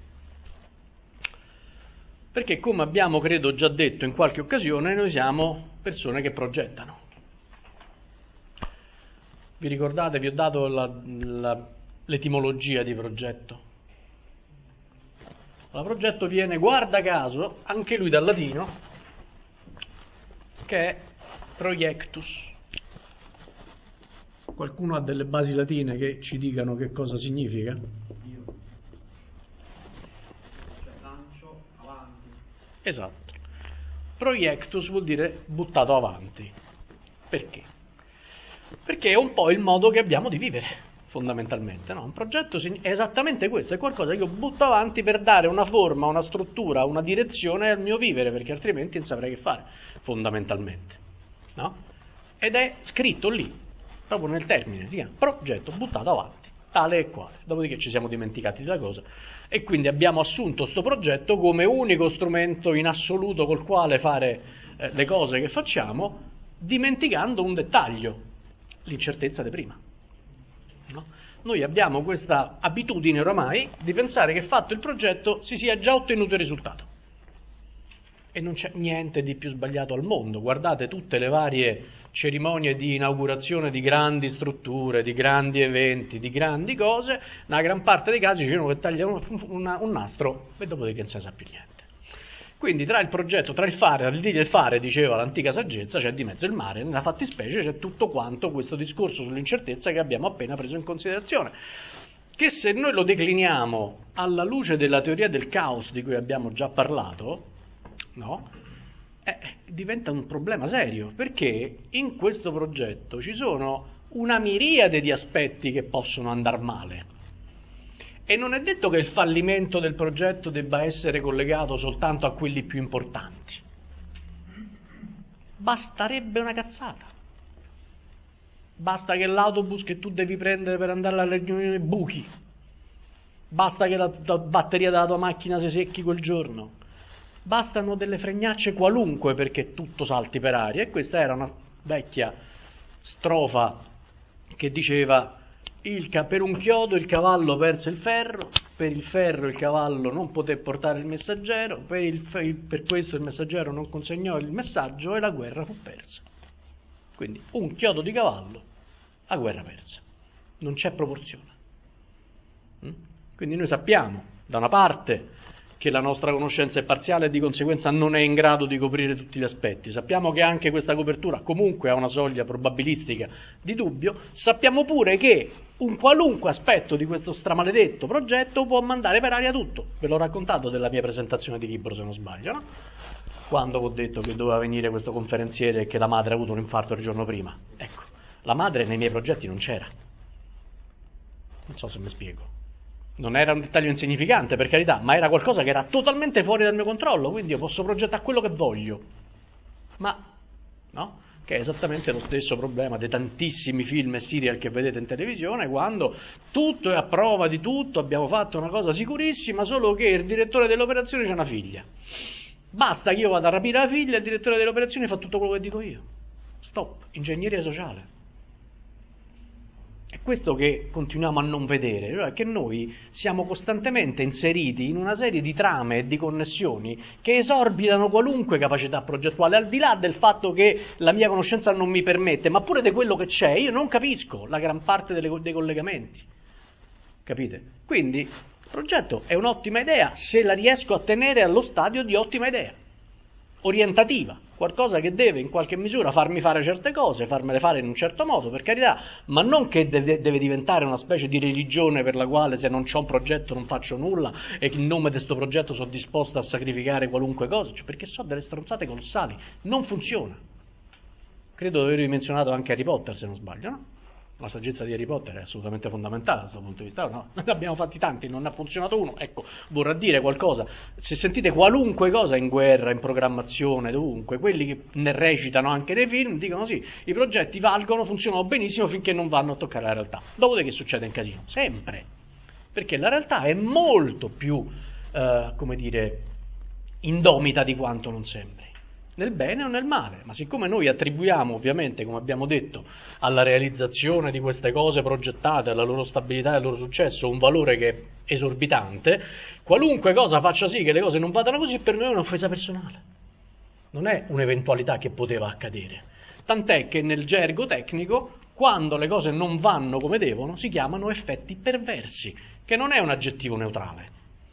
Perché, come abbiamo credo già detto in qualche occasione, noi siamo persone che progettano. Vi ricordate, vi ho dato la, la, l'etimologia di progetto? Il progetto viene, guarda caso, anche lui dal latino, che è proiectus. Qualcuno ha delle basi latine che ci dicano che cosa significa? Io. Cioè lancio avanti. Esatto. Proiectus vuol dire buttato avanti. Perché? Perché è un po' il modo che abbiamo di vivere, fondamentalmente. No? Un progetto è esattamente questo, è qualcosa che io butto avanti per dare una forma, una struttura, una direzione al mio vivere, perché altrimenti non saprei che fare, fondamentalmente. No? Ed è scritto lì. Proprio nel termine, si chiama progetto buttato avanti, tale e quale. Dopodiché ci siamo dimenticati della cosa e quindi abbiamo assunto questo progetto come unico strumento in assoluto col quale fare eh, le cose che facciamo, dimenticando un dettaglio, l'incertezza di prima. No? Noi abbiamo questa abitudine oramai di pensare che fatto il progetto si sia già ottenuto il risultato. E non c'è niente di più sbagliato al mondo. Guardate tutte le varie cerimonie di inaugurazione di grandi strutture, di grandi eventi, di grandi cose, nella gran parte dei casi ci sono che tagliano una, un nastro e dopodiché non si sa più niente. Quindi tra il progetto, tra il fare, il dire e il fare, diceva l'antica saggezza, c'è di mezzo il mare, nella fattispecie c'è tutto quanto questo discorso sull'incertezza che abbiamo appena preso in considerazione, che se noi lo decliniamo alla luce della teoria del caos di cui abbiamo già parlato, no? Eh, diventa un problema serio, perché in questo progetto ci sono una miriade di aspetti che possono andare male e non è detto che il fallimento del progetto debba essere collegato soltanto a quelli più importanti. Basterebbe una cazzata, basta che l'autobus che tu devi prendere per andare alla riunione buchi, basta che la, la batteria della tua macchina si secchi quel giorno. Bastano delle fregnacce qualunque perché tutto salti per aria. E questa era una vecchia strofa che diceva il, per un chiodo il cavallo perse il ferro, per il ferro il cavallo non poté portare il messaggero, per, il, per questo il messaggero non consegnò il messaggio e la guerra fu persa. Quindi un chiodo di cavallo, la guerra persa. Non c'è proporzione. Quindi noi sappiamo, da una parte, che la nostra conoscenza è parziale e di conseguenza non è in grado di coprire tutti gli aspetti. Sappiamo che anche questa copertura comunque ha una soglia probabilistica di dubbio. Sappiamo pure che un qualunque aspetto di questo stramaledetto progetto può mandare per aria tutto. Ve l'ho raccontato della mia presentazione di libro, se non sbaglio, no? Quando ho detto che doveva venire questo conferenziere e che la madre ha avuto un infarto il giorno prima. Ecco, la madre nei miei progetti non c'era. Non so se mi spiego. Non era un dettaglio insignificante, per carità, ma era qualcosa che era totalmente fuori dal mio controllo, quindi io posso progettare quello che voglio. Ma, no? Che è esattamente lo stesso problema dei tantissimi film e serial che vedete in televisione, quando tutto è a prova di tutto, abbiamo fatto una cosa sicurissima, solo che il direttore delle operazioni c'ha una figlia. Basta che io vada a rapire la figlia, il direttore delle operazioni fa tutto quello che dico io. Stop, ingegneria sociale. È questo che continuiamo a non vedere, cioè che noi siamo costantemente inseriti in una serie di trame e di connessioni che esorbitano qualunque capacità progettuale, al di là del fatto che la mia conoscenza non mi permette, ma pure di quello che c'è, io non capisco la gran parte delle, dei collegamenti. capite? Quindi il progetto è un'ottima idea se la riesco a tenere allo stadio di ottima idea, orientativa, qualcosa che deve in qualche misura farmi fare certe cose, farmele fare in un certo modo, per carità, ma non che deve, deve diventare una specie di religione per la quale se non c'ho un progetto non faccio nulla e in nome di questo progetto sono disposto a sacrificare qualunque cosa, cioè, perché so delle stronzate colossali, non funziona. Credo di avervi menzionato anche Harry Potter, se non sbaglio, no? La saggezza di Harry Potter è assolutamente fondamentale da questo punto di vista, no? Ne abbiamo fatti tanti, non ne ha funzionato uno, ecco, vorrà dire qualcosa. Se sentite qualunque cosa in guerra, in programmazione, dovunque, quelli che ne recitano anche nei film dicono sì, i progetti valgono, funzionano benissimo finché non vanno a toccare la realtà. Dopodiché succede un casino, sempre, perché la realtà è molto più, eh, come dire, indomita di quanto non sembri. Nel bene o nel male, ma siccome noi attribuiamo ovviamente, come abbiamo detto, alla realizzazione di queste cose progettate, alla loro stabilità e al loro successo un valore che è esorbitante, qualunque cosa faccia sì che le cose non vadano così per noi è un'offesa personale, non è un'eventualità che poteva accadere, tant'è che nel gergo tecnico quando le cose non vanno come devono si chiamano effetti perversi, che non è un aggettivo neutrale.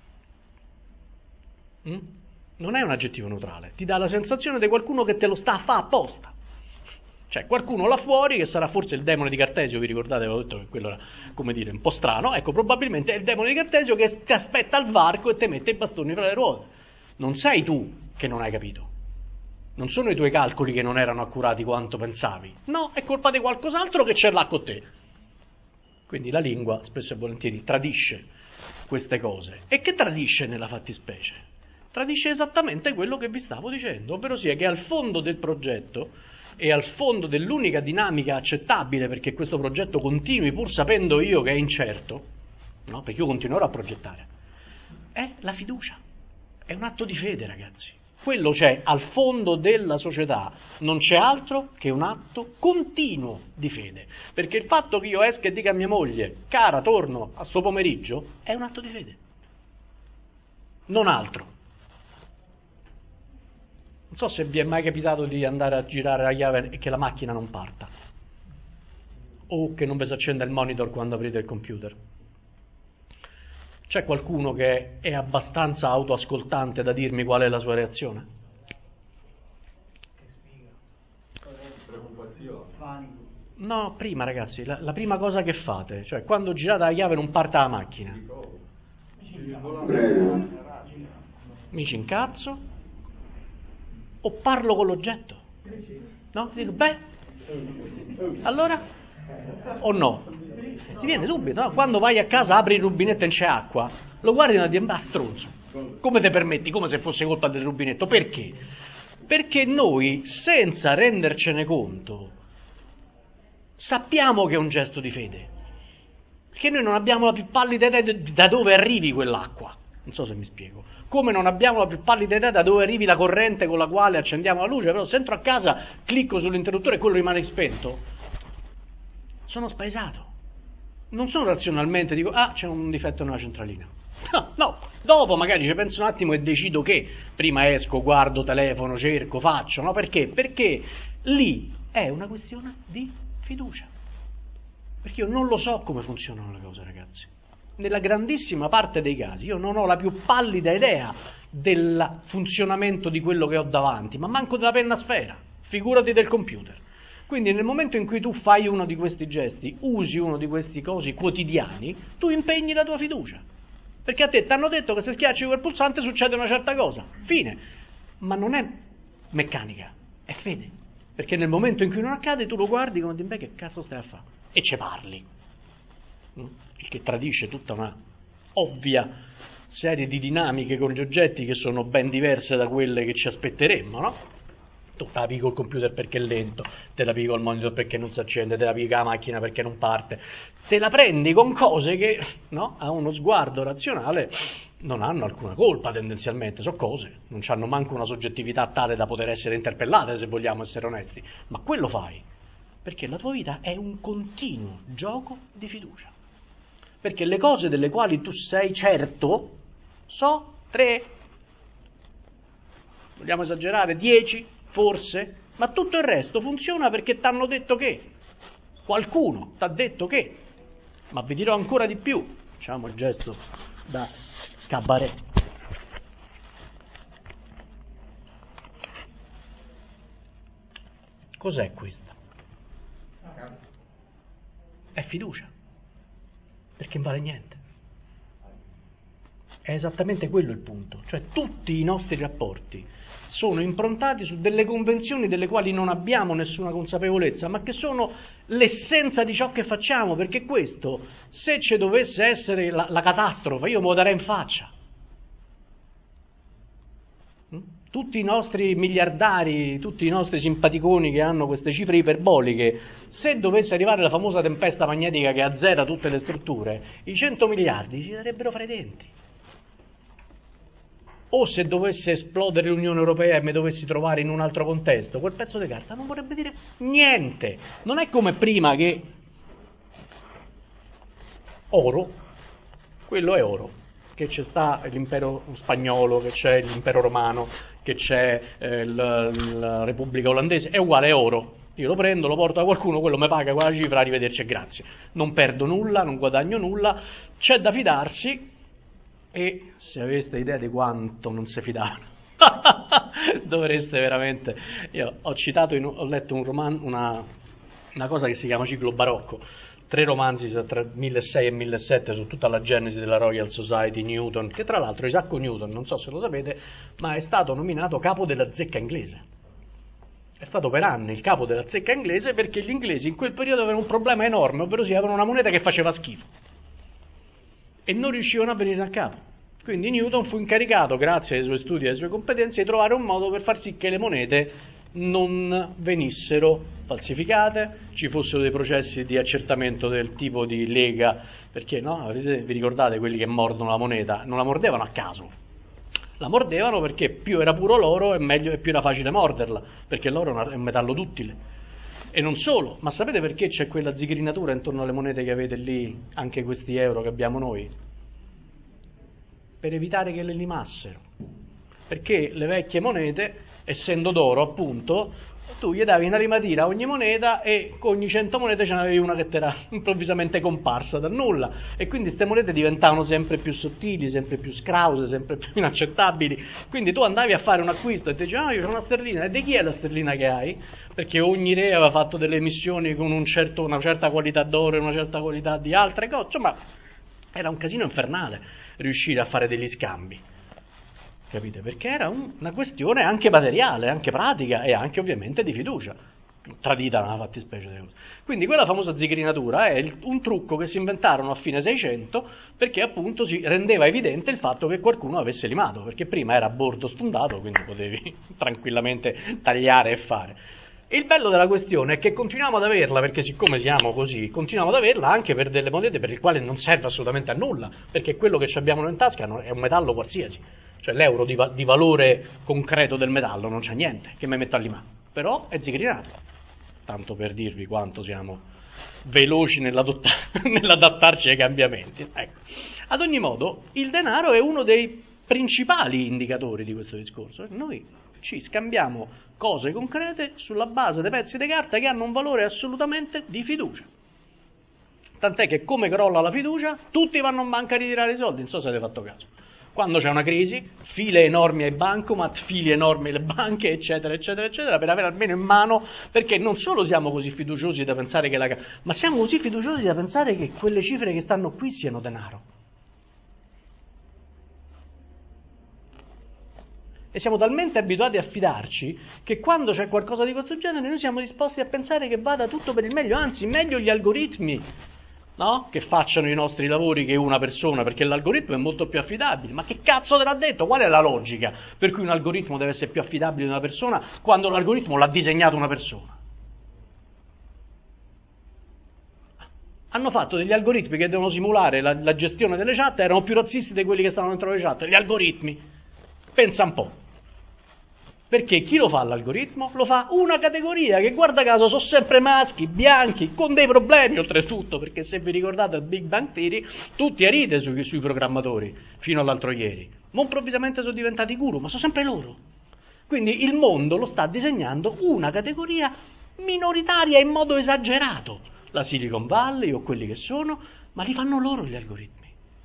Mm? Non è un aggettivo neutrale, ti dà la sensazione di qualcuno che te lo sta a fare apposta. Cioè qualcuno là fuori, che sarà forse il demone di Cartesio, vi ricordate, avevo detto che quello era, come dire, un po' strano, ecco, probabilmente è il demone di Cartesio che ti aspetta al varco e ti mette i bastoni fra le ruote. Non sei tu che non hai capito, non sono i tuoi calcoli che non erano accurati quanto pensavi, no, è colpa di qualcos'altro che c'è là con te. Quindi la lingua spesso e volentieri tradisce queste cose. E che tradisce nella fattispecie? Tradisce esattamente quello che vi stavo dicendo, ovvero sia che al fondo del progetto e al fondo dell'unica dinamica accettabile perché questo progetto continui pur sapendo io che è incerto, no? Perché io continuerò a progettare, è la fiducia, è un atto di fede, ragazzi. Quello c'è al fondo della società, non c'è altro che un atto continuo di fede, perché il fatto che io esca e dica a mia moglie, cara, torno a sto pomeriggio, è un atto di fede, non altro. Non so se vi è mai capitato di andare a girare la chiave e che la macchina non parta, o che non vi si accenda il monitor quando aprite il computer. C'è qualcuno che è abbastanza autoascoltante da dirmi qual è la sua reazione? Preoccupazione. No, prima ragazzi, la, la prima cosa che fate, cioè quando girate la chiave non parta la macchina. Mi ci incazzo. O parlo con l'oggetto, no? Dico, beh, allora? O no? Ti viene subito, no? Quando vai a casa, apri il rubinetto e c'è acqua, lo guardi e dici, ah, stronzo, come ti permetti? Come se fosse colpa del rubinetto. Perché? Perché noi, senza rendercene conto, sappiamo che è un gesto di fede, perché noi non abbiamo la più pallida idea da dove arrivi quell'acqua. Non so se mi spiego. Come non abbiamo la più pallida idea da dove arrivi la corrente con la quale accendiamo la luce, però se entro a casa, clicco sull'interruttore e quello rimane spento, sono spaesato. Non sono razionalmente, dico, ah, c'è un difetto nella centralina. No, no, dopo magari ci penso un attimo e decido che prima esco, guardo, telefono, cerco, faccio, no? Perché? Perché lì è una questione di fiducia. Perché io non lo so come funzionano le cose, ragazzi. Nella grandissima parte dei casi io non ho la più pallida idea del funzionamento di quello che ho davanti, ma manco della penna a sfera, figurati del computer. Quindi nel momento in cui tu fai uno di questi gesti, usi uno di questi cosi quotidiani, tu impegni la tua fiducia, perché a te ti hanno detto che se schiacci quel pulsante succede una certa cosa, fine. Ma non è meccanica, è fede, perché nel momento in cui non accade tu lo guardi come di beh, che cazzo stai a fare? E ce parli. Il che tradisce tutta una ovvia serie di dinamiche con gli oggetti che sono ben diverse da quelle che ci aspetteremmo, no? Tu te la pigli col computer perché è lento, te la pigli col monitor perché non si accende, te la pigli con la macchina perché non parte, te la prendi con cose che, no, a uno sguardo razionale non hanno alcuna colpa tendenzialmente, sono cose, non hanno manco una soggettività tale da poter essere interpellate, se vogliamo essere onesti, ma quello fai, perché la tua vita è un continuo gioco di fiducia. Perché le cose delle quali tu sei certo, so, tre, vogliamo esagerare, dieci, forse, ma tutto il resto funziona perché ti hanno detto che, qualcuno ti ha detto che, ma vi dirò ancora di più, Facciamo il gesto da cabaret. Cos'è questa? È fiducia, perché non vale niente. È esattamente quello il punto, cioè tutti i nostri rapporti sono improntati su delle convenzioni delle quali non abbiamo nessuna consapevolezza, ma che sono l'essenza di ciò che facciamo, perché questo, se ci dovesse essere la, la catastrofe, io me lo darei in faccia. Tutti i nostri miliardari, tutti i nostri simpaticoni che hanno queste cifre iperboliche, se dovesse arrivare la famosa tempesta magnetica che azzera tutte le strutture, i cento miliardi si darebbero fra i denti. O se dovesse esplodere l'Unione Europea e mi dovessi trovare in un altro contesto, quel pezzo di carta non vorrebbe dire niente. Non è come prima che oro, quello è oro, che c'è sta l'impero spagnolo, che c'è l'impero romano, che c'è eh, la, la Repubblica Olandese, è uguale, è oro. Io lo prendo, lo porto da qualcuno, quello mi paga quella cifra, arrivederci e grazie. Non perdo nulla, non guadagno nulla, c'è da fidarsi. E se aveste idea di quanto non si fidavano, dovreste veramente... Io ho citato, in, ho letto un romanzo, una, una cosa che si chiama Ciclo Barocco, tre romanzi tra milleseicento e millesettecento su tutta la genesi della Royal Society, Newton, che tra l'altro Isaac Newton, non so se lo sapete, ma è stato nominato capo della zecca inglese. È stato per anni il capo della zecca inglese perché gli inglesi in quel periodo avevano un problema enorme, ovvero si avevano una moneta che faceva schifo e non riuscivano a venire a capo. Quindi Newton fu incaricato, grazie ai suoi studi e alle sue competenze, di trovare un modo per far sì che le monete non venissero falsificate, ci fossero dei processi di accertamento del tipo di lega, perché no? Vi ricordate quelli che mordono la moneta? Non la mordevano a caso, la mordevano perché più era puro l'oro e meglio e più era facile morderla, perché l'oro è un metallo duttile. E non solo, ma sapete perché c'è quella zigrinatura intorno alle monete che avete lì, anche questi euro che abbiamo noi? Per evitare che le limassero. Perché le vecchie monete, essendo d'oro appunto, tu gli davi una limatina a ogni moneta e con ogni cento monete ce n'avevi una che ti era improvvisamente comparsa dal nulla. E quindi queste monete diventavano sempre più sottili, sempre più scrause, sempre più inaccettabili. Quindi tu andavi a fare un acquisto e ti dicevi, ah, io ho una sterlina, e di chi è la sterlina che hai? Perché ogni re aveva fatto delle emissioni con un certo, una certa qualità d'oro e una certa qualità di altre cose, insomma era un casino infernale riuscire a fare degli scambi, capite? Perché era un, una questione anche materiale, anche pratica e anche ovviamente di fiducia, tradita nella fattispecie delle cose. Quindi quella famosa zigrinatura è il, un trucco che si inventarono a fine Seicento perché appunto si rendeva evidente il fatto che qualcuno avesse limato, perché prima era a bordo sfondato, quindi potevi tranquillamente tagliare e fare. E il bello della questione è che continuiamo ad averla, perché siccome siamo così, continuiamo ad averla anche per delle monete per le quali non serve assolutamente a nulla, perché quello che abbiamo in tasca è un metallo qualsiasi, cioè l'euro di, va- di valore concreto del metallo non c'è niente che mi metto a limare, però è zigrinato, tanto per dirvi quanto siamo veloci nell'adattarci ai cambiamenti. Ecco. Ad ogni modo, il denaro è uno dei principali indicatori di questo discorso. Noi ci scambiamo cose concrete sulla base dei pezzi di carta che hanno un valore assolutamente di fiducia. Tant'è che come crolla la fiducia, tutti vanno in banca a ritirare i soldi, non so se avete fatto caso. Quando c'è una crisi, file enormi ai bancomat, fili enormi alle banche, eccetera, eccetera, eccetera, per avere almeno in mano, perché non solo siamo così fiduciosi da pensare che la... ma siamo così fiduciosi da pensare che quelle cifre che stanno qui siano denaro. E siamo talmente abituati a fidarci che quando c'è qualcosa di questo genere noi siamo disposti a pensare che vada tutto per il meglio, anzi meglio gli algoritmi, no? Che facciano i nostri lavori che una persona, perché l'algoritmo è molto più affidabile. Ma che cazzo te l'ha detto? Qual è la logica per cui un algoritmo deve essere più affidabile di una persona quando l'algoritmo l'ha disegnato una persona? Hanno fatto degli algoritmi che devono simulare la, la gestione delle chat, erano più razzisti di quelli che stavano dentro le chat, gli algoritmi. Pensa un po'. Perché chi lo fa l'algoritmo? Lo fa una categoria che guarda caso sono sempre maschi, bianchi, con dei problemi oltretutto, perché se vi ricordate il Big Bang Theory, tutti a ride sui, sui programmatori, fino all'altro ieri. Ma improvvisamente sono diventati guru, ma sono sempre loro. Quindi il mondo lo sta disegnando una categoria minoritaria in modo esagerato. La Silicon Valley o quelli che sono, ma li fanno loro gli algoritmi.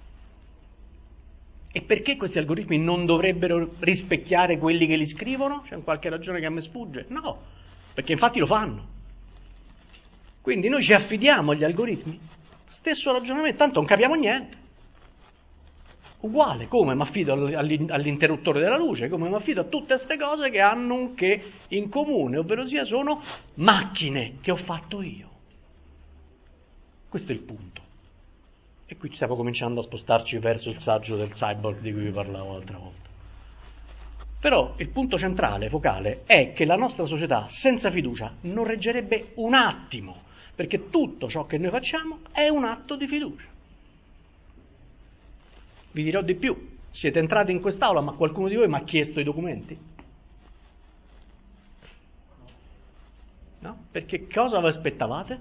E perché questi algoritmi non dovrebbero rispecchiare quelli che li scrivono? C'è qualche ragione che a me sfugge? No, perché infatti lo fanno. Quindi noi ci affidiamo agli algoritmi, stesso ragionamento, tanto non capiamo niente. Uguale, come mi affido all'interruttore della luce, come mi affido a tutte queste cose che hanno un che in comune, ovvero sia sono macchine che ho fatto io. Questo è il punto. E qui stiamo cominciando a spostarci verso il saggio del cyborg di cui vi parlavo l'altra volta. Però il punto centrale, focale, è che la nostra società senza fiducia non reggerebbe un attimo, perché tutto ciò che noi facciamo è un atto di fiducia. Vi dirò di più, siete entrati in quest'aula, ma qualcuno di voi mi ha chiesto i documenti? No? Perché cosa vi aspettavate?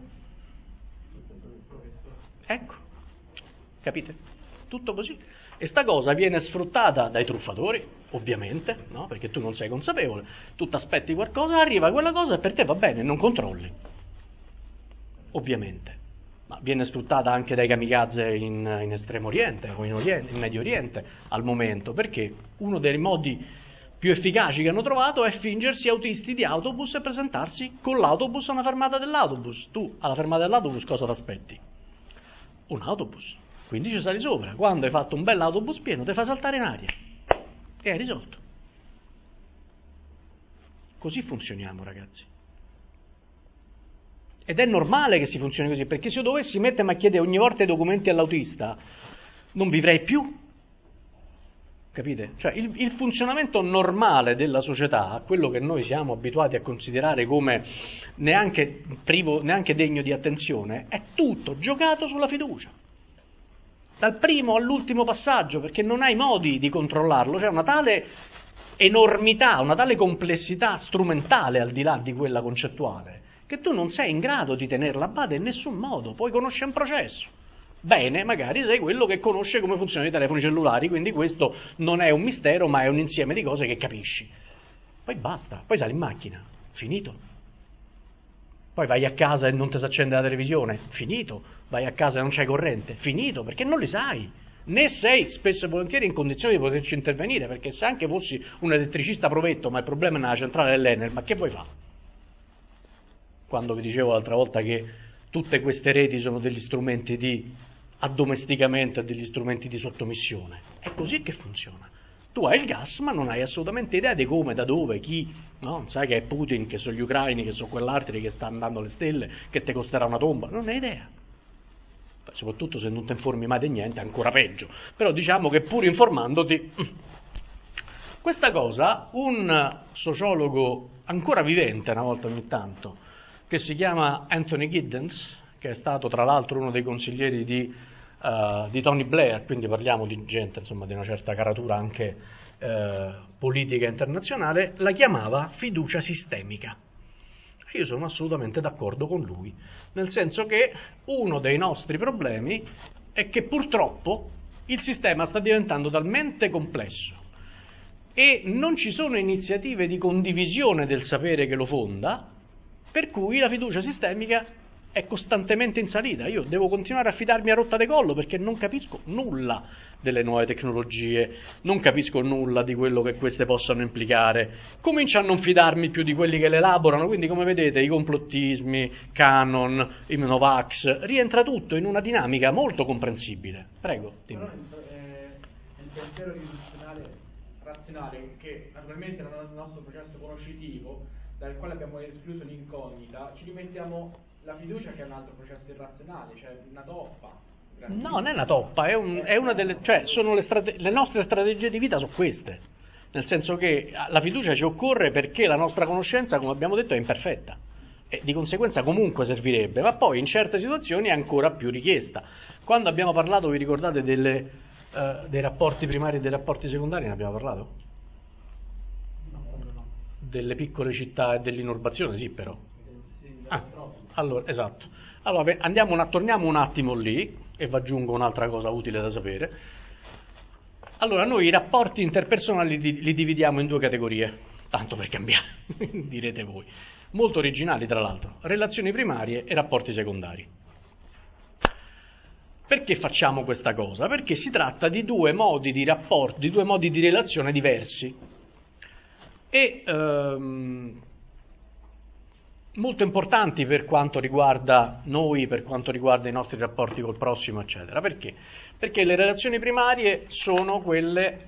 Ecco. Capite? Tutto così. E sta cosa viene sfruttata dai truffatori, ovviamente, no? Perché tu non sei consapevole, tu ti aspetti qualcosa, arriva quella cosa e per te va bene, non controlli. Ovviamente. Ma viene sfruttata anche dai kamikaze in, in Estremo Oriente o in, Oriente, in Medio Oriente al momento, perché uno dei modi più efficaci che hanno trovato è fingersi autisti di autobus e presentarsi con l'autobus a una fermata dell'autobus. Tu alla fermata dell'autobus cosa ti aspetti? Un autobus. Quindi ci sali sopra, quando hai fatto un bel autobus pieno ti fai saltare in aria e hai risolto. Così funzioniamo, ragazzi. Ed è normale che si funzioni così, perché se io dovessi mettermi a chiedere ogni volta i documenti all'autista non vivrei più. Capite? Cioè il, il funzionamento normale della società, quello che noi siamo abituati a considerare come neanche privo, neanche degno di attenzione, è tutto giocato sulla fiducia. Dal primo all'ultimo passaggio, perché non hai modi di controllarlo, c'è una tale enormità, una tale complessità strumentale al di là di quella concettuale, che tu non sei in grado di tenerla a bada in nessun modo, poi conosci un processo. Bene, magari sei quello che conosce come funzionano i telefoni cellulari, quindi questo non è un mistero, ma è un insieme di cose che capisci. Poi basta, poi sali in macchina, finito. Poi vai a casa e non ti si accende la televisione, finito. Vai a casa e non c'hai corrente, finito, perché non li sai. Né sei spesso e volentieri in condizione di poterci intervenire, perché se anche fossi un elettricista provetto, ma il problema è nella centrale dell'Enel, ma che vuoi fare? Quando vi dicevo l'altra volta che tutte queste reti sono degli strumenti di addomesticamento e degli strumenti di sottomissione. È così che funziona. Tu hai il gas, ma non hai assolutamente idea di come, da dove, chi, no? Sai che è Putin, che sono gli ucraini, che sono quell'altro che sta andando alle stelle, che ti costerà una tomba, non hai idea. Soprattutto se non ti informi mai di niente, ancora peggio. Però diciamo che pur informandoti, questa cosa un sociologo ancora vivente una volta ogni tanto, che si chiama Anthony Giddens, che è stato tra l'altro uno dei consiglieri di, uh, di Tony Blair, quindi parliamo di gente insomma di una certa caratura anche uh, politica internazionale, la chiamava fiducia sistemica. Io sono assolutamente d'accordo con lui, nel senso che uno dei nostri problemi è che purtroppo il sistema sta diventando talmente complesso e non ci sono iniziative di condivisione del sapere che lo fonda, per cui la fiducia sistemica è costantemente in salita. Io devo continuare a fidarmi a rotta di collo perché non capisco nulla delle nuove tecnologie, non capisco nulla di quello che queste possano implicare, comincio a non fidarmi più di quelli che le elaborano, quindi come vedete i complottismi, Canon, i Novax, rientra tutto in una dinamica molto comprensibile. Prego, dimmi. Però eh, il pensiero rivoluzionario razionale, che naturalmente nel nostro processo conoscitivo, dal quale abbiamo escluso l'incognita, ci rimettiamo la fiducia che è un altro processo irrazionale, cioè una toppa. No, non è una toppa, è, un, è una delle, cioè sono le, strate, le nostre strategie di vita sono queste, nel senso che la fiducia ci occorre perché la nostra conoscenza, come abbiamo detto, è imperfetta e di conseguenza comunque servirebbe, ma poi in certe situazioni è ancora più richiesta. Quando abbiamo parlato, vi ricordate, delle, uh, dei rapporti primari e dei rapporti secondari, ne abbiamo parlato? No, no. Delle piccole città e dell'inurbazione, sì però. Ah, allora, esatto. Allora, andiamo una, torniamo un attimo lì e vi aggiungo un'altra cosa utile da sapere. Allora, noi i rapporti interpersonali li, li dividiamo in due categorie, tanto per cambiare, direte voi. Molto originali, tra l'altro. Relazioni primarie e rapporti secondari. Perché facciamo questa cosa? Perché si tratta di due modi di rapporto, di due modi di relazione diversi e ehm, molto importanti per quanto riguarda noi, per quanto riguarda i nostri rapporti col prossimo, eccetera. Perché? Perché le relazioni primarie sono quelle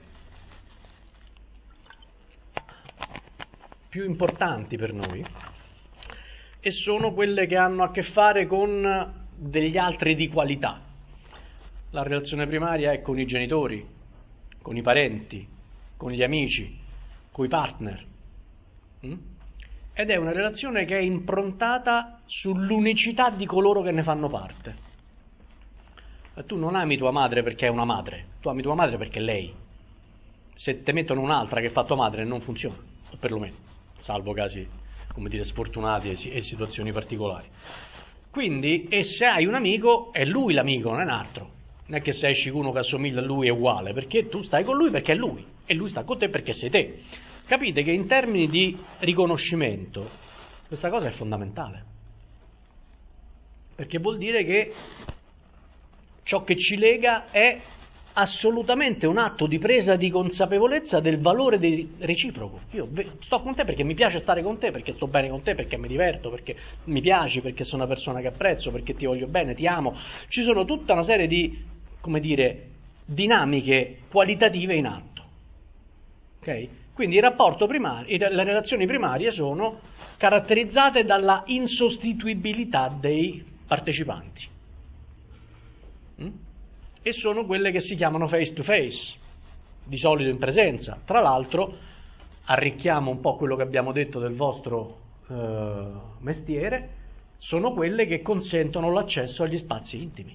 più importanti per noi e sono quelle che hanno a che fare con degli altri di qualità. La relazione primaria è con i genitori, con i parenti, con gli amici, con i partner. Mm? Ed è una relazione che è improntata sull'unicità di coloro che ne fanno parte. E tu non ami tua madre perché è una madre, tu ami tua madre perché è lei. Se te mettono un'altra che fa tua madre non funziona, o perlomeno, salvo casi, come dire, sfortunati e situazioni particolari. Quindi, e se hai un amico, è lui l'amico, non è un altro. Non è che se esci con uno che assomiglia a lui è uguale, perché tu stai con lui perché è lui, e lui sta con te perché sei te. Capite che in termini di riconoscimento questa cosa è fondamentale, perché vuol dire che ciò che ci lega è assolutamente un atto di presa di consapevolezza del valore del reciproco. Io sto con te perché mi piace stare con te, perché sto bene con te, perché mi diverto, perché mi piaci, perché sono una persona che apprezzo, perché ti voglio bene, ti amo. Ci sono tutta una serie di, come dire, dinamiche qualitative in atto. Ok? Quindi il rapporto primario, le relazioni primarie sono caratterizzate dalla insostituibilità dei partecipanti. Mm? E sono quelle che si chiamano face to face, di solito in presenza. Tra l'altro arricchiamo un po' quello che abbiamo detto del vostro eh, mestiere, sono quelle che consentono l'accesso agli spazi intimi.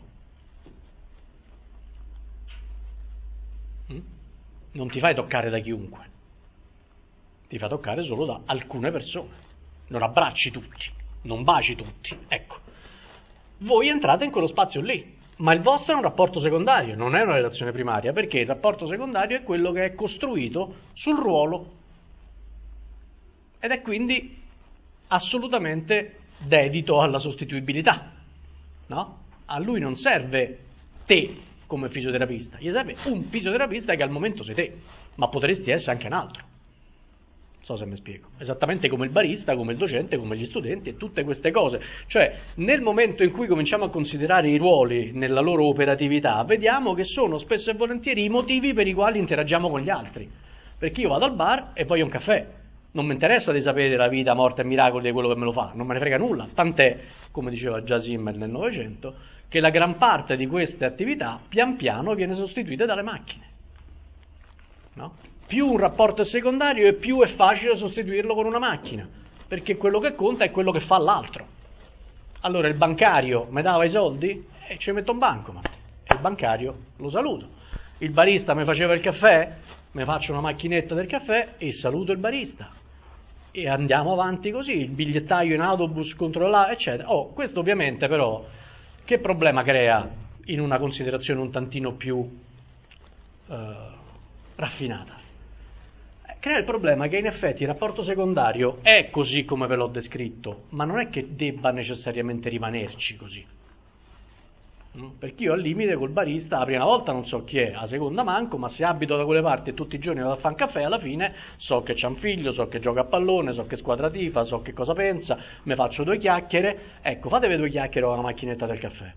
Mm? Non ti fai toccare da chiunque, ti fa toccare solo da alcune persone, non abbracci tutti, non baci tutti, ecco. Voi entrate in quello spazio lì, ma il vostro è un rapporto secondario, non è una relazione primaria, perché il rapporto secondario è quello che è costruito sul ruolo ed è quindi assolutamente dedito alla sostituibilità, no? A lui non serve te come fisioterapista, gli serve un fisioterapista che al momento sei te, ma potresti essere anche un altro. Non so se mi spiego. Esattamente come il barista, come il docente, come gli studenti e tutte queste cose. Cioè, nel momento in cui cominciamo a considerare i ruoli nella loro operatività, vediamo che sono spesso e volentieri i motivi per i quali interagiamo con gli altri. Perché io vado al bar e voglio un caffè. Non mi interessa di sapere la vita, morte e miracoli di quello che me lo fa, non me ne frega nulla. Tant'è, come diceva già Simmel nel Novecento, che la gran parte di queste attività pian piano viene sostituita dalle macchine. No? Più un rapporto è secondario e più è facile sostituirlo con una macchina, perché quello che conta è quello che fa l'altro. Allora il bancario mi dava i soldi e ci metto un bancomat, e il bancario lo saluto. Il barista mi faceva il caffè, mi faccio una macchinetta del caffè e saluto il barista. E andiamo avanti così, il bigliettaio in autobus controllato, eccetera. Oh, questo ovviamente però che problema crea in una considerazione un tantino più eh, raffinata? Crea il problema che in effetti il rapporto secondario è così come ve l'ho descritto, ma non è che debba necessariamente rimanerci così. Perché io al limite col barista la prima volta non so chi è, la seconda manco, ma se abito da quelle parti e tutti i giorni vado a fare un caffè, alla fine so che c'ha un figlio, so che gioca a pallone, so che squadra tifa, so che cosa pensa, mi faccio due chiacchiere. Ecco, fatevi due chiacchiere con la macchinetta del caffè.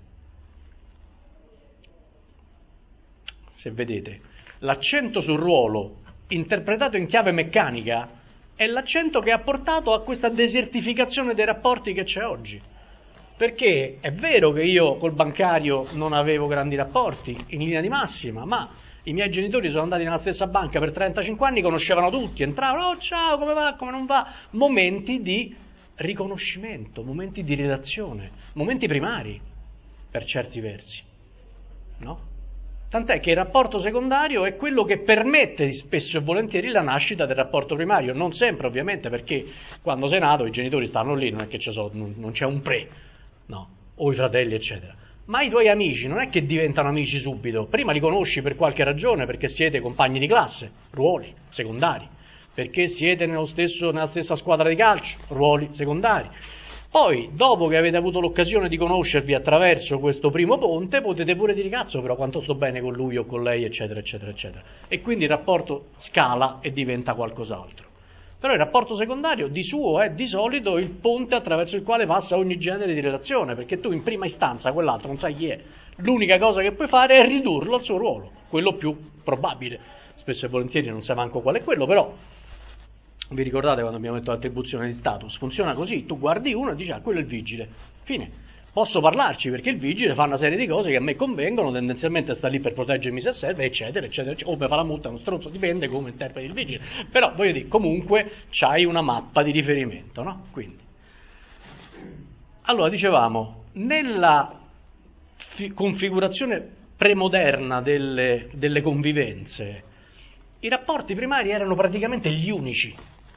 Se vedete, l'accento sul ruolo interpretato in chiave meccanica è l'accento che ha portato a questa desertificazione dei rapporti che c'è oggi. Perché è vero che io col bancario non avevo grandi rapporti in linea di massima, ma i miei genitori sono andati nella stessa banca per trentacinque anni, conoscevano tutti, entravano, oh ciao, come va, come non va, momenti di riconoscimento, momenti di relazione, momenti primari per certi versi, no? Tant'è che il rapporto secondario è quello che permette spesso e volentieri la nascita del rapporto primario, non sempre ovviamente, perché quando sei nato i genitori stanno lì, non è che c'è, so, non, non c'è un pre, no, o i fratelli eccetera, ma i tuoi amici non è che diventano amici subito, prima li conosci per qualche ragione, perché siete compagni di classe, ruoli secondari, perché siete nello stesso, nella stessa squadra di calcio, ruoli secondari, Poi, dopo che avete avuto l'occasione di conoscervi attraverso questo primo ponte, potete pure dire cazzo, però quanto sto bene con lui o con lei, eccetera, eccetera, eccetera. E quindi il rapporto scala e diventa qualcos'altro. Però il rapporto secondario di suo è di solito il ponte attraverso il quale passa ogni genere di relazione, perché tu in prima istanza quell'altro non sai chi è. L'unica cosa che puoi fare è ridurlo al suo ruolo, quello più probabile. Spesso e volentieri non sai manco qual è quello, però vi ricordate quando abbiamo detto l'attribuzione di status? Funziona così, tu guardi uno e dici ah, quello è il vigile, fine. Posso parlarci perché il vigile fa una serie di cose che a me convengono, tendenzialmente sta lì per proteggermi se serve, eccetera, eccetera, eccetera. O per fare la multa, uno stronzo, dipende come interpreti il vigile. Però, voglio dire, comunque c'hai una mappa di riferimento, no? Quindi. Allora, dicevamo, nella fi- configurazione premoderna delle, delle convivenze, i rapporti primari erano praticamente gli unici.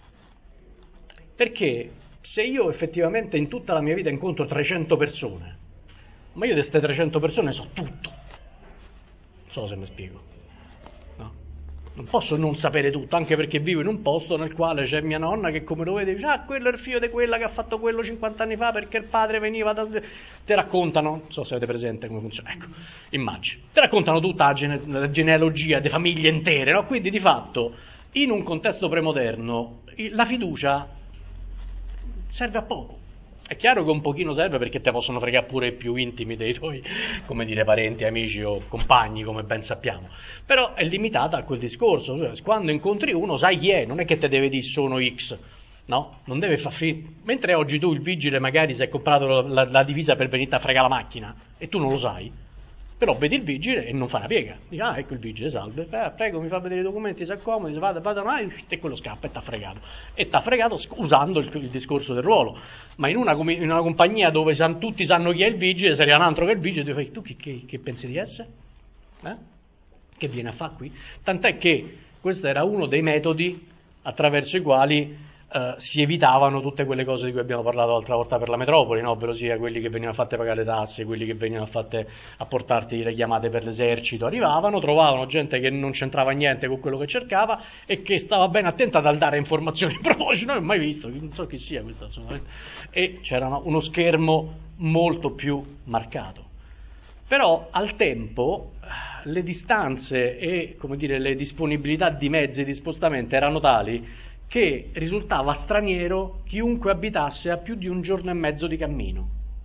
Perché? Se io effettivamente in tutta la mia vita incontro trecento persone, ma io di queste trecento persone so tutto, non so se mi spiego, no? Non posso non sapere tutto, anche perché vivo in un posto nel quale c'è mia nonna che come lo vede dice ah quello è il figlio di quella che ha fatto quello cinquanta anni fa perché il padre veniva da... Te raccontano, non so se avete presente come funziona, ecco, immagini, te raccontano tutta la, gene... la genealogia di famiglie intere, no? Quindi di fatto in un contesto premoderno la fiducia serve a poco. È chiaro che un pochino serve perché te possono fregare pure i più intimi dei tuoi, come dire, parenti, amici o compagni, come ben sappiamo. Però è limitata a quel discorso. Quando incontri uno sai chi è, non è che te deve dire sono X, no? Non deve far finta. Mentre oggi tu, il vigile, magari si è comprato la, la, la divisa per venire a fregare la macchina e tu non lo sai. Però vedi il vigile e non fa una piega. Dici, ah, ecco il vigile, salve, eh, prego, mi fa vedere i documenti, si accomodi, vada, vada, no, e quello scappa e t'ha fregato. E t'ha fregato usando il, il discorso del ruolo. Ma in una, in una compagnia dove san, tutti sanno chi è il vigile, se n'è un altro che è il vigile, tu fai, tu che, che, che pensi di essere? Eh? Che viene a fare qui? Tant'è che questo era uno dei metodi attraverso i quali Uh, si evitavano tutte quelle cose di cui abbiamo parlato l'altra volta per la metropoli, no? Ovvero sia quelli che venivano fatte pagare le tasse, quelli che venivano fatte a portarti le chiamate per l'esercito, arrivavano, trovavano gente che non c'entrava niente con quello che cercava e che stava ben attenta dal dare informazioni in proposito, non ho mai visto, non so chi sia questo assolutamente, e c'era uno schermo molto più marcato. Però al tempo le distanze e, come dire, le disponibilità di mezzi di spostamento erano tali che risultava straniero chiunque abitasse a più di un giorno e mezzo di cammino.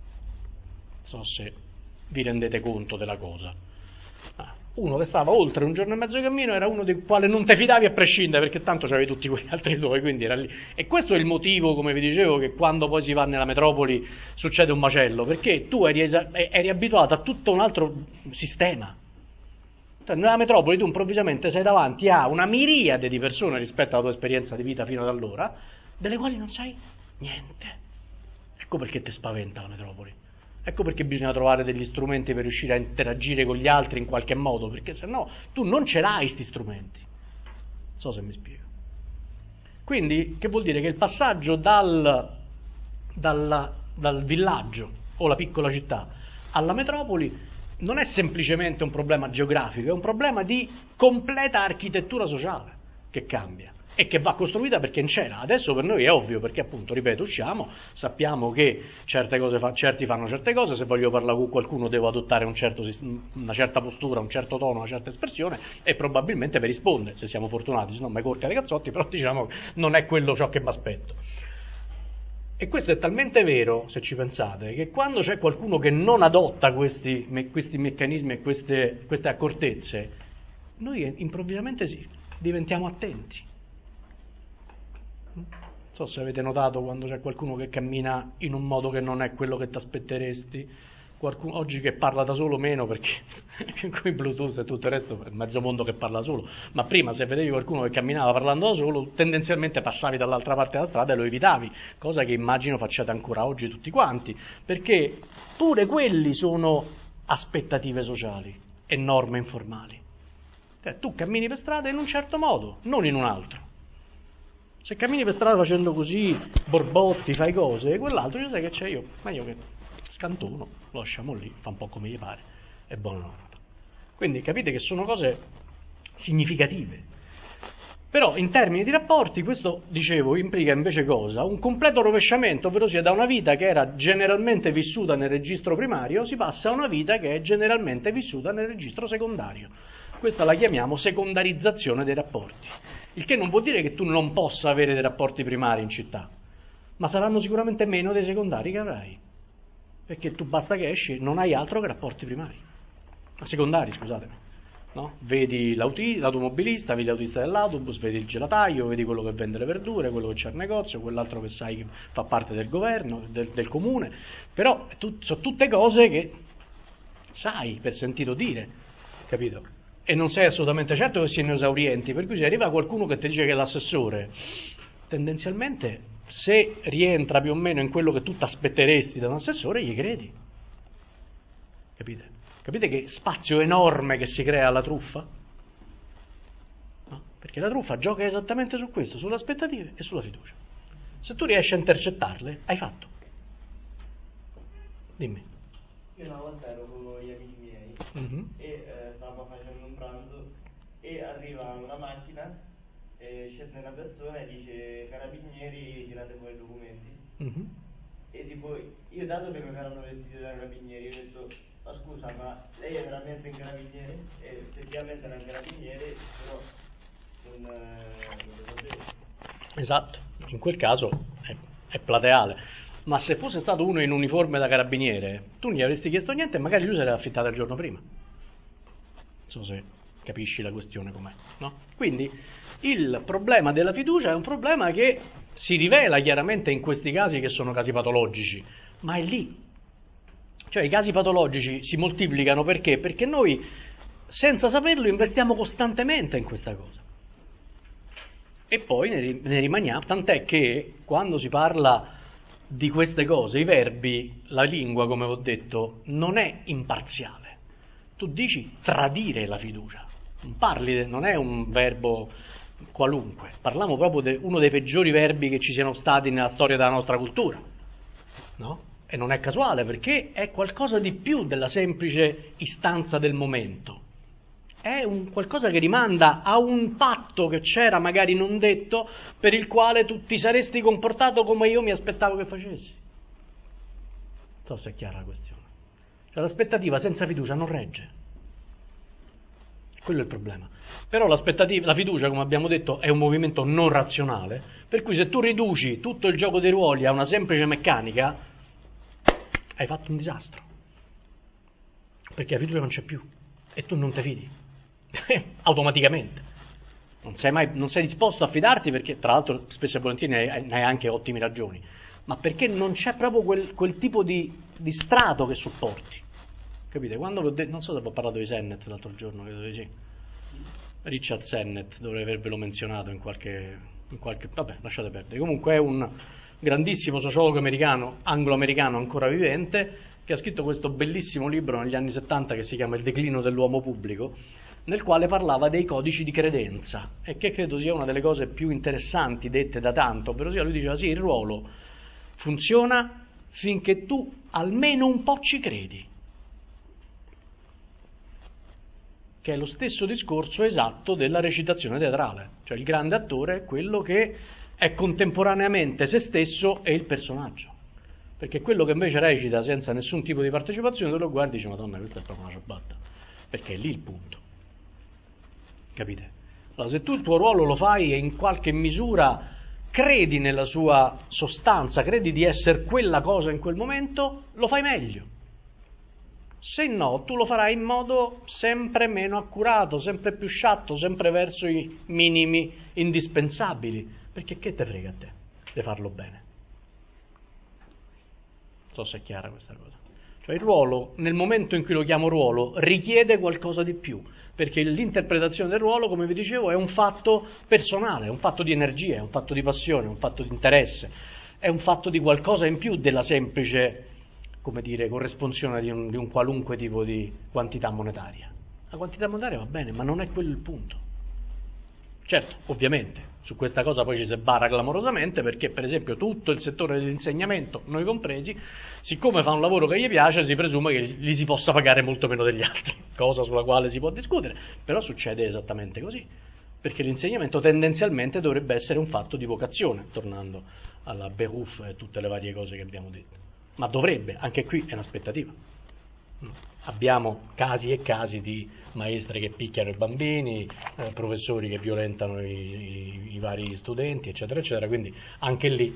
Non so se vi rendete conto della cosa. Uno che stava oltre un giorno e mezzo di cammino era uno del quale non ti fidavi a prescindere, perché tanto c'avevi tutti quegli altri due, quindi era lì. E questo è il motivo, come vi dicevo, che quando poi si va nella metropoli succede un macello, perché tu eri, eri abituato a tutto un altro sistema. Nella metropoli tu improvvisamente sei davanti a una miriade di persone rispetto alla tua esperienza di vita fino ad allora, delle quali non sai niente. Ecco perché ti spaventa la metropoli. Ecco perché bisogna trovare degli strumenti per riuscire a interagire con gli altri in qualche modo, perché se no tu non ce l'hai questi strumenti. Non so se mi spiego. Quindi, che vuol dire? Che il passaggio dal, dal, dal villaggio o la piccola città alla metropoli non è semplicemente un problema geografico, è un problema di completa architettura sociale che cambia e che va costruita perché non c'era. Adesso per noi è ovvio, perché appunto, ripeto, usciamo, sappiamo che certe cose fa, certi fanno certe cose, se voglio parlare con qualcuno devo adottare un certo, una certa postura, un certo tono, una certa espressione e probabilmente mi risponde, se siamo fortunati, se no mi corca dei cazzotti, però diciamo che non è quello ciò che mi aspetto. E questo è talmente vero, se ci pensate, che quando c'è qualcuno che non adotta questi, me, questi meccanismi e queste, queste accortezze, noi improvvisamente sì, diventiamo attenti. Non so se avete notato quando c'è qualcuno che cammina in un modo che non è quello che ti aspetteresti, qualcuno, oggi che parla da solo meno perché con i Bluetooth e tutto il resto è mezzo mondo che parla solo, ma prima se vedevi qualcuno che camminava parlando da solo tendenzialmente passavi dall'altra parte della strada e lo evitavi, cosa che immagino facciate ancora oggi tutti quanti, perché pure quelli sono aspettative sociali e norme informali. Cioè, tu cammini per strada in un certo modo, non in un altro. Se cammini per strada facendo così, borbotti, fai cose, e quell'altro io sai che c'è io, meglio che scantono, lo lasciamo lì, fa un po' come gli pare, è buonanotte. Quindi capite che sono cose significative. Però in termini di rapporti questo, dicevo, implica invece cosa? Un completo rovesciamento, ovvero sia da una vita che era generalmente vissuta nel registro primario si passa a una vita che è generalmente vissuta nel registro secondario. Questa la chiamiamo secondarizzazione dei rapporti, il che non vuol dire che tu non possa avere dei rapporti primari in città, ma saranno sicuramente meno dei secondari che avrai, perché tu basta che esci non hai altro che rapporti primari, secondari, scusatemi. No? Vedi l'automobilista, vedi l'autista dell'autobus, vedi il gelataio, vedi quello che vende le verdure, quello che c'è al negozio, quell'altro che sai che fa parte del governo, del, del comune, però tu, sono tutte cose che sai per sentito dire, capito? E non sei assolutamente certo che siano esaurienti, per cui se arriva qualcuno che ti dice che è l'assessore, tendenzialmente se rientra più o meno in quello che tu ti aspetteresti da un assessore, gli credi, capite? Capite che spazio enorme che si crea alla truffa? No? Perché la truffa gioca esattamente su questo, sulle aspettative e sulla fiducia. Se tu riesci a intercettarle, hai fatto. Dimmi. Io una volta ero con gli amici miei Mm-hmm. e eh, stavamo facendo un pranzo e arriva una macchina, e scende una persona e dice carabinieri, tirate fuori i documenti. Mm-hmm. E tipo, io dato che non erano vestiti da carabinieri, ho detto, ma scusa, ma lei è veramente un carabiniere? E effettivamente era un carabiniere, però non, eh, non lo sapevo. Esatto, in quel caso è, è plateale. Ma se fosse stato uno in uniforme da carabiniere, tu non gli avresti chiesto niente e magari lui se l'era affittata il giorno prima. Non so se capisci la questione com'è, no? Quindi il problema della fiducia è un problema che si rivela chiaramente in questi casi che sono casi patologici, ma è lì. Cioè i casi patologici si moltiplicano perché? Perché noi, senza saperlo, investiamo costantemente in questa cosa. E poi ne, ne rimaniamo, tant'è che quando si parla di queste cose, i verbi, la lingua, come ho detto, non è imparziale. Tu dici tradire la fiducia, non parli, non è un verbo qualunque, parliamo proprio di uno dei peggiori verbi che ci siano stati nella storia della nostra cultura, no? E non è casuale perché è qualcosa di più della semplice istanza del momento. È un qualcosa che rimanda a un patto che c'era magari non detto, per il quale tu ti saresti comportato come io mi aspettavo che facessi. Non so se è chiara la questione. Cioè l'aspettativa senza fiducia non regge. Quello è il problema. Però l'aspettativa, la fiducia, come abbiamo detto, è un movimento non razionale, per cui se tu riduci tutto il gioco dei ruoli a una semplice meccanica, hai fatto un disastro. Perché la fiducia non c'è più e tu non ti fidi. Automaticamente non sei mai non sei disposto a fidarti perché tra l'altro spesso e volentieri ne hai, ne hai anche ottime ragioni, ma perché non c'è proprio quel, quel tipo di, di strato che supporti, capite? Quando l'ho detto, non so se ho parlato di Sennett l'altro giorno, credo di sì, Richard Sennett, dovrei avervelo menzionato in qualche, in qualche vabbè, lasciate perdere. Comunque è un grandissimo sociologo americano, anglo-americano ancora vivente, che ha scritto questo bellissimo libro negli anni settanta che si chiama Il declino dell'uomo pubblico, nel quale parlava dei codici di credenza, e che credo sia una delle cose più interessanti dette da tanto, ovvero sia lui diceva sì, il ruolo funziona finché tu almeno un po' ci credi, che è lo stesso discorso esatto della recitazione teatrale, cioè il grande attore è quello che è contemporaneamente se stesso e il personaggio, perché quello che invece recita senza nessun tipo di partecipazione, tu lo guardi e dici madonna, questa è proprio una ciabatta, perché è lì il punto. Capite? Allora, se tu il tuo ruolo lo fai e in qualche misura credi nella sua sostanza, credi di essere quella cosa in quel momento, lo fai meglio. Se no, tu lo farai in modo sempre meno accurato, sempre più sciatto, sempre verso i minimi indispensabili. Perché che te frega a te di farlo bene? Non so se è chiara questa cosa. Cioè il ruolo, nel momento in cui lo chiamo ruolo, richiede qualcosa di più. Perché l'interpretazione del ruolo, come vi dicevo, è un fatto personale, è un fatto di energia, è un fatto di passione, è un fatto di interesse, è un fatto di qualcosa in più della semplice, come dire, corresponsione di un, di un qualunque tipo di quantità monetaria. La quantità monetaria va bene, ma non è quello il punto. Certo, ovviamente, su questa cosa poi ci si barra clamorosamente, perché per esempio tutto il settore dell'insegnamento, noi compresi, siccome fa un lavoro che gli piace, si presume che gli si possa pagare molto meno degli altri, cosa sulla quale si può discutere, però succede esattamente così. perché l'insegnamento tendenzialmente dovrebbe essere un fatto di vocazione, tornando alla Beruf e tutte le varie cose che abbiamo detto. Ma dovrebbe, anche qui è un'aspettativa. Abbiamo casi e casi di maestre che picchiano i bambini, eh, professori che violentano i, i, i vari studenti, eccetera, eccetera, quindi anche lì.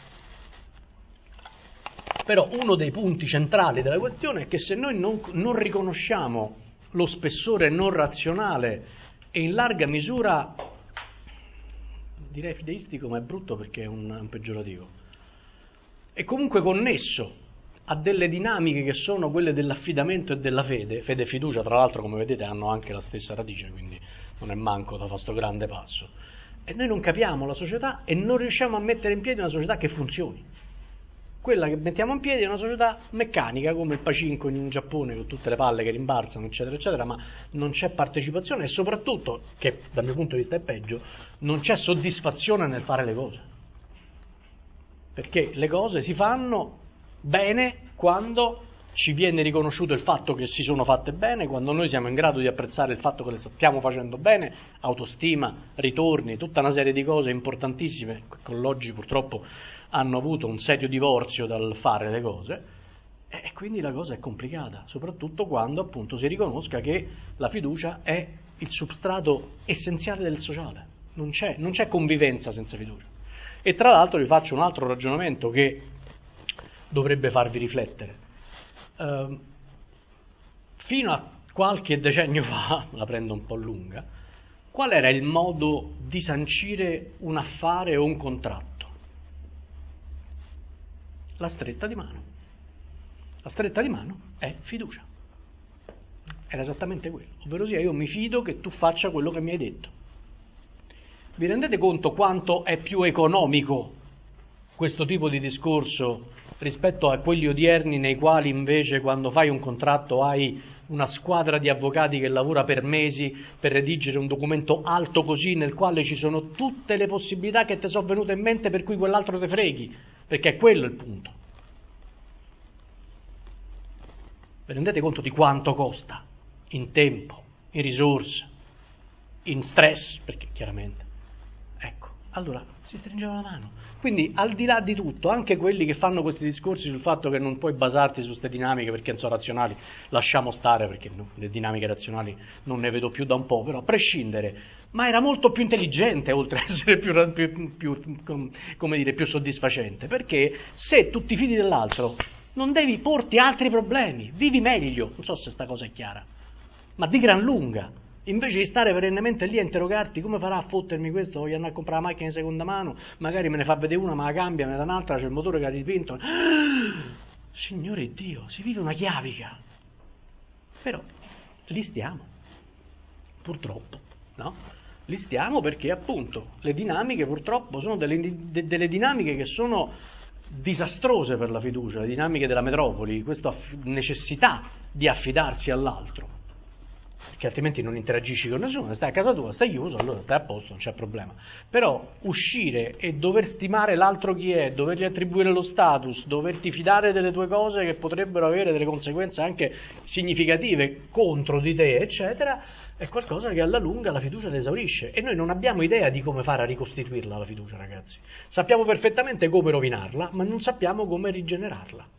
Però uno dei punti centrali della questione è che se noi non, non riconosciamo lo spessore non razionale e in larga misura, direi fideistico, ma è brutto perché è un, un peggiorativo, è comunque connesso a delle dinamiche che sono quelle dell'affidamento e della fede, fede e fiducia tra l'altro come vedete hanno anche la stessa radice, quindi non è manco da fare sto grande passo, e noi non capiamo la società e non riusciamo a mettere in piedi una società che funzioni. Quella che mettiamo in piedi è una società meccanica come il Pacinco in Giappone con tutte le palle che rimbalzano eccetera eccetera, ma non c'è partecipazione e soprattutto, che dal mio punto di vista è peggio, non c'è soddisfazione nel fare le cose, perché le cose si fanno bene quando ci viene riconosciuto il fatto che si sono fatte bene, quando noi siamo in grado di apprezzare il fatto che le stiamo facendo bene, autostima, ritorni, tutta una serie di cose importantissime che oggi purtroppo hanno avuto un serio divorzio dal fare le cose, e quindi la cosa è complicata, soprattutto quando appunto si riconosca che la fiducia è il substrato essenziale del sociale, non c'è, non c'è convivenza senza fiducia. E tra l'altro vi faccio un altro ragionamento che dovrebbe farvi riflettere. Uh, fino a qualche decennio fa, la prendo un po' lunga, qual era il modo di sancire un affare o un contratto? La stretta di mano. La stretta di mano è fiducia. Era esattamente quello, ovvero sia io mi fido che tu faccia quello che mi hai detto. Vi rendete conto quanto è più economico questo tipo di discorso rispetto a quelli odierni nei quali invece quando fai un contratto hai una squadra di avvocati che lavora per mesi per redigere un documento alto così nel quale ci sono tutte le possibilità che ti sono venute in mente per cui quell'altro te freghi, perché è quello il punto. Vi rendete conto di quanto costa in tempo, in risorse, in stress, perché chiaramente, ecco, allora si stringeva la mano. Quindi al di là di tutto, anche quelli che fanno questi discorsi sul fatto che non puoi basarti su queste dinamiche perché non sono razionali, lasciamo stare perché no, le dinamiche razionali non ne vedo più da un po', però a prescindere, ma era molto più intelligente oltre ad essere più, più, più, come dire, più soddisfacente, perché se tu ti fidi dell'altro non devi porti altri problemi, vivi meglio, non so se sta cosa è chiara, ma di gran lunga. Invece di stare perennemente lì a interrogarti come farà a fottermi questo, voglio andare a comprare la macchina di seconda mano, magari me ne fa vedere una, ma la cambia, me ne dà un'altra, c'è il motore che ha dipinto. Signore Dio, si vive una chiavica. Però lì stiamo, purtroppo, no? Lì stiamo perché appunto le dinamiche purtroppo sono delle, de, delle dinamiche che sono disastrose per la fiducia, le dinamiche della metropoli, questa necessità di affidarsi all'altro. Che altrimenti non interagisci con nessuno, stai a casa tua, stai chiuso, allora stai a posto, non c'è problema. Però uscire e dover stimare l'altro chi è, dovergli attribuire lo status, doverti fidare delle tue cose che potrebbero avere delle conseguenze anche significative contro di te, eccetera, è qualcosa che alla lunga la fiducia ti esaurisce. E noi non abbiamo idea di come fare a ricostituirla la fiducia, ragazzi. Sappiamo perfettamente come rovinarla, ma non sappiamo come rigenerarla.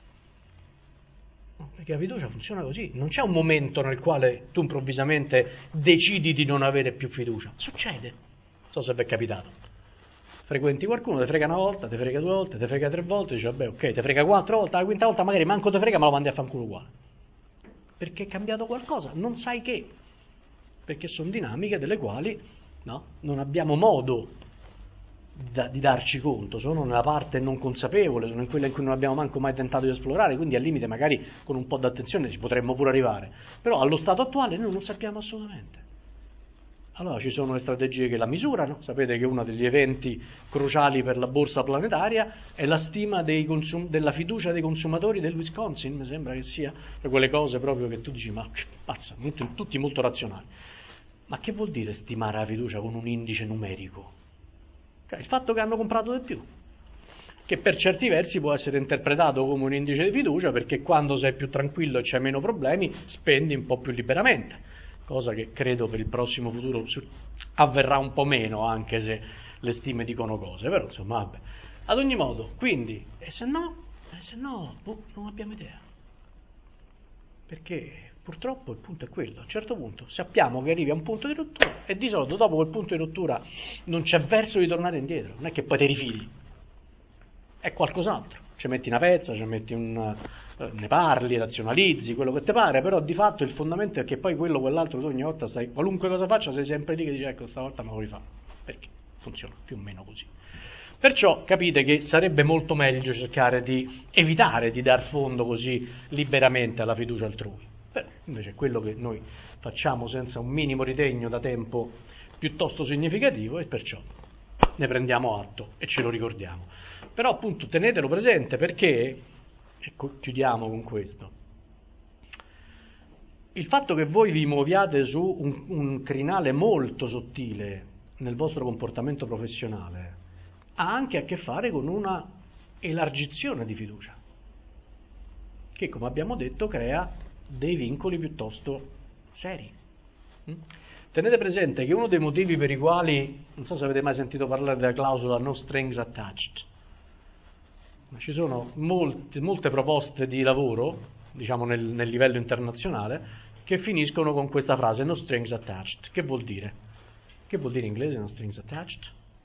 Perché la fiducia funziona così, non c'è un momento nel quale tu improvvisamente decidi di non avere più fiducia, succede, non so se vi è capitato, frequenti qualcuno, ti frega una volta, ti frega due volte, ti frega tre volte, dici vabbè ok, ti frega quattro volte, la quinta volta magari manco ti frega ma lo mandi a fanculo uguale, perché è cambiato qualcosa, non sai che, perché sono dinamiche delle quali no, non abbiamo modo Da, di darci conto, sono nella parte non consapevole, sono in quella in cui non abbiamo manco mai tentato di esplorare, quindi al limite magari con un po' d'attenzione ci potremmo pure arrivare, però allo stato attuale noi non sappiamo assolutamente. Allora ci sono le strategie che la misurano, sapete che uno degli eventi cruciali per la borsa planetaria è la stima dei consum- della fiducia dei consumatori del Wisconsin, mi sembra che sia, per quelle cose proprio che tu dici ma che pazza, molto, tutti molto razionali. Ma che vuol dire stimare la fiducia con un indice numerico? Il fatto che hanno comprato di più, che per certi versi può essere interpretato come un indice di fiducia perché quando sei più tranquillo e c'hai meno problemi spendi un po' più liberamente, cosa che credo per il prossimo futuro avverrà un po' meno, anche se le stime dicono cose, però insomma vabbè. Ad ogni modo, quindi, e se no, e se no, boh, non abbiamo idea. Perché purtroppo il punto è quello, a un certo punto sappiamo che arrivi a un punto di rottura e di solito dopo quel punto di rottura non c'è verso di tornare indietro, non è che poi te rifili, è qualcos'altro, ci metti una pezza, ci metti un, eh, ne parli, razionalizzi, quello che ti pare, però di fatto il fondamento è che poi quello, quell'altro, tu ogni volta stai, qualunque cosa faccia sei sempre lì che dici ecco stavolta me lo rifà, perché funziona più o meno così. Perciò capite che sarebbe molto meglio cercare di evitare di dar fondo così liberamente alla fiducia altrui. Beh, invece è quello che noi facciamo senza un minimo ritegno da tempo piuttosto significativo e perciò ne prendiamo atto e ce lo ricordiamo. Però appunto tenetelo presente perché, ecco, chiudiamo con questo, il fatto che voi vi muoviate su un, un crinale molto sottile nel vostro comportamento professionale ha anche a che fare con una elargizione di fiducia, che come abbiamo detto crea dei vincoli piuttosto seri. Tenete presente che uno dei motivi per i quali, non so se avete mai sentito parlare della clausola no strings attached, ma ci sono molte, molte proposte di lavoro, diciamo nel, nel livello internazionale, che finiscono con questa frase no strings attached. Che vuol dire? Che vuol dire in inglese no strings attached?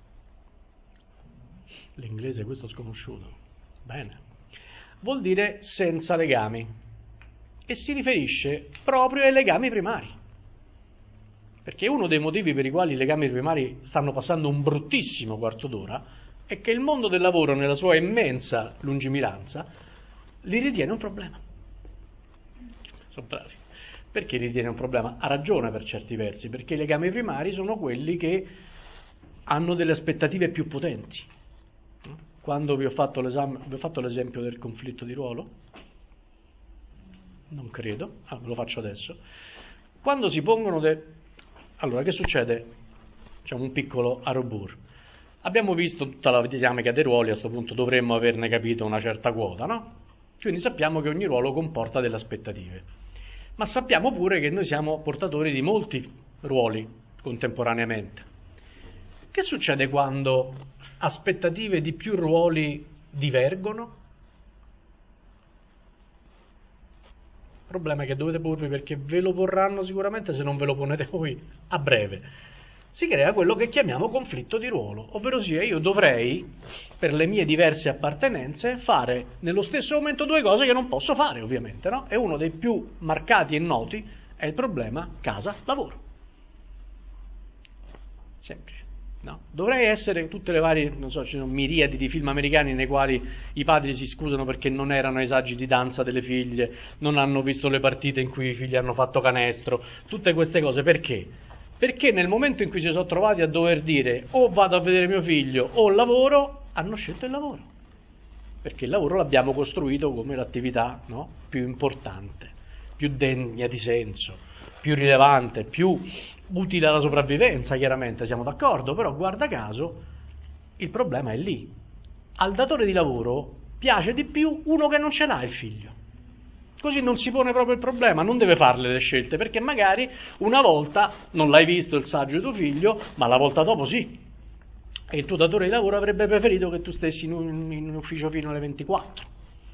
L'inglese questo è sconosciuto. Bene. Vuol dire senza legami. E si riferisce proprio ai legami primari. Perché uno dei motivi per i quali i legami primari stanno passando un bruttissimo quarto d'ora è che il mondo del lavoro, nella sua immensa lungimiranza, li ritiene un problema. Sono bravi. Perché li ritiene un problema? Ha ragione per certi versi, perché i legami primari sono quelli che hanno delle aspettative più potenti. Quando vi ho fatto l'esame, vi ho fatto l'esempio del conflitto di ruolo? Non credo, ah, ve lo faccio adesso. Quando si pongono de... Allora, che succede? Facciamo un piccolo arrobur. Abbiamo visto tutta la dinamica dei ruoli, a questo punto dovremmo averne capito una certa quota, no? Quindi sappiamo che ogni ruolo comporta delle aspettative. Ma sappiamo pure che noi siamo portatori di molti ruoli contemporaneamente. Che succede quando aspettative di più ruoli divergono? Il problema è che dovete porvi perché ve lo porranno sicuramente se non ve lo ponete voi a breve. Si crea quello che chiamiamo conflitto di ruolo, ovvero sia io dovrei, per le mie diverse appartenenze, fare nello stesso momento due cose che non posso fare ovviamente, no? E uno dei più marcati e noti è il problema casa-lavoro. Semplice. No, dovrei essere tutte le varie, non so, ci sono miriadi di film americani nei quali i padri si scusano perché non erano ai saggi di danza delle figlie, non hanno visto le partite in cui i figli hanno fatto canestro, tutte queste cose, perché? Perché nel momento in cui si sono trovati a dover dire o vado a vedere mio figlio o lavoro, hanno scelto il lavoro, perché il lavoro l'abbiamo costruito come l'attività, no, più importante, più degna di senso, più rilevante, più utile alla sopravvivenza, chiaramente, siamo d'accordo, però guarda caso il problema è lì. Al datore di lavoro piace di più uno che non ce l'ha il figlio. Così non si pone proprio il problema, non deve farle le scelte, perché magari una volta non l'hai visto il saggio di tuo figlio, ma la volta dopo sì. E il tuo datore di lavoro avrebbe preferito che tu stessi in un, in un ufficio fino alle ventiquattro.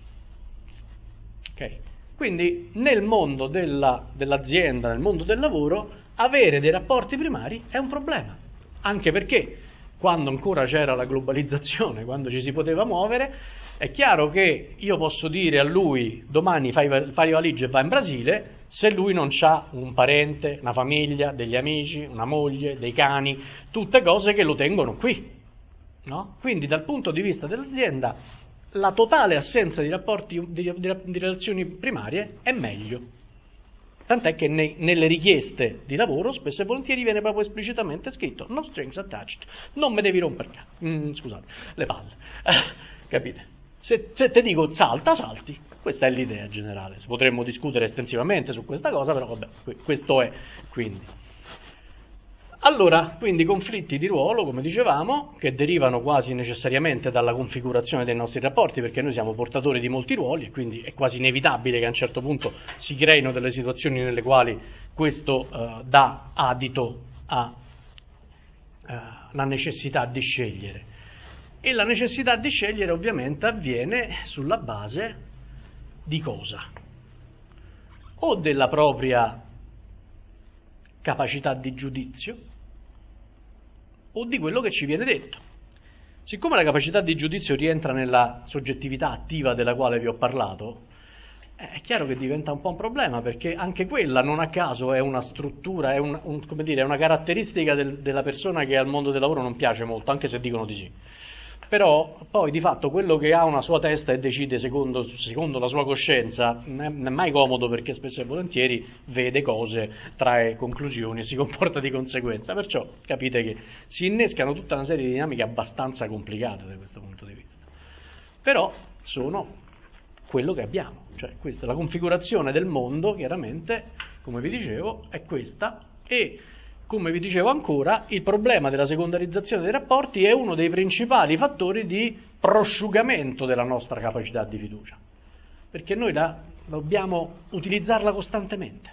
Ok? Quindi nel mondo della, dell'azienda, nel mondo del lavoro, avere dei rapporti primari è un problema, anche perché quando ancora c'era la globalizzazione, quando ci si poteva muovere, è chiaro che io posso dire a lui domani fai, fai valigia e vai in Brasile, se lui non ha un parente, una famiglia, degli amici, una moglie, dei cani, tutte cose che lo tengono qui, no? Quindi dal punto di vista dell'azienda la totale assenza di rapporti, di, di, di relazioni primarie è meglio. Tant'è che nei, nelle richieste di lavoro spesso e volentieri viene proprio esplicitamente scritto no strings attached, non me devi rompere mm, scusate, le palle, capite? Se, se te dico salta, salti, questa è l'idea generale, potremmo discutere estensivamente su questa cosa, però vabbè, questo è quindi. Allora, quindi conflitti di ruolo, come dicevamo, che derivano quasi necessariamente dalla configurazione dei nostri rapporti, perché noi siamo portatori di molti ruoli e quindi è quasi inevitabile che a un certo punto si creino delle situazioni nelle quali questo uh, dà adito alla uh, necessità di scegliere. E la necessità di scegliere ovviamente avviene sulla base di cosa? O della propria capacità di giudizio o di quello che ci viene detto. Siccome la capacità di giudizio rientra nella soggettività attiva della quale vi ho parlato, è chiaro che diventa un po' un problema, perché anche quella non a caso è una struttura, è, un, un, come dire, è una caratteristica del, della persona che al mondo del lavoro non piace molto, anche se dicono di sì. Però poi di fatto quello che ha una sua testa e decide secondo, secondo la sua coscienza non è mai comodo, perché spesso e volentieri vede cose, trae conclusioni e si comporta di conseguenza. Perciò capite che si innescano tutta una serie di dinamiche abbastanza complicate da questo punto di vista. Però sono quello che abbiamo, cioè questa, la configurazione del mondo chiaramente, come vi dicevo, è questa, e come vi dicevo ancora, il problema della secondarizzazione dei rapporti è uno dei principali fattori di prosciugamento della nostra capacità di fiducia, perché noi la, dobbiamo utilizzarla costantemente,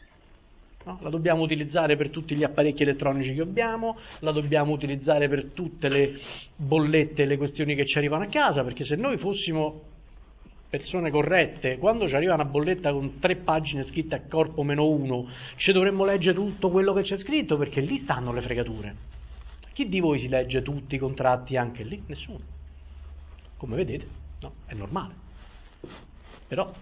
no? La dobbiamo utilizzare per tutti gli apparecchi elettronici che abbiamo, la dobbiamo utilizzare per tutte le bollette e le questioni che ci arrivano a casa, perché se noi fossimo persone corrette, quando ci arriva una bolletta con tre pagine scritte a corpo meno uno, ci dovremmo leggere tutto quello che c'è scritto, perché lì stanno le fregature. Chi di voi si legge tutti i contratti anche lì? Nessuno. Come vedete, no? È normale. Però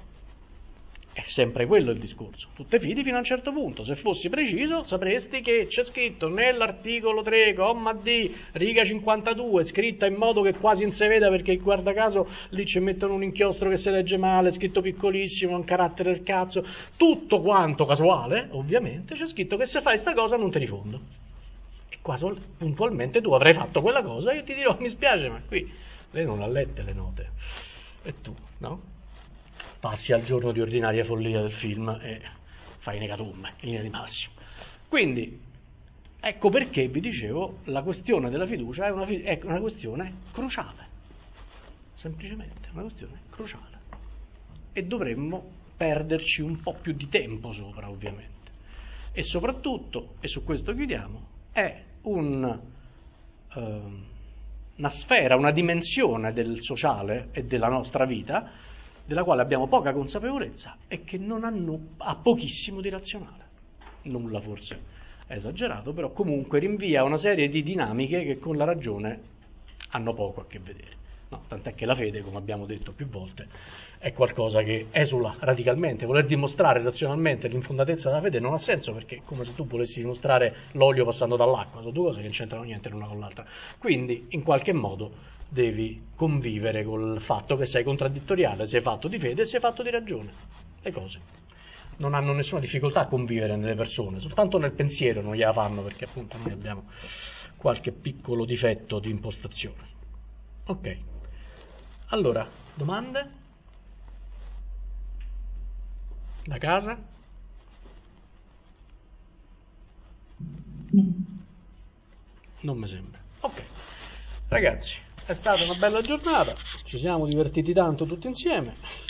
è sempre quello il discorso. Tu te fidi fino a un certo punto. Se fossi preciso, sapresti che c'è scritto nell'articolo tre, comma D, riga cinquantadue, scritta in modo che quasi non si veda, perché guarda caso lì ci mettono un inchiostro che si legge male, scritto piccolissimo, un carattere del cazzo, tutto quanto casuale, ovviamente, c'è scritto che se fai sta cosa non te rifondo. E quasi puntualmente tu avrai fatto quella cosa e io ti dirò, mi spiace, ma qui lei non ha lette le note. E tu, no? Passi al giorno di ordinaria follia del film e fai in ecatombe, in linea di massimo. Quindi, ecco perché vi dicevo, la questione della fiducia è una, è una questione cruciale, semplicemente una questione cruciale, e dovremmo perderci un po' più di tempo sopra, ovviamente. E soprattutto, e su questo chiudiamo, è un, eh, una sfera, una dimensione del sociale e della nostra vita della quale abbiamo poca consapevolezza e che non hanno, ha pochissimo di razionale. Nulla forse è esagerato, però comunque rinvia a una serie di dinamiche che con la ragione hanno poco a che vedere. No, tant'è che la fede, come abbiamo detto più volte, è qualcosa che esula radicalmente. Voler dimostrare razionalmente l'infondatezza della fede non ha senso, perché è come se tu volessi dimostrare l'olio passando dall'acqua, sono due cose che non c'entrano niente l'una con l'altra. Quindi, in qualche modo, devi convivere col fatto che sei contraddittoriale, sei fatto di fede e sei fatto di ragione. Le cose non hanno nessuna difficoltà a convivere nelle persone, soltanto nel pensiero non gliela fanno, perché appunto noi abbiamo qualche piccolo difetto di impostazione. Ok, allora, domande? Da casa? Non mi sembra. Ok, ragazzi, è stata una bella giornata, ci siamo divertiti tanto tutti insieme.